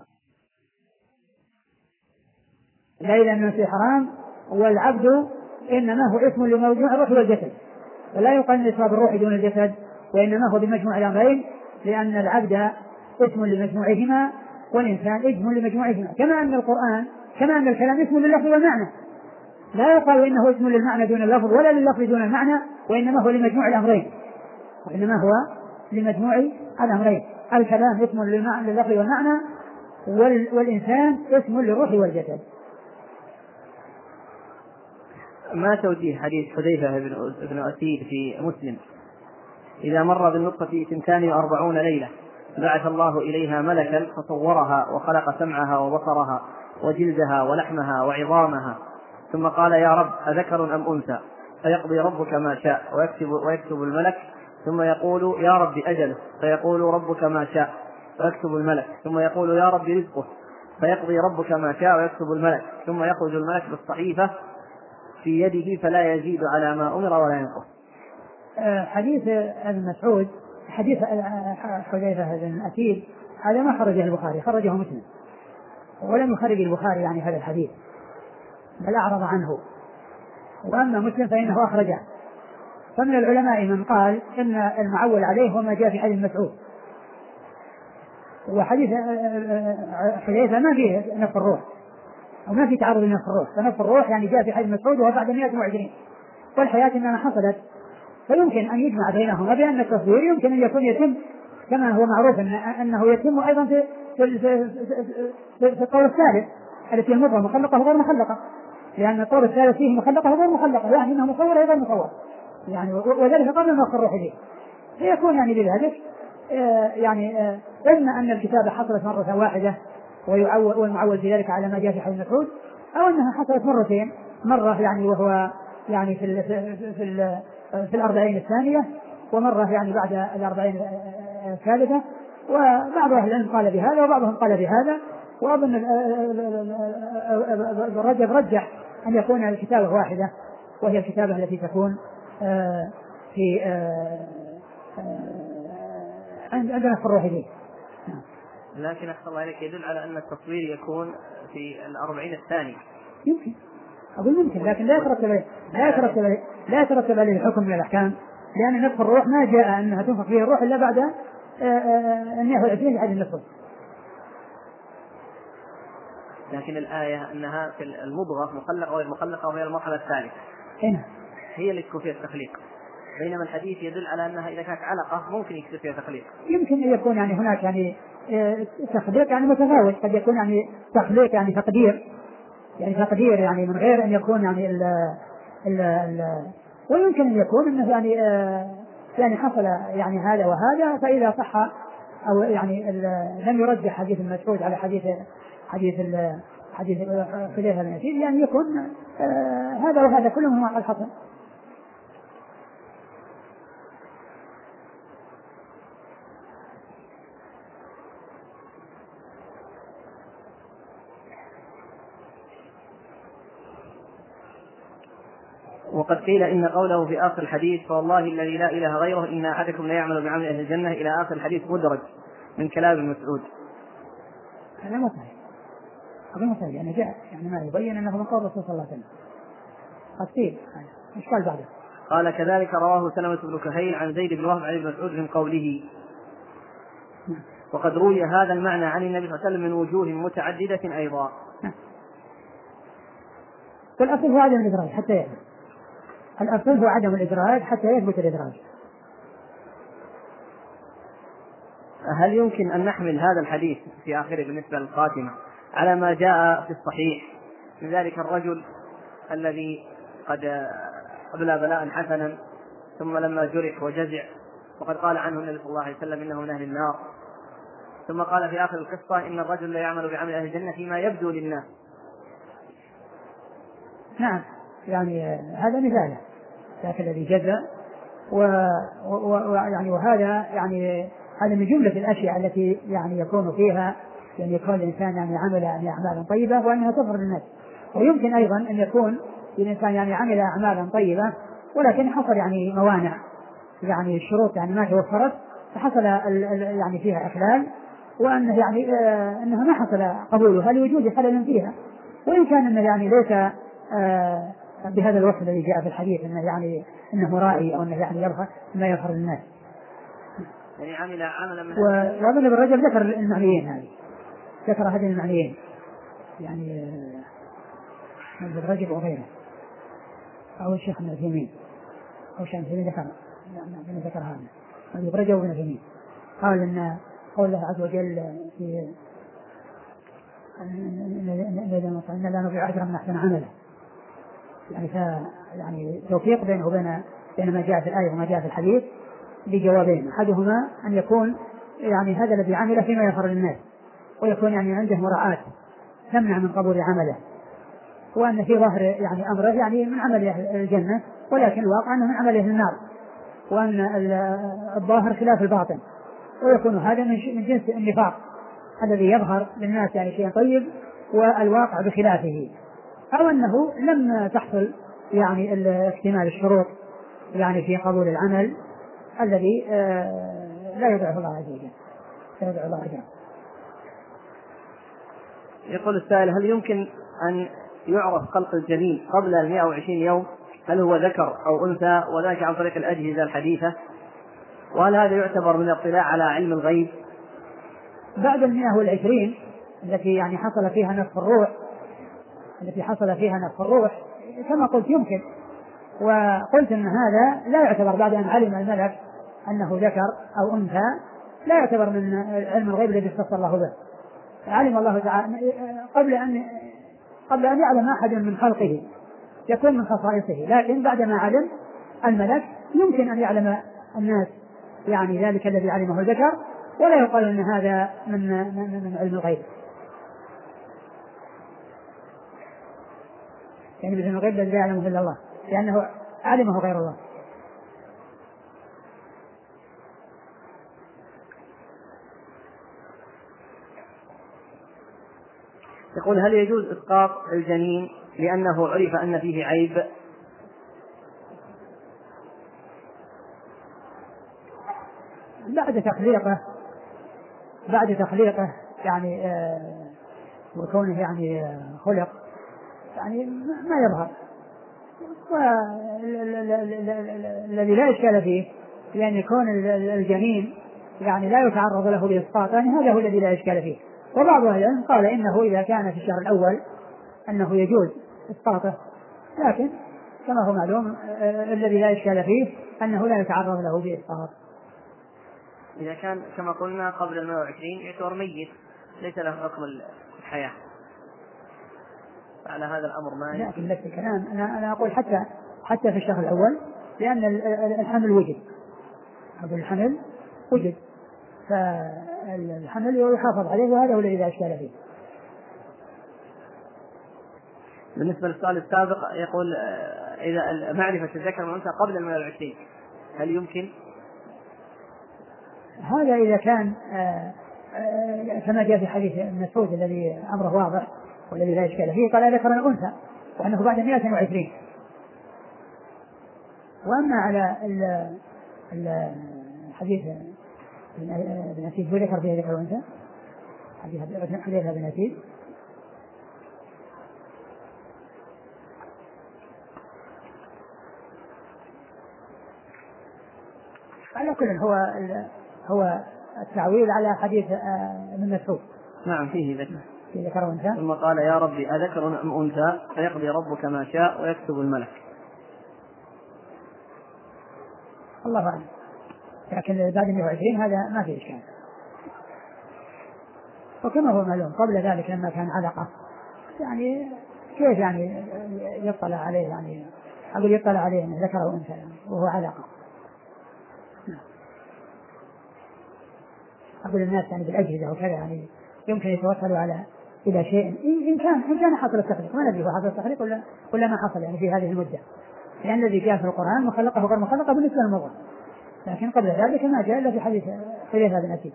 Speaker 1: ليلا من المسجد الحرام والعبد إنما هو اسم لمجموع الروح والجسد، ولا يقال الإسراء بالروح دون الجسد، وإنما هو بمجموع الأمرين، لأن العبد اسم لمجموعهما والإنسان اسم لمجموعهما، كما أن القرآن كما أن الكلام اسم لللفظ والمعنى، لا يقال إنه اسم للمعنى دون اللفظ ولا لللفظ دون المعنى، وإنما هو لمجموع الأمرين وإنما هو لمجموع الأمرين. الكلام اسم لللفظ والمعنى والإنسان اسم للروح والجسد.
Speaker 2: ما توجيه حديث حذيفة بن أسيد في مسلم إذا مر بالنطفة اثنتان وأربعون ليلة بعث الله إليها ملكا فصورها وخلق سمعها وبصرها وجلدها ولحمها وعظامها ثم قال يا رب أذكر أم أنثى فيقضي ربك ما شاء ويكتب, ويكتب الملك ثم يقول يا رب أجله فيقول ربك ما شاء ويكتب الملك ثم يقول يا رب رزقه فيقضي ربك ما شاء ويكتب الملك ثم يخرج الملك بالصحيفة في يده فلا يزيد على ما أمر ولا ينقص.
Speaker 1: حديث ابن مسعود حديث حذيفة بن أسيد هذا ما خرجه البخاري، خرجه مسلم، ولم يخرج البخاري يعني هذا الحديث بل أعرض عنه، وأما مسلم فإنه أخرجه. فمن العلماء من قال إن المعول عليه وما جاء في حديث مسعود، وحديث حذيفة ما فيه نفس الروح وما في تعرض لنفس الروح، فنفس الروح يعني جاء في حديث مسعود وهو بعد مئة وعشرين، والحياة إنما حصلت، فيمكن أن يجمع بينهما بأن التصوير يمكن أن يكون يتم كما هو معروف إن أنه يتم أيضا في في في, في, في القول الثالث التي المضغة مخلقة وغير مخلقة، لأن القول الثالث فيه مخلقة وغير مخلقة، يعني أنه مصور وغير مصور، يعني وذلك قبل ما يخرج به، فيكون يعني بذلك يعني إما أن الكتابة حصلت مرة واحدة والمعول في ذلك على ما جاء في حديث مسعود، أو أنها حصلت مرتين، مرة يعني وهو يعني في ال في, في, ال في الأربعين الثانية، ومرة يعني بعد الأربعين الثالثة، وبعض أهل العلم قال بهذا وبعضهم قال بهذا. وأظن الرجب رجح أن يكون الكتابة واحدة، وهي الكتابة التي تكون في عندنا في الروح دي.
Speaker 2: لكن أحسن الله عليك يدل على أن التصوير يكون في الأربعين الثانية.
Speaker 1: يمكن أقول ممكن، لكن لا يترتب لا يترتب لا يترتب عليه الحكم من الأحكام، لأن نفخ الروح ما جاء أنها تنفخ فيه الروح إلا بعد مئة وعشرين حديث النفخ.
Speaker 2: لكن الآية أنها في المضغة مخلقة وغير مخلقة وهي المرحلة الثالثة
Speaker 1: هنا
Speaker 2: هي اللي تكون فيها التخليق، بينما الحديث يدل على أنها إذا كانت علقة ممكن يكون فيها تخليق.
Speaker 1: يمكن أن يكون يعني هناك يعني تخليق يعني متفاوت، قد يكون يعني تخليق يعني تقدير يعني تقدير يعني من غير أن يكون يعني ال ال ال ويمكن أن يكون أنه يعني يعني حصل يعني هذا وهذا، فإذا صح أو يعني لم يرجح حديث المسعود على حديث حديث حديث حذيفة بن أسيد، يعني يكون هذا وهذا كلهم على الحصل.
Speaker 2: وقد قيل إن قوله في آخر الحديث فوالله الذي لا إله غيره إن أحدكم لا يعمل بعمل أهل الجنة إلى آخر الحديث مدرج من كلام المسعود.
Speaker 1: هذا ما صحيح، غير مسند يعني جاء يعني ما يبين أنه من قول الرسول صلى الله عليه وسلم. قصير إيش قال بعده؟
Speaker 2: قال كذلك رواه سلمة بن كهيل عن زيد بن وهب عن ابن مسعود من قوله. وقد روي هذا المعنى عن النبي صلى الله عليه وسلم من وجوه متعددة أيضا.
Speaker 1: والأصل هو عدم الإدراج حتى يثبت، الأصل هو عدم الإدراج حتى يثبت الإدراج.
Speaker 2: هل يمكن أن نحمل هذا الحديث في آخره بالنسبة للخاتمة على ما جاء في الصحيح من ذلك الرجل الذي قد أبلى بلاء حسنا ثم لما جرح وجزع وقد قال عنه النبي صلى الله عليه وسلم إنه من أهل النار، ثم قال في آخر القصة إن الرجل لا يعمل بعمل أهل الجنة فيما يبدو للناس.
Speaker 1: نعم يعني هذا مثاله، ذاك الذي جزع ويعني وهذا يعني هذا من جملة الأشياء التي يعني يكون فيها يعني يكون الإنسان يعني عمل يعني أعمالا طيبة وأنها تظهر للناس. ويمكن أيضا أن يكون الإنسان يعني عمل أعمالا طيبة ولكن حصل يعني موانع، يعني الشروط يعني ما توفرت فحصل يعني فيها إخلال، وأنه يعني آه أنه ما حصل قبولها لوجود خلل فيها، وإن كان أنه يعني ليس آه بهذا الوصف الذي جاء في الحديث أنه يعني أنه راعي أو أنه يعني يظهر ما يظهر للناس.
Speaker 2: يعني عمل عملا من
Speaker 1: وأظن ابن رجب ذكر المعنيين هذه، ذكر هذه المعنيين يعني آه ابن رجب وغيره أو الشيخ ابن عثيمين أو شيخ ابن ذكر ابن ذكر هذا ابن رجب وابن عثيمين قال أن قول الله عز وجل في أن لا نضيع أجر من أحسن عمله، يعني يعني توفيق بينه وبين بين ما جاء في الآية وما جاء في الحديث بجوابين، أحدهما أن يكون يعني هذا الذي عمله فيما يظهر للناس ويكون يعني عنده مراعاة تمنع من قبول عمله، وأن في ظهر يعني أمره يعني من عمل الجنة ولكن الواقع أنه من عمل أهل النار، وأن الظاهر خلاف الباطن، ويكون هذا من جنس النفاق الذي يظهر للناس يعني شيء طيب والواقع بخلافه، أو أنه لم تحصل يعني اكتمال الشروط يعني في قبول العمل الذي لا يدعه الله عز وجل لا يدعه الله عز وجل.
Speaker 2: يقول السائل هل يمكن أن يعرف خلق الجنين قبل المئة وعشرين يوم؟ هل هو ذكر أو أنثى وذلك عن طريق الأجهزة الحديثة؟ وهل هذا يعتبر من الاطلاع على علم الغيب؟
Speaker 1: بعد المئة والعشرين التي يعني حصل فيها نفخ الروح التي حصل فيها نفخ الروح كما قلت يمكن، وقلت أن هذا لا يعتبر بعد أن علم الملك أنه ذكر أو أنثى، لا يعتبر من علم الغيب الذي اختص الله به. علم الله تعالى قبل أن قبل أن يعلم أحد من خلقه يكون من خصائصه، لكن بعدما علم الملك يمكن أن يعلم الناس يعني ذلك الذي علمه الذكر، ولا يقال أن هذا من من علم الغيب، يعني من الغيب الذي لا يعلمه إلا الله لأنه علمه غير الله.
Speaker 2: يقول هل يجوز إسقاط الجنين لأنه عرف أن فيه عيب؟
Speaker 1: بعد تخليقه بعد تخليقه يعني آه وكونه يعني آه خلق يعني ما يظهر، والذي لا إشكال فيه لأن يكون الجنين يعني لا يتعرض له لإسقاط، يعني هذا هو الذي لا إشكال فيه. وبعض أهل العلم قال إنه إذا كان في الشهر الأول أنه يجوز إسقاطه، لكن كما هو معلوم الذي لا إشكال فيه أنه لا يتعرض له بإسقاط.
Speaker 2: إذا كان كما قلنا قبل المئة وعشرين يعتبر ميت ليس له حكم الحياة، على هذا الأمر ما
Speaker 1: لكن لك الكلام أنا أنا أقول حتى حتى في الشهر الأول لأن الحمل وجد، أقول الحمل وجد فالحمل يحافظ عليه وهذا هو الذي لا إشكال فيه.
Speaker 2: بالنسبة للسؤال السابق يقول إذا معرفة الذكر والأنثى قبل المئة وعشرين هل يمكن؟
Speaker 1: هذا إذا كان آآ آآ كما جاء في حديث ابن مسعود الذي أمره واضح والذي لا إشكال فيه قال ذكر الأنثى وأنه بعد مئة وعشرين. وأما على الحديث ابن أسيد هو ذكر فيه ذكر الأنثى حديث ابن أسيد على كل هو هو التعويل على حديث ابن مسعود.
Speaker 2: نعم فيه ذكر
Speaker 1: في ذكر أنثى.
Speaker 2: ثم قال يا ربي أذكر أم أنثى فيقضي ربك ما شاء ويكتب الملك.
Speaker 1: الله أعلم، لكن بعد مئة وعشرين هذا ما في إشكال. وكما هو معلوم قبل ذلك لما كان علقة يعني كيف يعني يطلع عليه يعني أقول يطلع عليه أنه ذكر أنثى يعني وهو علقة. أقول الناس يعني بالأجهزة وكذا يعني يمكن يتوصلوا على إلى شيء إن كان إن كان حصل التخليق، ما ندري هو حصل التخليق ولا ولا ما حصل يعني في هذه المدة، لأن الذي جاء في القرآن مخلقه غير مخلقه بالنسبة للمضر، لكن قبل ذلك ما جاء إلا في حديث حذيفة بن أسيد.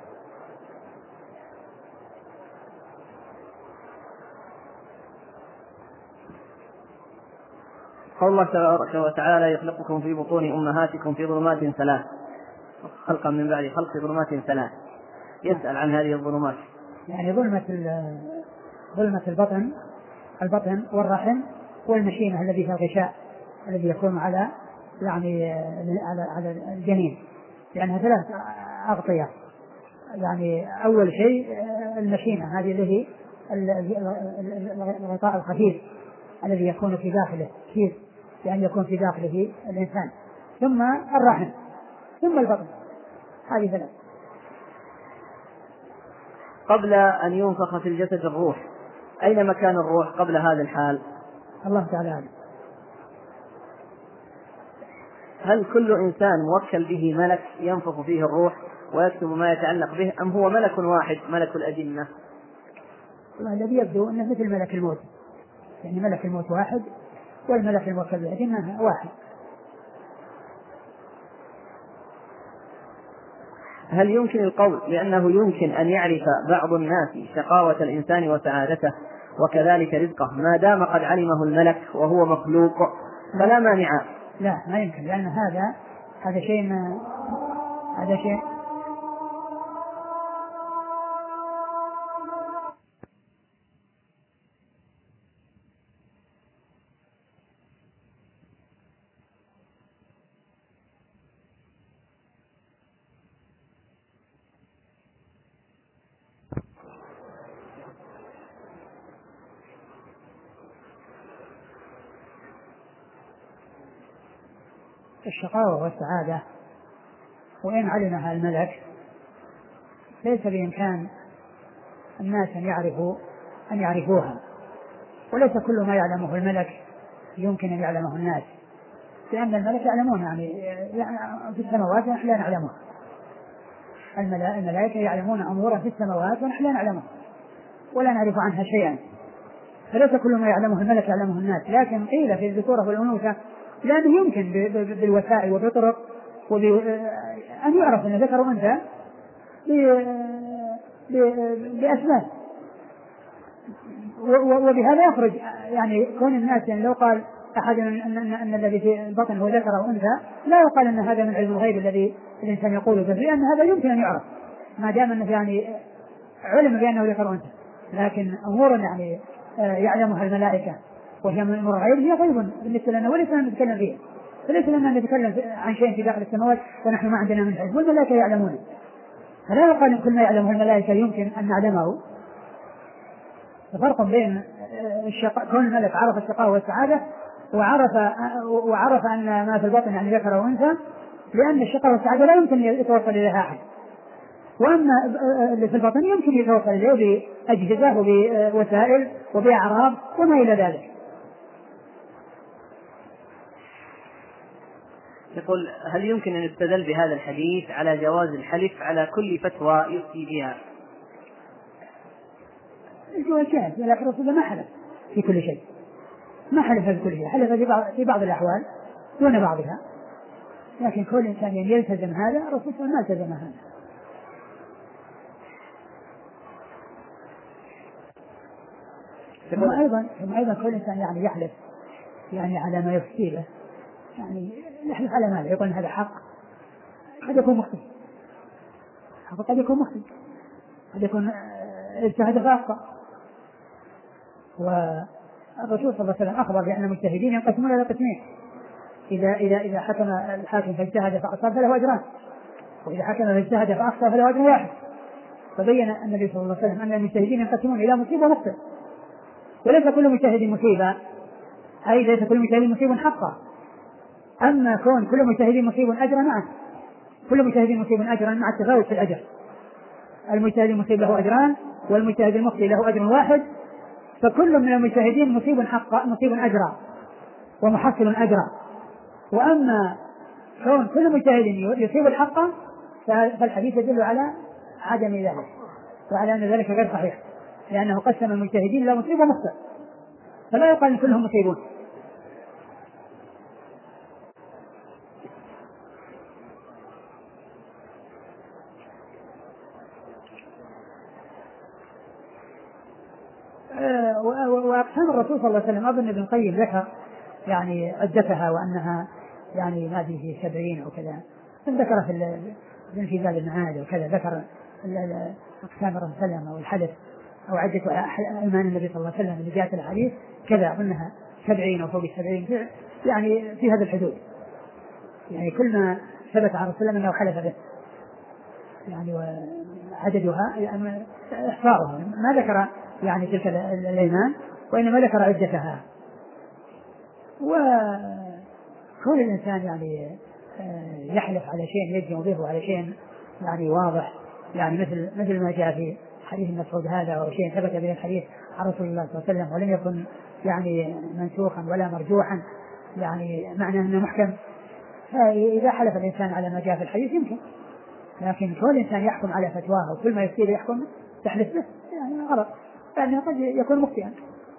Speaker 2: قول الله تبارك وتعالى يخلقكم في بطون أمهاتكم في ظلمات ثلاث خلقا من بعد خلق في ظلمات ثلاث، يسأل عن هذه الظلمات.
Speaker 1: يعني ظلمة ظلمة البطن البطن والرحم والمشيمة الذي في الغشاء الذي يكون على يعني على على الجنين، لأنها ثلاث أغطية. يعني أول شيء المشيمة هذه اللي هي الغطاء الخفيف الذي يكون في داخله كيف يعني يكون في داخله الإنسان، ثم الرحم ثم البطن، هذه ثلاث.
Speaker 2: قبل أن ينفخ في الجسد الروح أين مكان الروح قبل هذا الحال؟
Speaker 1: الله تعالى أعلم.
Speaker 2: هل كل إنسان موكل به ملك ينفخ فيه الروح ويكتب ما يتعلق به، أم هو ملك واحد ملك الأجنة؟
Speaker 1: الذي يبدو أنه مثل ملك الموت، يعني ملك الموت واحد والملك الموكل بالأجنة واحد.
Speaker 2: هل يمكن القول لأنه يمكن أن يعرف بعض الناس شقاوة الإنسان وسعادته وكذلك رزقه ما دام قد علمه الملك وهو مخلوق فلا مانع؟
Speaker 1: لا ما يمكن، لأن هذا هذا شيء ما هذا شيء الشقاوة والسعادة وإن علمها الملك ليس بإمكان الناس أن يعرفوا أن يعرفوها، وليس كل ما يعلمه الملك يمكن أن يعلمه الناس، لأن الملك يعلمون يعني في السماوات ونحن لا نعلمها. الملائكة يعلمون أمورا في السماوات ونحن لا نعلمها ولا نعرف عنها شيئا، فليس كل ما يعلمه الملك يعلمه الناس. لكن قيل في الذكورة والأنوثة لأنه يمكن بالوسائل وبطرق أن يعرف أن ذكر أنثى بأسباب، وبهذا يخرج يعني كون الناس يعني لو قال أحد أن, أن, أن الذي في البطن هو ذكر أو أنثى لا يقال أن هذا من علم الغيب الذي الإنسان يقوله به، لأن هذا يمكن أن يعرف ما دام أنه يعني علم بأنه ذكر أنثى. لكن أمور يعني يعلمها الملائكة وهي من أمور الغيب هي غيب بالنسبة لنا وليس لنا نتكلم فيها، فليس لنا نتكلم عن شيء في داخل السماوات ونحن ما عندنا من علم، والملائكة يعلمون. فلا يقال إن كل ما يعلمه الملائكة يمكن أن نعلمه. فرق بين الشقاء كون الملك عرف الشقاء والسعادة وعرف وعرف أن ما في البطن يعني ذكر وأنثى، لأن الشقاء والسعادة لا يمكن يتوصل إليها أحد، وأما اللي في البطن يمكن يتوصل إليه بأجهزة وبوسائل وبأعراض وما إلى ذلك.
Speaker 2: يقول هل يمكن أن يستدل بهذا الحديث على جواز الحلف على كل فتوى يفتي بها؟
Speaker 1: الجواز جاهز، لكن الرسول ما حلف في كل شيء، ما حلف في كل شيء، حلف في بعض, في بعض الأحوال دون بعضها، لكن كل إنسان يلتزم هذا الرسول ما التزم هذا. ثم أيضا ثم أيضا كل إنسان يعني يحلف يعني على ما يفتي له، يعني يحلف على ماذا؟ يقول هذا حق، قد يكون مخطئ، قد يكون مخطئ، قد يكون اجتهد فأخطأ. والرسول صلى الله عليه وسلم أخبر بأن المجتهدين ينقسمون إلى قسمين، إذا إذا إذا حكم الحاكم فاجتهد فأصاب فله أجران، وإذا حكم فاجتهد فأخطأ فله أجر واحد. فبين النبي صلى الله عليه وسلم أن المجتهدين ينقسمون إلى مصيب ومخطئ، وليس كل مجتهد مصيبا، أي ليس كل مجتهد مصيب حقا. أما كون كل مجتهد مصيب أجرا، نعم كل مجتهد مصيب أجرا مع التفاوت في الأجر. المجتهد المصيب له أجران والمجتهد المخطئ له أجر واحد، فكل من المجتهدين مصيب حقا مصيب أجرا ومحصل أجرا. وأما كون كل مجتهد يصيب الحق فالحديث يدل على عدم ذلك وعلى أن ذلك غير صحيح، لأنه قسم المجتهدين إلى مصيب ومخطئ، فلا يقال أن كلهم مصيبون. وأقسام الرسول صلى الله عليه وسلم أظن ابن القيم ذكر يعني عدتها وأنها يعني ما في سبعين أو كذا، ذكر في في باب المعاد وكذا، ذكر أقسام الرسول صلى الله عليه وسلم أو الحدث أو عدة أيمان النبي صلى الله عليه وسلم اللي جاءت الحديث كذا، أظنها سبعين أو فوق السبعين، يعني في هذا الحدود، يعني كل ما ثبت عن رسول الله أنه حلف به يعني وعددها يعني إحصاؤها، ما ذكر يعني تلك الأيمان وإنما ذكر عدتها. وكل الإنسان يعني يحلف على شيء يجزم به على شيء يعني واضح، يعني مثل مثل ما جاء في حديث مسعود هذا، أو شيء ثبت به الحديث عن رسول الله صلى الله عليه وسلم ولم يكن يعني منسوخا ولا مرجوحا، يعني معنى أنه محكم. فإذا حلف الإنسان على ما جاء في الحديث يمكن، لكن كل إنسان يحكم على فتواه وكل ما يصير يحكم تحلف به يعني غلط، لأنه قد يكون مخطئا.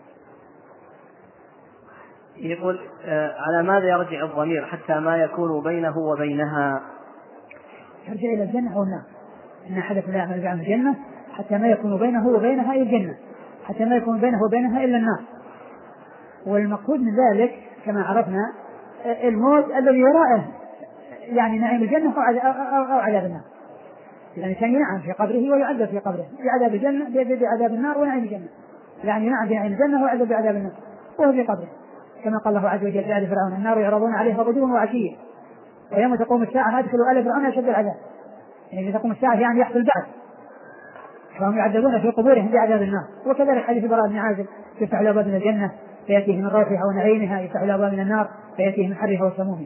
Speaker 2: يقول آه على ماذا يرجع الضمير حتى ما يكون بينه وبينها؟
Speaker 1: يرجع إلى الجنة أو النار، إن أحدكم لا يعمل بعمل الجنة حتى ما يكون بينه وبينها إلا الجنة، حتى ما يكون بينه وبينها إلا النار. والمقصود من ذلك كما عرفنا الموت الذي وراءه يعني نعيم الجنة أو عذاب النار، يعني كان ينعم في قبره ويعذب في قبره بعذاب الجنة بعذاب النار ونعيم الجنة، يعني ينعم بنعيم الجنة ويعذب بعذاب النار وهو في قبره، كما قال الله عز وجل في آل فرعون النار يعرضون عليها غدوا وعشيا ويوم تقوم الساعة أدخلوا آل فرعون أشد العذاب. يعني إذا تقوم الساعة يعني يحصل بعد، فهم يعذبون في قبورهم بعذاب النار. وكذلك حديث براء بن عازب يفتح له باب من الجنة فيأتيه من روحها ونعيمها، يفتح له باب من النار فيأتيه من حرها وسمومها.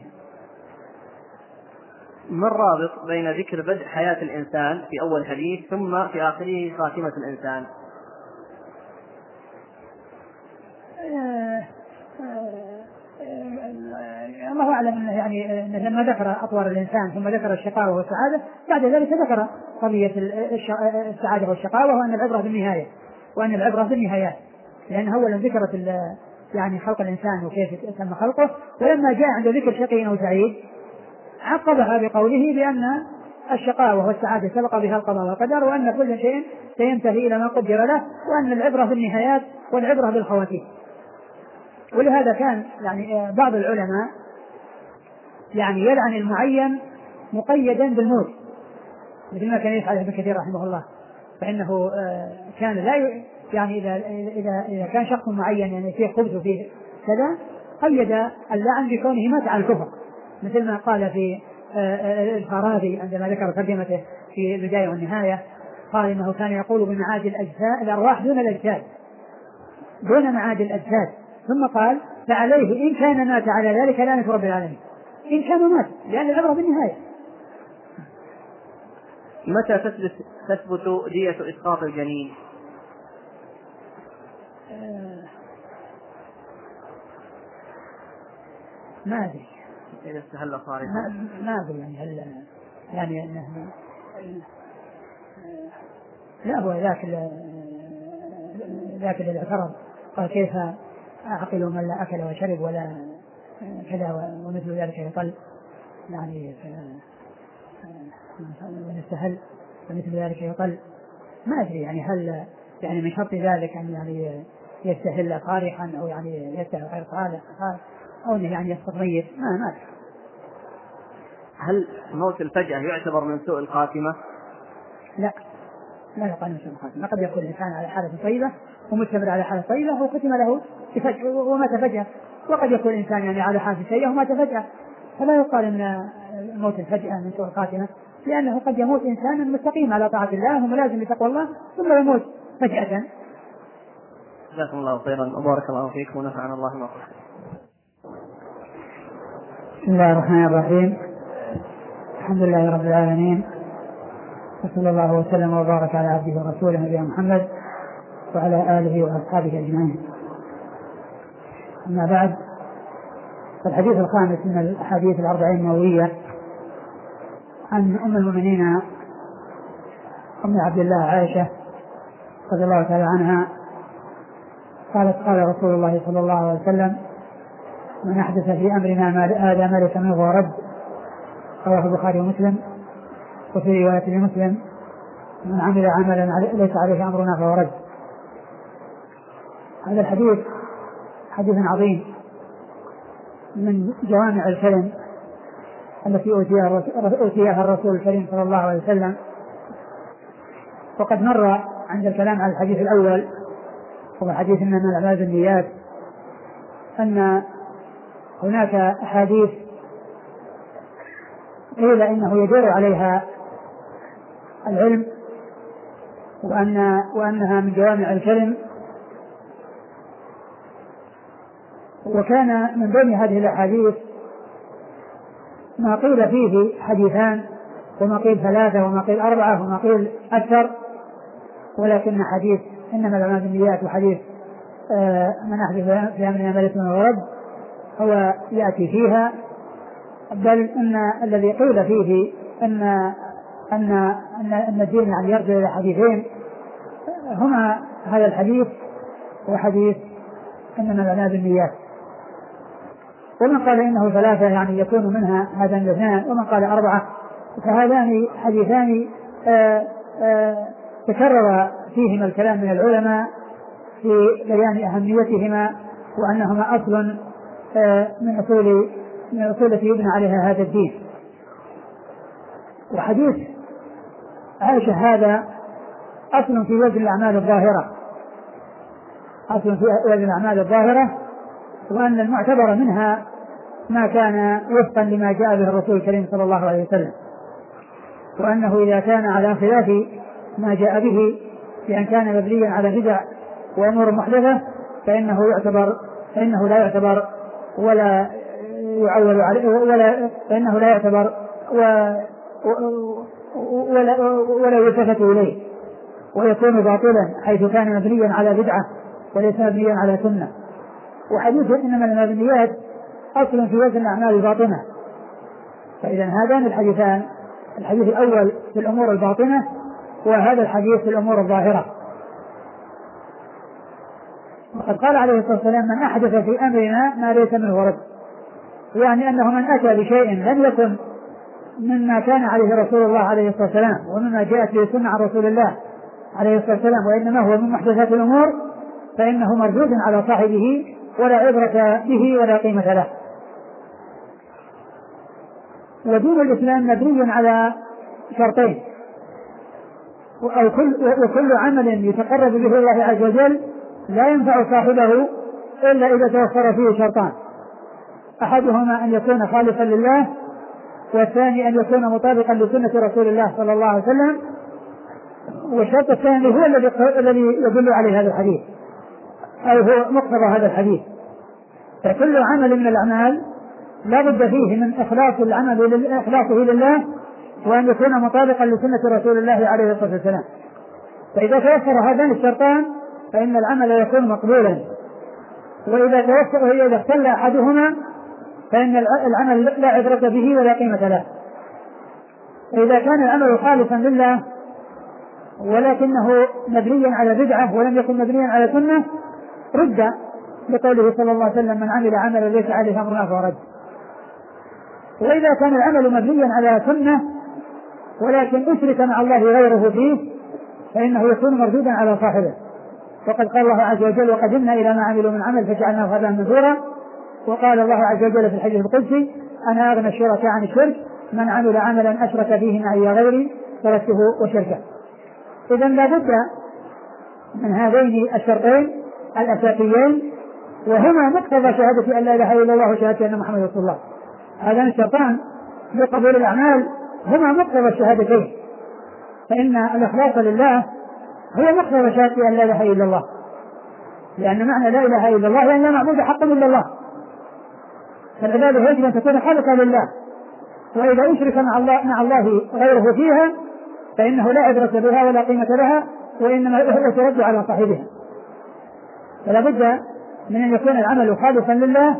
Speaker 2: ما الرابط بين ذكر بدء حياة الإنسان في أول حديث ثم في آخره خاتمة الإنسان؟
Speaker 1: الله أعلم، يعني لما ذكر أطوار الإنسان ثم ذكر الشقاوة والسعادة بعد ذلك ذكر قضية السعادة والشقاوة وأن العبرة بالنهاية وأن العبرة بالنهايات، لأن أولا ذكرت يعني خلق الإنسان وكيف تم خلقه، ولما جاء عند ذكر شقي أو سعيد عقبها بقوله بأن الشقاوة والسعادة سبق بها القضاء والقدر، وأن كل شيء سينتهي إلى ما قدر له، وأن العبرة بالنهايات والعبرة بالخواتيم. ولهذا كان يعني بعض العلماء يعني يلعن المعين مقيدا بالموت، مثل ما كان يفعل ابن كثير رحمه الله، فإنه كان لا يعني إذا إذا إذا كان شخص معين يعني فيه خبث وفيه كذا قيد اللعن بكونه مات على الكفر، مثل ما قال في الفارابي عندما ذكر ترجمته في البداية والنهاية، قال إنه كان يقول بمعاد الأجساد الأرواح دون الأجساد دون معاد الأجساد، ثم قال فعليه إن كان مات على ذلك لعنة رب العالمين، إن كان مات لأن العبرة بالنهاية.
Speaker 2: متى تثبت تثبت دية إسقاط الجنين؟
Speaker 1: آه ما أدري
Speaker 2: إذا استهل صارخا
Speaker 1: ما, ما أدري يعني هل يعني أنه لا هو ذاك ذاك الذي اعترض قال كيف أعقل من لا أكل وشرب ولا كذا ومثل ذلك يطل، يعني من استهل ومثل ذلك يطل، ما أدري يعني هل يعني من شرط ذلك أن يعني يستهل صارخا أو يعني يستهل غير صالح أو أنه يعني يسقط ميت، ما ما أدري.
Speaker 2: هل موت الفجأة يعتبر من سوء الخاتمة؟
Speaker 1: لا لا يقال من سوء الخاتمة، قد يكون الإنسان على حالة طيبة ومستمر على حالة طيبة وختم له ومات فجأة وقد يكون الإنسان يعني على حال سيئة ومات فجأة، فلا يقال أن الموت الفجأة من سوء الخاتمة، لأنه قد يموت إنسان مستقيم على طاعة الله وملازم لتقوى الله ثم يموت فجأة.
Speaker 2: جزاكم الله خيرا وبارك الله فيكم ونفعنا الله ما قلت.
Speaker 1: بسم الله الرحمن الرحيم. الحمد لله رب العالمين، وصلى الله وسلم وبارك على عبده ورسوله نبينا محمد وعلى آله وأصحابه أجمعين. أما بعد، فالحديث الخامس من الأحاديث الأربعين النووية عن أم المؤمنين أم عبد الله عائشة رضي الله تعالى عنها قالت: قال رسول الله صلى الله عليه وسلم: من أحدث في أمرنا ما هذا ما ليس منه ورد. رواه البخاري ومسلم. وفي رواية لمسلم: من عمل عملا ليس عليه أمرنا فهو رد. هذا الحديث حديث عظيم من جوامع الكلم التي أوتيها الرسول الكريم صلى الله عليه وسلم. وقد مر عند الكلام على الحديث الأول وهو حديث إنما الأعمال بالنيات أن هناك أحاديث قيل إنه يدور عليها العلم وأن وأنها من جوامع الكلم، وكان من بين هذه الأحاديث ما قيل فيه حديثان وما قيل ثلاثة وما قيل أربعة وما قيل أكثر، ولكن حديث إنما الأعمال بالنيات وحديث آه من أحدث في أمرنا ما ليس منه ورد هو يأتي فيها، بل إن الذي قيل فيه أن أن أن, أن الدين يعني يرجع إلى حديثين هما هذا الحديث وحديث إنما الأعمال بالنيات. ومن قال إنه ثلاثة يعني يكون منها هذان الاثنان، ومن قال أربعة، فهذان حديثان آآ آآ تكرر فيهما الكلام من العلماء في بيان أهميتهما وأنهما أصل من أصول من أصول التي يبنى عليها هذا الدين. وحديث عائشة هذا أصل في وزن الأعمال الظاهرة، أصل في وزن الأعمال الظاهرة، وأن المعتبر منها ما كان وفقا لما جاء به الرسول الكريم صلى الله عليه وسلم، وأنه إذا كان على خلاف ما جاء به بأن كان مبنيا على بدع وأمور محدثة فإنه يعتبر فإنه لا يعتبر ولا يعول عليه ولا فإنه لا يعتبر ولا ولا يلتفت إليه، ويكون باطلا حيث كان مبنيا على بدعة وليس مبنيا على سنة. وحديث إنما المبنيات أصل في وزن الأعمال الباطنة. فإذا هذان الحديثان، الحديث الأول في الأمور الباطنة وهذا الحديث في الأمور الظاهرة. وقد قال عليه الصلاة والسلام: من أحدث في أمرنا ما ليس منه ورد، يعني أنه من أتى بشيء لم يكن مما كان عليه رسول الله عليه الصلاة والسلام ومما جاءت به سنة عن رسول الله عليه الصلاة والسلام وإنما هو من محدثات الأمور فإنه مردود على صاحبه ولا عبرة به ولا قيمة له. ودين الإسلام مبني على شرطين، أو كل وكل عمل يتقرب به الله عز وجل لا ينفع صاحبه إلا إذا توفر فيه شرطان: أحدهما أن يكون خالصا لله، والثاني أن يكون مطابقا لسنة رسول الله صلى الله عليه وسلم. والشرط الثاني هو الذي يدل عليه هذا الحديث أو هو مقتضى هذا الحديث. فكل عمل من الأعمال لا بد فيه من إخلاص العمل إخلاصه لله وأن يكون مطابقا لسنة رسول الله عليه الصلاة والسلام. فإذا توفر هذان الشرطان فإن العمل يكون مقبولا، وإذا توفر وإذا اختل أحدهما فإن العمل لا عبرة به ولا قيمة له. إذا كان العمل خالصا لله ولكنه مبنيا على بدعة ولم يكن مبنيا على سنة رد، لقوله صلى الله عليه وسلم: من عمل عملا ليس عليه أمرنا فهو رد. وإذا كان العمل مبنيا على سنة ولكن أشرك مع الله غيره فيه فإنه يكون مردودا على صاحبه. وقد قال الله عز وجل: وقدمنا إلى ما عملوا من عمل فجعلناه هباء منثورا. وقال الله عز وجل في الحديث القدسي: أنا أغنى الشركاء عن الشرك، من عمل عملا أشرك فيه معي غيري تركته وشركه. إذن لا بد من هذين الشرطين الأساسيين وهما مقتضى شهادة أن لا إله إلا الله وشهادة أن محمد رسول الله. هذان الشرطان لقبول الأعمال هما مقتضى الشهادتين، فإن الإخلاص لله هو مقتضى شهادة أن لا إله إلا الله، لأن معنى لا إله إلا الله يعني لا معبود حقا إلا الله، فالعبادة يجب أن تكون خالصة لله، وإذا أشرك مع الله, مع الله غيره فيها فإنه لا عبرة بها ولا قيمة لها، وإنما هو ترد على صاحبها. فلا بد من أن يكون العمل خالصا لله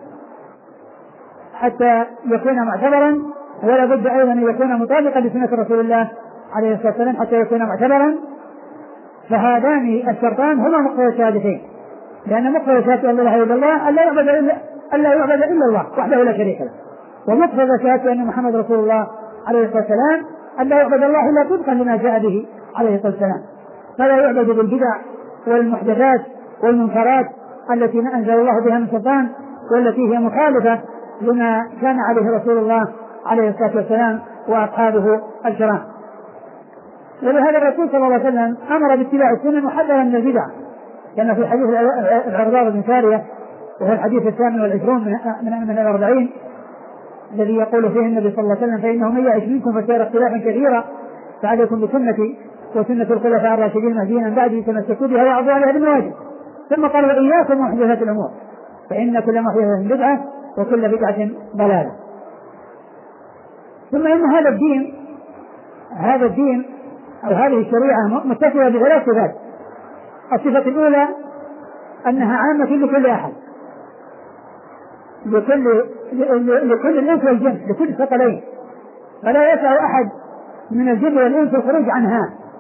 Speaker 1: حتى يكون معتبرا، ولا بد أيضا أن يكون مطابقا لسنة رسول الله عليه الصلاة والسلام حتى يكون معتبرا. فهذان الشرطان هما مقتضى الشهادتين، لأن مقتضى شهادة أن لا إله إلا الله ألا يعبد إلا ألا يعبد إلا الله وحده لا شريك له، ومقتضى شهادة أن محمد رسول الله عليه الصلاة والسلام ألا يعبد الله إلا طبقا لما جاء به عليه الصلاة والسلام، فلا يعبد بالبدع والمحدثات والمنكرات التي ما أنزل الله بها من سلطان، والتي هي مخالفة لما كان عليه رسول الله عليه الصلاة والسلام وأصحابه الكرام. ولهذا الرسول صلى الله عليه وسلم أمر باتباع السنن وحذر من البدع، كما في حديث العرباض بن سارية وهو الحديث الثامن والعشرون من من الأربعين الذي يقول فيه النبي صلى الله عليه وسلم: فإنه من يعش منكم فسيرى اختلافا كثيرا فعليكم بسنتي وسنة الخلفاء الراشدين المهديين من بعدي تمسكوا بها وعضوا عليها بالنواجذ. ثم قال: وإياكم ومحدثات الأمور فإن كل محدثة بدعة وكل بدعة ضلالة. ثم إن هذا الدين هذا الدين أو هذه الشريعة متصلة بثلاث صفات. الصفة الأولى أنها عامة لكل أحد، لكل لكل الإنس والجن، لكل الثقلين، فلا يسع أحد من الجن والإنس الخروج عنها،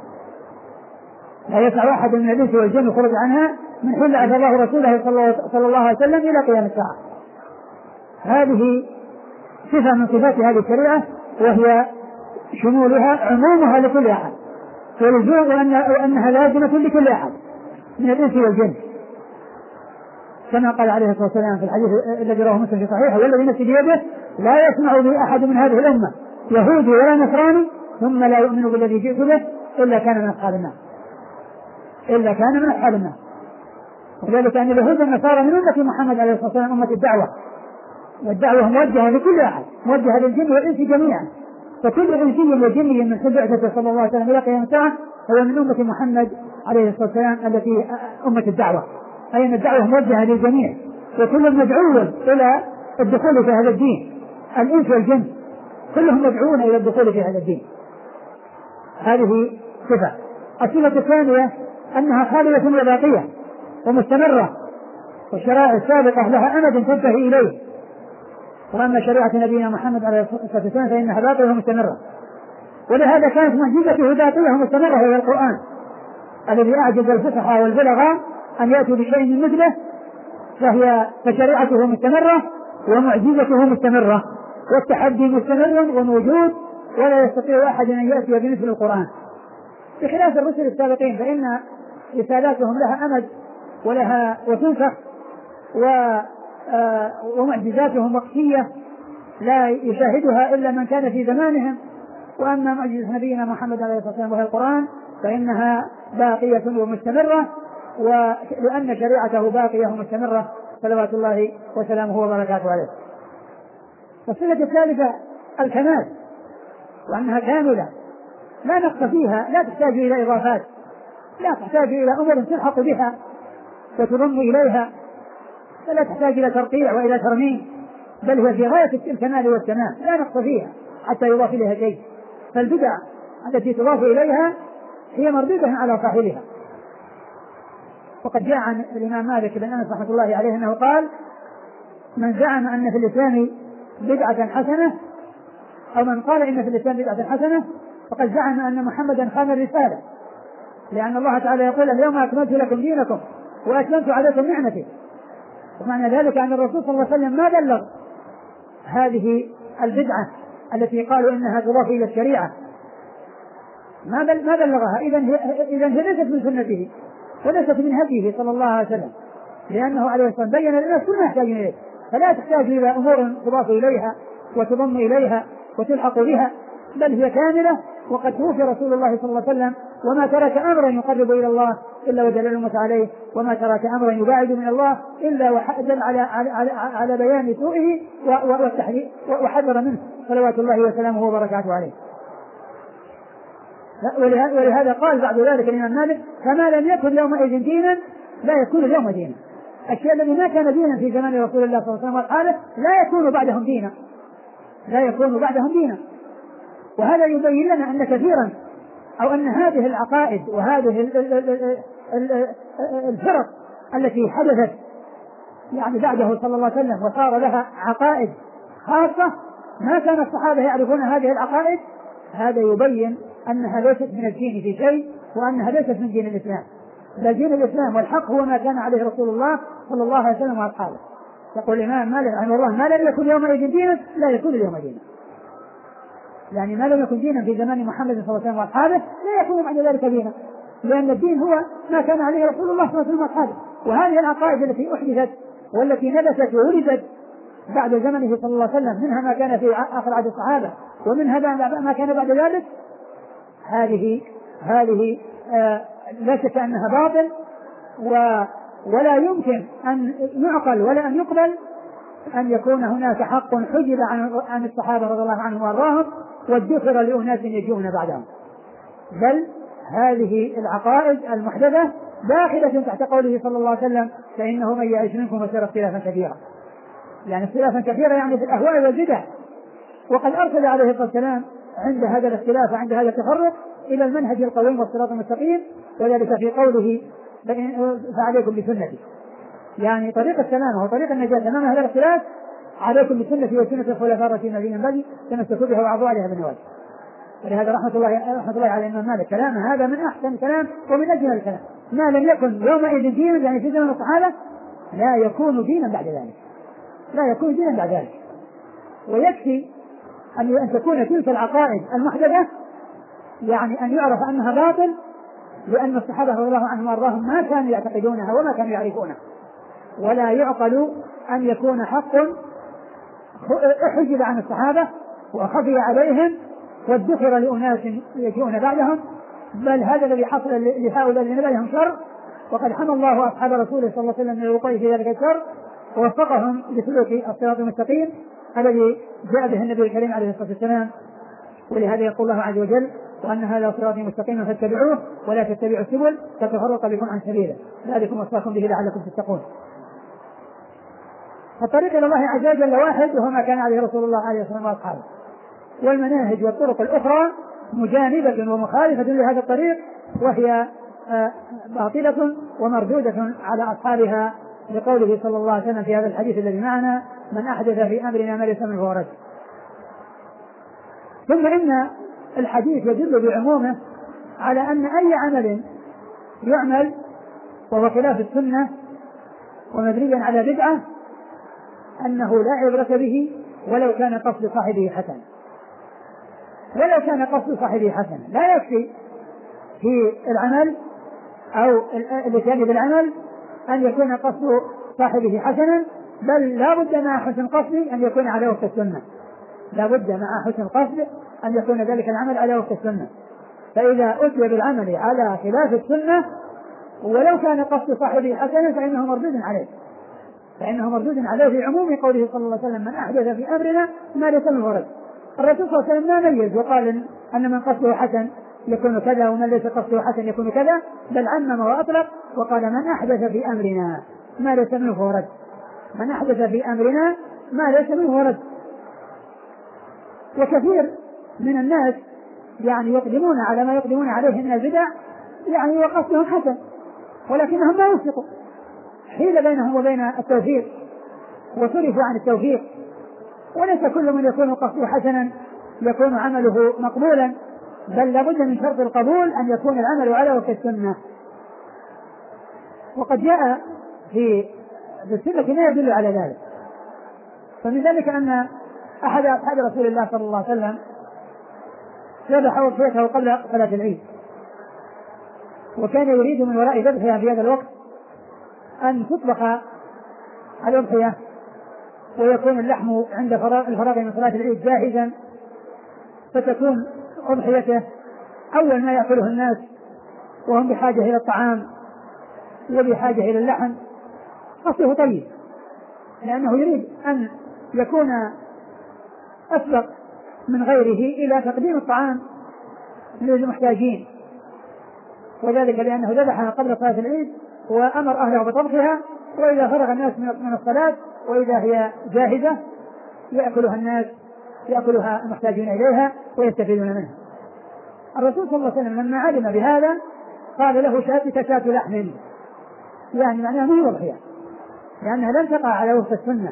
Speaker 1: لا يسع أحد من الإنس والجن الخروج عنها من حين بعث الله رسوله صلى الله عليه وسلم إلى قيام الساعة. هذه صفة من صفات هذه الشريعة، وهي شمولها عمومها لكل أحد، ولزوم أنها لازمة لكل أحد من الإنس والجن، كما قال عليه الصلاة والسلام في الحديث الذي رواه مسلم في صحيحه: والذي نفسي بيده لا يسمع به أحد من هذه الأمة يهودي ولا نصراني ثم لا يؤمن بالذي جئت به إلا كان من أصحاب النار، إلا كان من أصحاب النار. وذلك أن اليهود والنصارى من أمة محمد عليه الصلاة والسلام أمة الدعوة، والدعوة موجهة لكل أحد، موجهة للجن والإنس جميعا، فكل إنسي وجني من حين بعثته صلى الله عليه وسلم إلى قيام الساعة هو من أمة محمد عليه الصلاة والسلام التي أمة الدعوة، أي أن الدعوة موجهة للجميع، وكل مدعو إلى الدخول في هذا الدين، الإنس والجن كلهم مدعوون إلى الدخول في هذا الدين. هذه صفة. الصفة الثانية أنها خالدة وباقية ومستمرة، والشرائع السابقة لها أمد تنتهي إليه، وأما شريعة نبينا محمد عليه الصلاة والسلام فإنها باقية ومستمرة، ولهذا كانت معجزته باقية ومستمرة هي القرآن الذي أعجز الفصحى والبلغاء أن يأتوا بشيء من مثله، فهي فشريعته مستمرة ومعجزته مستمرة والتحدي مستمر وموجود، ولا يستطيع أحد أن يأتي بمثل القرآن، بخلاف الرسل السابقين فإن رسالاتهم لها أمد ولها وتنسخ ومعجزاتهم وقتية لا يشاهدها إلا من كان في زمانهم. وأما معجزة نبينا محمد عليه الصلاة والسلام وهي القرآن فإنها باقية ومستمرة، ولأن شريعته باقية ومستمرة صلوات الله وسلامه وبركاته عليه. والصفة الثالثة الكمال، وأنها كاملة لا نقص فيها، لا تحتاج إلى إضافات، لا تحتاج إلى أمور تلحق بها وتضم إليها، فلا تحتاج إلى ترقيع وإلى ترميم، بل هي في غاية الكمال والتمام لا نقص فيها حتى يضاف إليها شيء. فالبدع التي تضاف إليها هي مردودة على صاحبها. وقد جاء عن الإمام مالك بن أنس رحمة الله عليه أنه قال: من زعم أن في الإسلام بدعة حسنة، أو من قال إن في الإسلام بدعة حسنة فقد زعم أن محمدا خان الرسالة، لأن الله تعالى يقول: اليوم أكملت لكم دينكم وأتممت عليكم نعمتي. ومعنى ذلك أن الرسول صلى الله عليه وسلم ما بلغ هذه البدعة التي قالوا إنها تضاف إلى الشريعة، ما ما بلغها. إذن هي ليست من سنته وليست من هديه صلى الله عليه وسلم، لأنه عليه الصلاة والسلام بين للناس كل ما يحتاجون إليه، فلا تحتاج إلى أمور تضاف إليها وتضم إليها وتلحق بها، بل هي كاملة. وقد توفي رسول الله صلى الله عليه وسلم وما ترك أمرا يقرب إلى الله إلا ودل الأمة عليه، وما ترك أمرا يباعد من الله إلا ودل على, على, على, على بيان سوءه وحذر منه صلوات الله وسلامه وبركاته عليه. ولهذا قال بعد ذلك الإمام مالك: فما لم يكن يومئذ دينا لا يكون اليوم دينا. الشيء الذي ما كان دينا في زمان رسول الله صلى الله عليه وسلم وأصحابه لا يكون بعدهم دينا، لا يكون بعدهم دينا. وهذا يبين لنا أن كثيرا أو أن هذه العقائد وهذه الفرق التي حدثت يعني بعده صلى الله عليه وسلم وصار لها عقائد خاصة ما كان الصحابة يعرفون هذه العقائد، هذا يبين أنها ليست من الدين في شيء، وأنها ليست من دين الإسلام، بل دين الإسلام والحق هو ما كان عليه رسول الله صلى الله عليه وسلم وأصحابه. يقول الإمام مالك رحمه الله: ما لم يكن يومئذ دينا لا يكون اليوم دينا. يعني ما لم يكن دينا في زمان محمد صلى الله عليه وسلم وأصحابه لا يكون بعد ذلك دينا، لأن الدين هو ما كان عليه رسول الله صلى الله عليه وسلم وأصحابه. وهذه العقائد التي أحدثت والتي نبتت وولدت بعد زمنه صلى الله عليه وسلم، منها ما كان في آخر عهد الصحابة ومنها ما كان بعد ذلك، هذه هذه آه لا شك أنها باطل، و ولا يمكن أن يعقل ولا أن يقبل أن يكون هناك حق حجب عن, عن الصحابة رضي الله عنهم وأرضاهم وادخر لأناس يجون بعدهم، بل هذه العقائد المحدثة داخلة تحت قوله صلى الله عليه وسلم: فإنه من يعيش منكم فسيرى اختلافا كثيرا. يعني اختلافا كثيرا يعني في الأهواء والبدع. وقد أرسل عليه الصلاة والسلام عند هذا الاختلاف وعند هذا التفرق إلى المنهج القويم والصراط المستقيم، وذلك في قوله: فعليكم بسنتي، يعني طريق السلامة وطريق النجاة أمام هذا الاختلاف عليكم بسنتي وسنة الخلفاء الراشدين من بعدي تمسكوا بها وعضوا عليها بالنواجذ. ولهذا رحمة الله رحمة الله على الإمام مالك: كلام هذا من أحسن الكلام ومن أجمل الكلام. ما لم يكن يومئذ دينا يعني في زمن الصحابة لا يكون دينا بعد ذلك، لا يكون دينا بعد ذلك. ويكفي أن أن تكون تلك العقائد المحدثة يعني أن يعرف أنها باطل، لأن الصحابة رضي الله عنهم وأرضاهم ما كانوا يعتقدونها وما كانوا يعرفونها. ولا يعقل أن يكون حق حجب عن الصحابة وخفي عليهم وادخر لأناس يجيئون بعدهم، بل هذا الذي حصل لهؤلاء الذين بلهم شر، وقد حمى الله أصحاب رسوله صلى الله عليه وسلم من الوقوع في ذلك الشر ووفقهم لسلوك الصراط المستقيم الذي جاء به النبي الكريم عليه الصلاة والسلام. ولهذا يقول الله عز وجل: وأن هذا صراطي مستقيما فاتبعوه ولا تتبعوا السبل فتفرق بكم عن سبيله ذلكم وصاكم به لعلكم تتقون. فالطريق إلى الله عز وجل واحد، وهو ما كان عليه رسول الله عليه الصلاة والسلام وأصحابه. والمناهج والطرق الأخرى مجانبة ومخالفة لهذا الطريق، وهي باطلة ومردودة على أصحابها، لقوله صلى الله عليه وسلم في هذا الحديث الذي معنا: من أحدث في أمرنا ما ليس منه فهو رد. ثم إن الحديث يدل بعمومه على أن أي عمل يعمل وهو خلاف السنة ومبنيا على بدعة أنه لا عبرة به ولو كان قصد صاحبه حسن، ولو كان قصد صاحبه حسن. لا يكفي في العمل أو الاتيان بالعمل أن يكون قصد صاحبه حسنا، بل لا بد مع حسن قصده أن يكون على وفق السنة، لا بد مع حسن القصد أن يكون ذلك العمل على وفق السنة. فإذا أتي بالعمل على خلاف السنة ولو كان قصد صاحبه حسنا فإنه مردود عليه، فإنه مردود عليه في عموم قوله صلى الله عليه وسلم: من أحدث في أمرنا ما ليس منه رد. الرسول صلى الله عليه وسلم ما ميز وقال أن من قصده حسن يكون كذا ومن ليس قصده حسن يكون كذا، بل عمم وأطلق وقال: من أحدث في أمرنا ما ليس منه رد، من أحدث في أمرنا ما ليس منه رد. وكثير من الناس يعني يقدمون على ما يقدمون عليه من البدع يعني وقصدهم حسن، ولكنهم لا يوفقوا، حيل بينهم وبين التوفيق وصرفوا عن التوفيق. وليس كل من يكون قصده حسنا يكون عمله مقبولا، بل لابد من شرط القبول أن يكون العمل على وفق السنة. وقد جاء في السنة ما يدل على ذلك. فمن ذلك أن أحد أصحاب رسول الله صلى الله عليه وسلم ذبح أضحيته قبل صلاة العيد، وكان يريد من وراء ذبحها في هذا الوقت أن تطبخ الأضحية ويكون اللحم عند الفراغ من صلاة العيد جاهزا، فتكون أضحيته أول ما يأكله الناس وهم بحاجة إلى الطعام وبحاجة إلى اللحم قصده طيب، لأنه يريد أن يكون أسبق من غيره إلى تقديم الطعام للمحتاجين، وذلك لأنه ذبحها قبل صلاة العيد وأمر أهله بطبخها، وإذا فرغ الناس من الصلاة وإذا هي جاهزة يأكلها الناس يأكلها المحتاجين إليها ويستفيدون منها. الرسول صلى الله عليه وسلم لما علم بهذا قال له شاتك شاة لحم، يعني معناها ما هي أضحية، لأنها لم تقع على وفق السنة،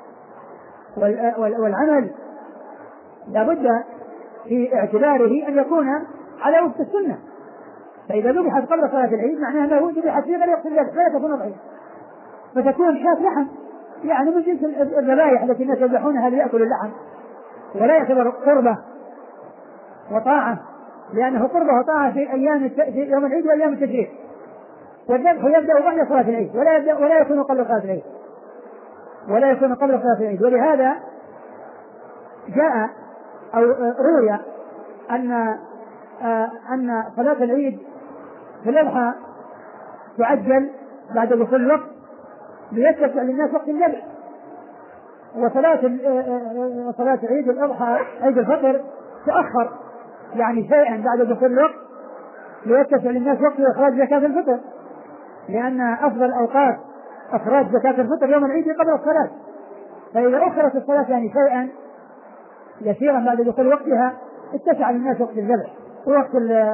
Speaker 1: والعمل لابد في اعتباره أن يكون على وفق السنة، فإذا ذبحت قبل صلاة العيد معناها أنه ذبحت في غير وقت الذبح فلا تكون أضحية، فتكون شاة لحم يعني من جنس الذبائح التي الناس يذبحونها ليأكلوا اللحم، ولا يعتبر قربة وطاعة، لأنه قربة وطاعة في أيام في يوم العيد وأيام التشريق، والذبح يبدأ بعد صلاة العيد ولا يبدأ ولا يكون قبل صلاة العيد ولا يكون قبل صلاة العيد. ولهذا جاء أو روي أن أن صلاة العيد في الأضحى تعجل بعد دخول الوقت ليتسع للناس وقت الذبح، وصلاة صلاة عيد الأضحى عيد الفطر تأخر يعني شيئا بعد دخول الوقت ليتسع للناس وقت إخراج زكاة الفطر، لأن أفضل أوقات إخراج زكاة الفطر يوم العيد قبل الصلاة، فإذا أخرت الصلاة يعني شيئا يسيرا بعد دخول وقتها اتسع للناس وقت الذبح ووقت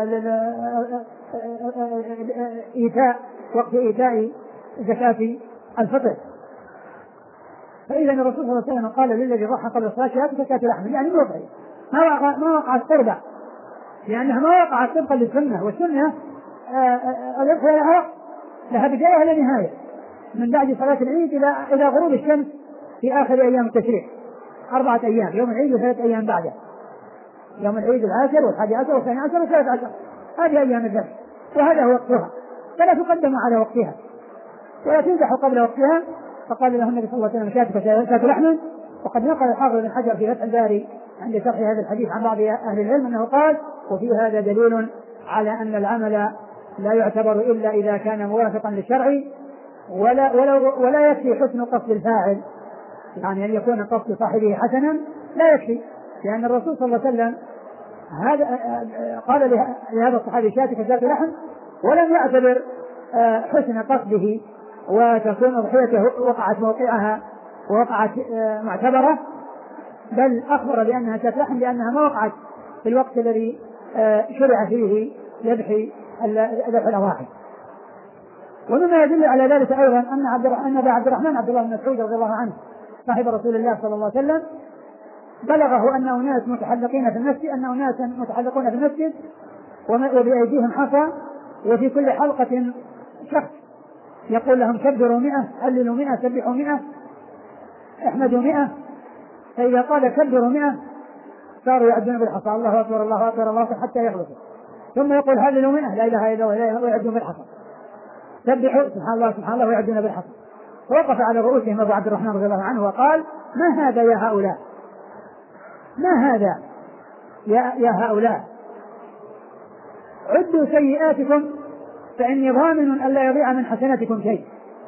Speaker 1: إيتاء وقت إيتاء زكاة الفطر. فإذا الرسول صلى الله عليه وسلم قال للذي ضحى قبل الصلاة شهادة زكاة لحم، يعني ما وقع ما وقع ما وقعت قربة، لأنها ما وقعت طبقا للسنة، والسنة الأضحية لها لها بداية ولا نهاية، من بعد صلاة العيد إلى إلى غروب الشمس في آخر أيام التشريق أربعة أيام، يوم العيد وثلاث أيام بعده، يوم العيد العاشر والحادي عشر والثاني عشر والثالث عشر، هذه أيام الذبح وهذا هو وقتها، فلا تقدم على وقتها ولا تنزح قبل وقتها. فقال له النبي صلى الله عليه وسلم شاتك شاة لحم. وقد نقل الحافظ بن حجر في فتح الباري عند شرح هذا الحديث عن بعض أهل العلم أنه قال وفي هذا دليل على أن العمل لا يعتبر إلا إذا كان موافقا للشرع، ولا, ولا, ولا يكفي حسن قصد الفاعل، يعني أن يكون قصد صاحبه حسنا لا يكفي، لأن الرسول صلى الله عليه وسلم هذا قال لهذا الصحابي شاتك شاة لحم ولم يعتبر حسن قصده وتكون أضحيته وقعت موقعها ووقعت معتبرة، بل أخبر بأنها شاة لحم لأنها ما وقعت في الوقت الذي شرع فيه ذبح ذبح الأضاحي. ومما يدل على ذلك أيضا أن عبد الرحمن أبا عبد الرحمن عبد الله بن مسعود رضي الله عنه صاحب رسول الله صلى الله عليه وسلم بلغه أن أناس متحلقين في المسجد أن أناس متحلقون في المسجد وبأيديهم حصى، وفي كل حلقة شخص يقول لهم كبروا مئة، هللوا مئة، سبحوا مئة، احمدوا مئة، فإذا قال كبروا مئة صاروا يعدون بالحصى الله أكبر الله أكبر الله أكبر حتى يخلصوا، ثم يقول هللوا مئة لا إله إلا الله ويعدون بالحصى، سبحوا سبحان الله سبحان الله ويعدون بالحصى. ووقف على رؤوسهم أبو عبد الرحمن رضي الله عنه وقال ما هذا يا هؤلاء، ما هذا يا, يا هؤلاء، عدوا سيئاتكم فإني ضامن أن لا يضيع من حسناتكم شيء.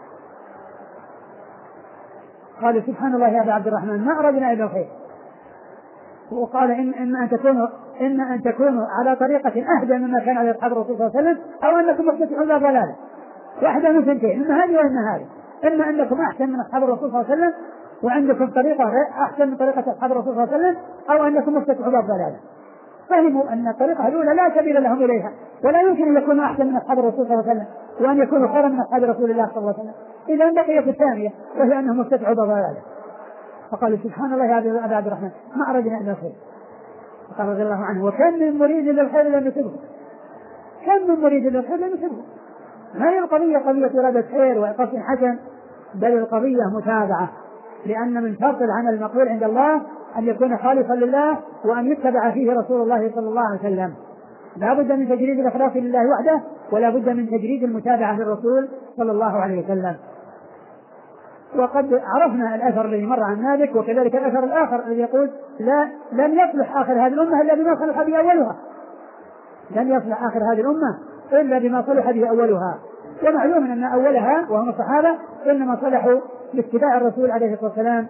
Speaker 1: قال سبحان الله يا أبا عبد الرحمن ما أردنا إلا الخير. وقال إن, إن أن تكونوا إن أن تكونوا على طريقة أهدى مما كان على أصحاب الرسول صلى الله عليه وسلم أو أنكم مفتتحون لا ضلالة، واحدة من ثنتين، إما هذه وإما هذه، إما أنكم أحسن من أصحاب الرسول صلى الله عليه وسلم وعندكم طريقة أحسن من طريقة أصحاب الرسول صلى الله عليه وسلم أو أنكم مفتتحون لا ضلالة. فهموا أن الطريقة الأولى لا سبيل لهم إليها، ولا يمكن أن يكونوا أحسن من أصحاب الرسول صلى الله عليه وسلم وأن يكونوا خيرا من أصحاب رسول الله صلى الله عليه وسلم، إذا بقيت الثانية وهي أنهم مفتتحوا ضلالة. فقالوا سبحان الله يا أبا عبد الرحمن ما أردنا إلا الخير. فقال رضي الله عنه وكم من مريد للخير لم يصبه، كم من مريد للخير لم يصبه. ما هي القضية قضية إرادة خير وقصد حسن، بل القضية متابعة، لأن من شرط العمل المقبول عند الله أن يكون خالصا لله وأن يتبع فيه رسول الله صلى الله عليه وسلم. لا بد من تجريد الإخلاص لله وحده ولا بد من تجريد المتابعة للرسول صلى الله عليه وسلم. وقد عرفنا الأثر الذي مر عن مالك، وكذلك الأثر الآخر الذي يقول لا لن يصلح آخر هذه الأمة إلا بما صلح به أولها، لن يصلح آخر هذه الأمة إلا بما صلح به أولها. ومعلوم أن أولها وهم الصحابة إنما صلحوا باتباع الرسول عليه الصلاة والسلام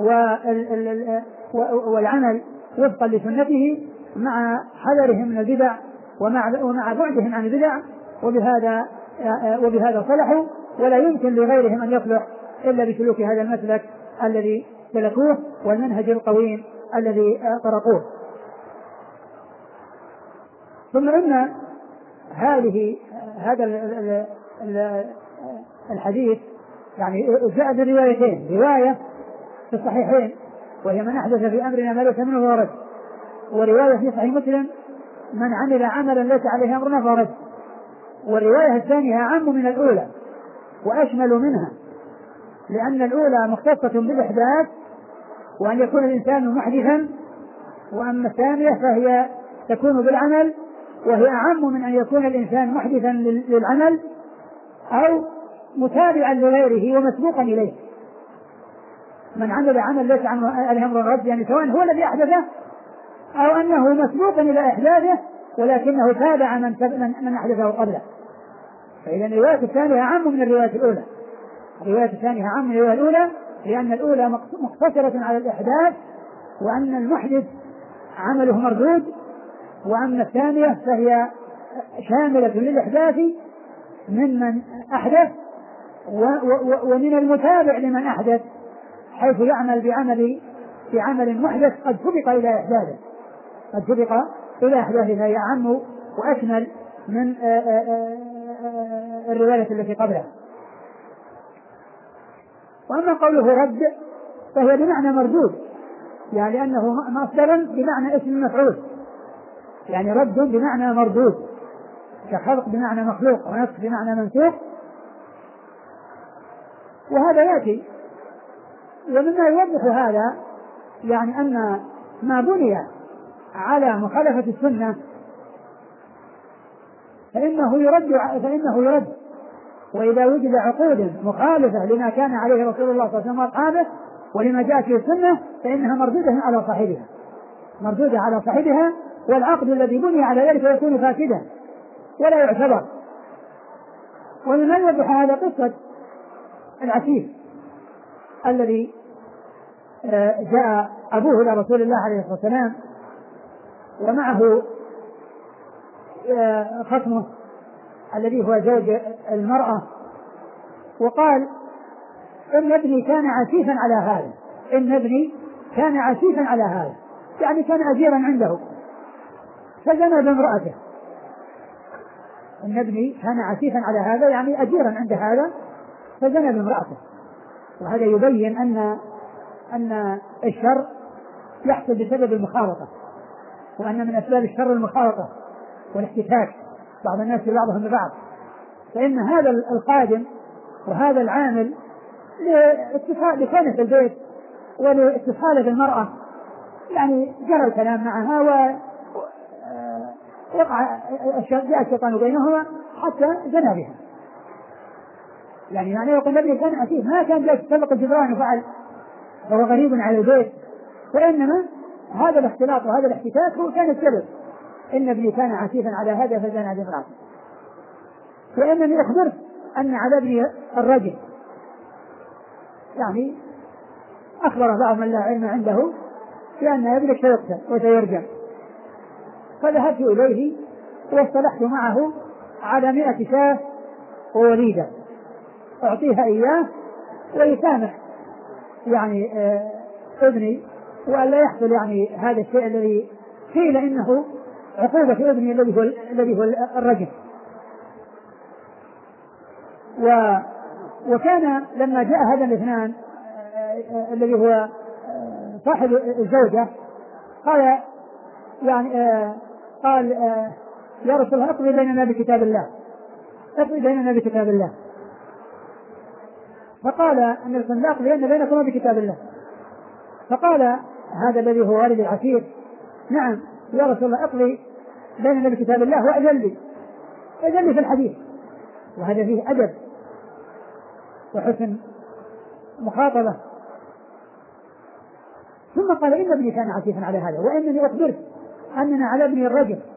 Speaker 1: والعمل وفقا لسنته مع حذرهم من البدع ومع ومع بعدهم عن البدع، وبهذا وبهذا صلحوا. ولا يمكن لغيرهم أن يصلح إلا بسلوك هذا المسلك الذي سلكوه والمنهج القويم الذي طرقوه. ثم إن هذه هذا الحديث يعني جاء بروايتين، رواية في الصحيحين وهي من أحدث في أمرنا ما ليس منه فهو رد، ورواية في صحيح مسلم من عمل عملا ليس عليه أمرنا فهو رد. والرواية الثانية أعم من الأولى وأشمل منها، لأن الأولى مختصة بالإحداث وأن يكون الإنسان محدثا، وأما الثانية فهي تكون بالعمل، وهي أعم من أن يكون الإنسان محدثا للعمل أو متابعا لغيره ومسبوقا إليه. من عمل عمل ليس عليه أمر رد، يعني سواء هو الذي أحدثه أو أنه مسبوق إلى إحداثه ولكنه تابع من من أحدثه قبله. فإذا الرواية الثانية أعم من الرواية الأولى. الرواية الثانية أعم من الرواية الأولى لأن الأولى مقتصرة على الإحداث وأن المحدث عمله مردود، وأما الثانية فهي شاملة للإحداث ممن أحدث ومن المتابع لمن أحدث، حيث يعمل بعمل بعمل محدث قد سبق إلى إحداثه قد سبق إلى إحداثه فهي أعم وأشمل من الرواية التي قبلها. وأما قوله رد فهي بمعنى مردود، يعني أنه مصدر بمعنى اسم مفعول، يعني رد بمعنى مردود، كخلق بمعنى مخلوق ونسخ بمعنى منسوخ. وهذا يأتي، ومما يوضح هذا يعني أن ما بني على مخالفة السنة فإنه يرد فإنه يرد وإذا وجد عقود مخالفة لما كان عليه رسول الله صلى الله عليه وسلم وأصحابه ولما جاء في السنة فإنها مردودة على صاحبها مردودة على صاحبها والعقد الذي بني على ذلك يكون فاسدا ولا يعتبر. ومما يوضح هذا قصة العسير الذي جاء أبوه إلى رسول الله عليه الصلاة والسلام ومعه خصمه الذي هو زوج المرأة، وقال إن ابني كان عسيفا على هذا إن ابني كان عسيفا على هذا يعني كان أجيرا عنده فزنى بامرأته. إن ابني كان عسيفا على هذا يعني أجيرا عند هذا فزنى بامرأته. وهذا يبين أن أن الشر يحصل بسبب المخالطة، وأن من أسباب الشر المخالطة والاحتكاك بعض الناس ببعضهم ببعض. فإن هذا القادم وهذا العامل لكونه في البيت ولاتصاله بالمرأة يعني جرى الكلام معها ووقع جاء الشيطان بينهما حتى زنى بها. يعني يعني يقول النبي كان عسيف ما كان جاء سبق الجبران وفعل فهو غريب على البيت، وإنما هذا الاختلاط وهذا الاحتكاك هو كان السبب. إن ابني كان عسيفا على هذا فزنى بامرأته. وإنني أخبرت أن على ابني الرجل، يعني أخبر بعض من لا علم عنده بأن ابنك سيقتل وسيرجم. فذهبت إليه واصطلحت معه على مئة شاة ووليدة أعطيها إياه ويسامح يعني آه ابني وألا يحصل يعني هذا الشيء الذي قيل إنه عقوبة ابني الذي هو الذي هو الرجم. و وكان لما جاء هذا الاثنان آه الذي هو آه صاحب الزوجة قال يعني آه قال آه يا رسول الله اقضي بيننا بكتاب الله اقضي بيننا بكتاب الله. فقال النبي صلى الله عليه وسلم اقضي بينكما بكتاب الله. فقال هذا الذي هو والد العسير نعم يا رسول الله اقضي بيننا بكتاب الله وأجل لي أجل لي في الحديث. وهذا فيه أدب وحسن مخاطبة. ثم قال إن ابني كان عسيفا على هذا وإنني أخبرت أننا على ابني الرجل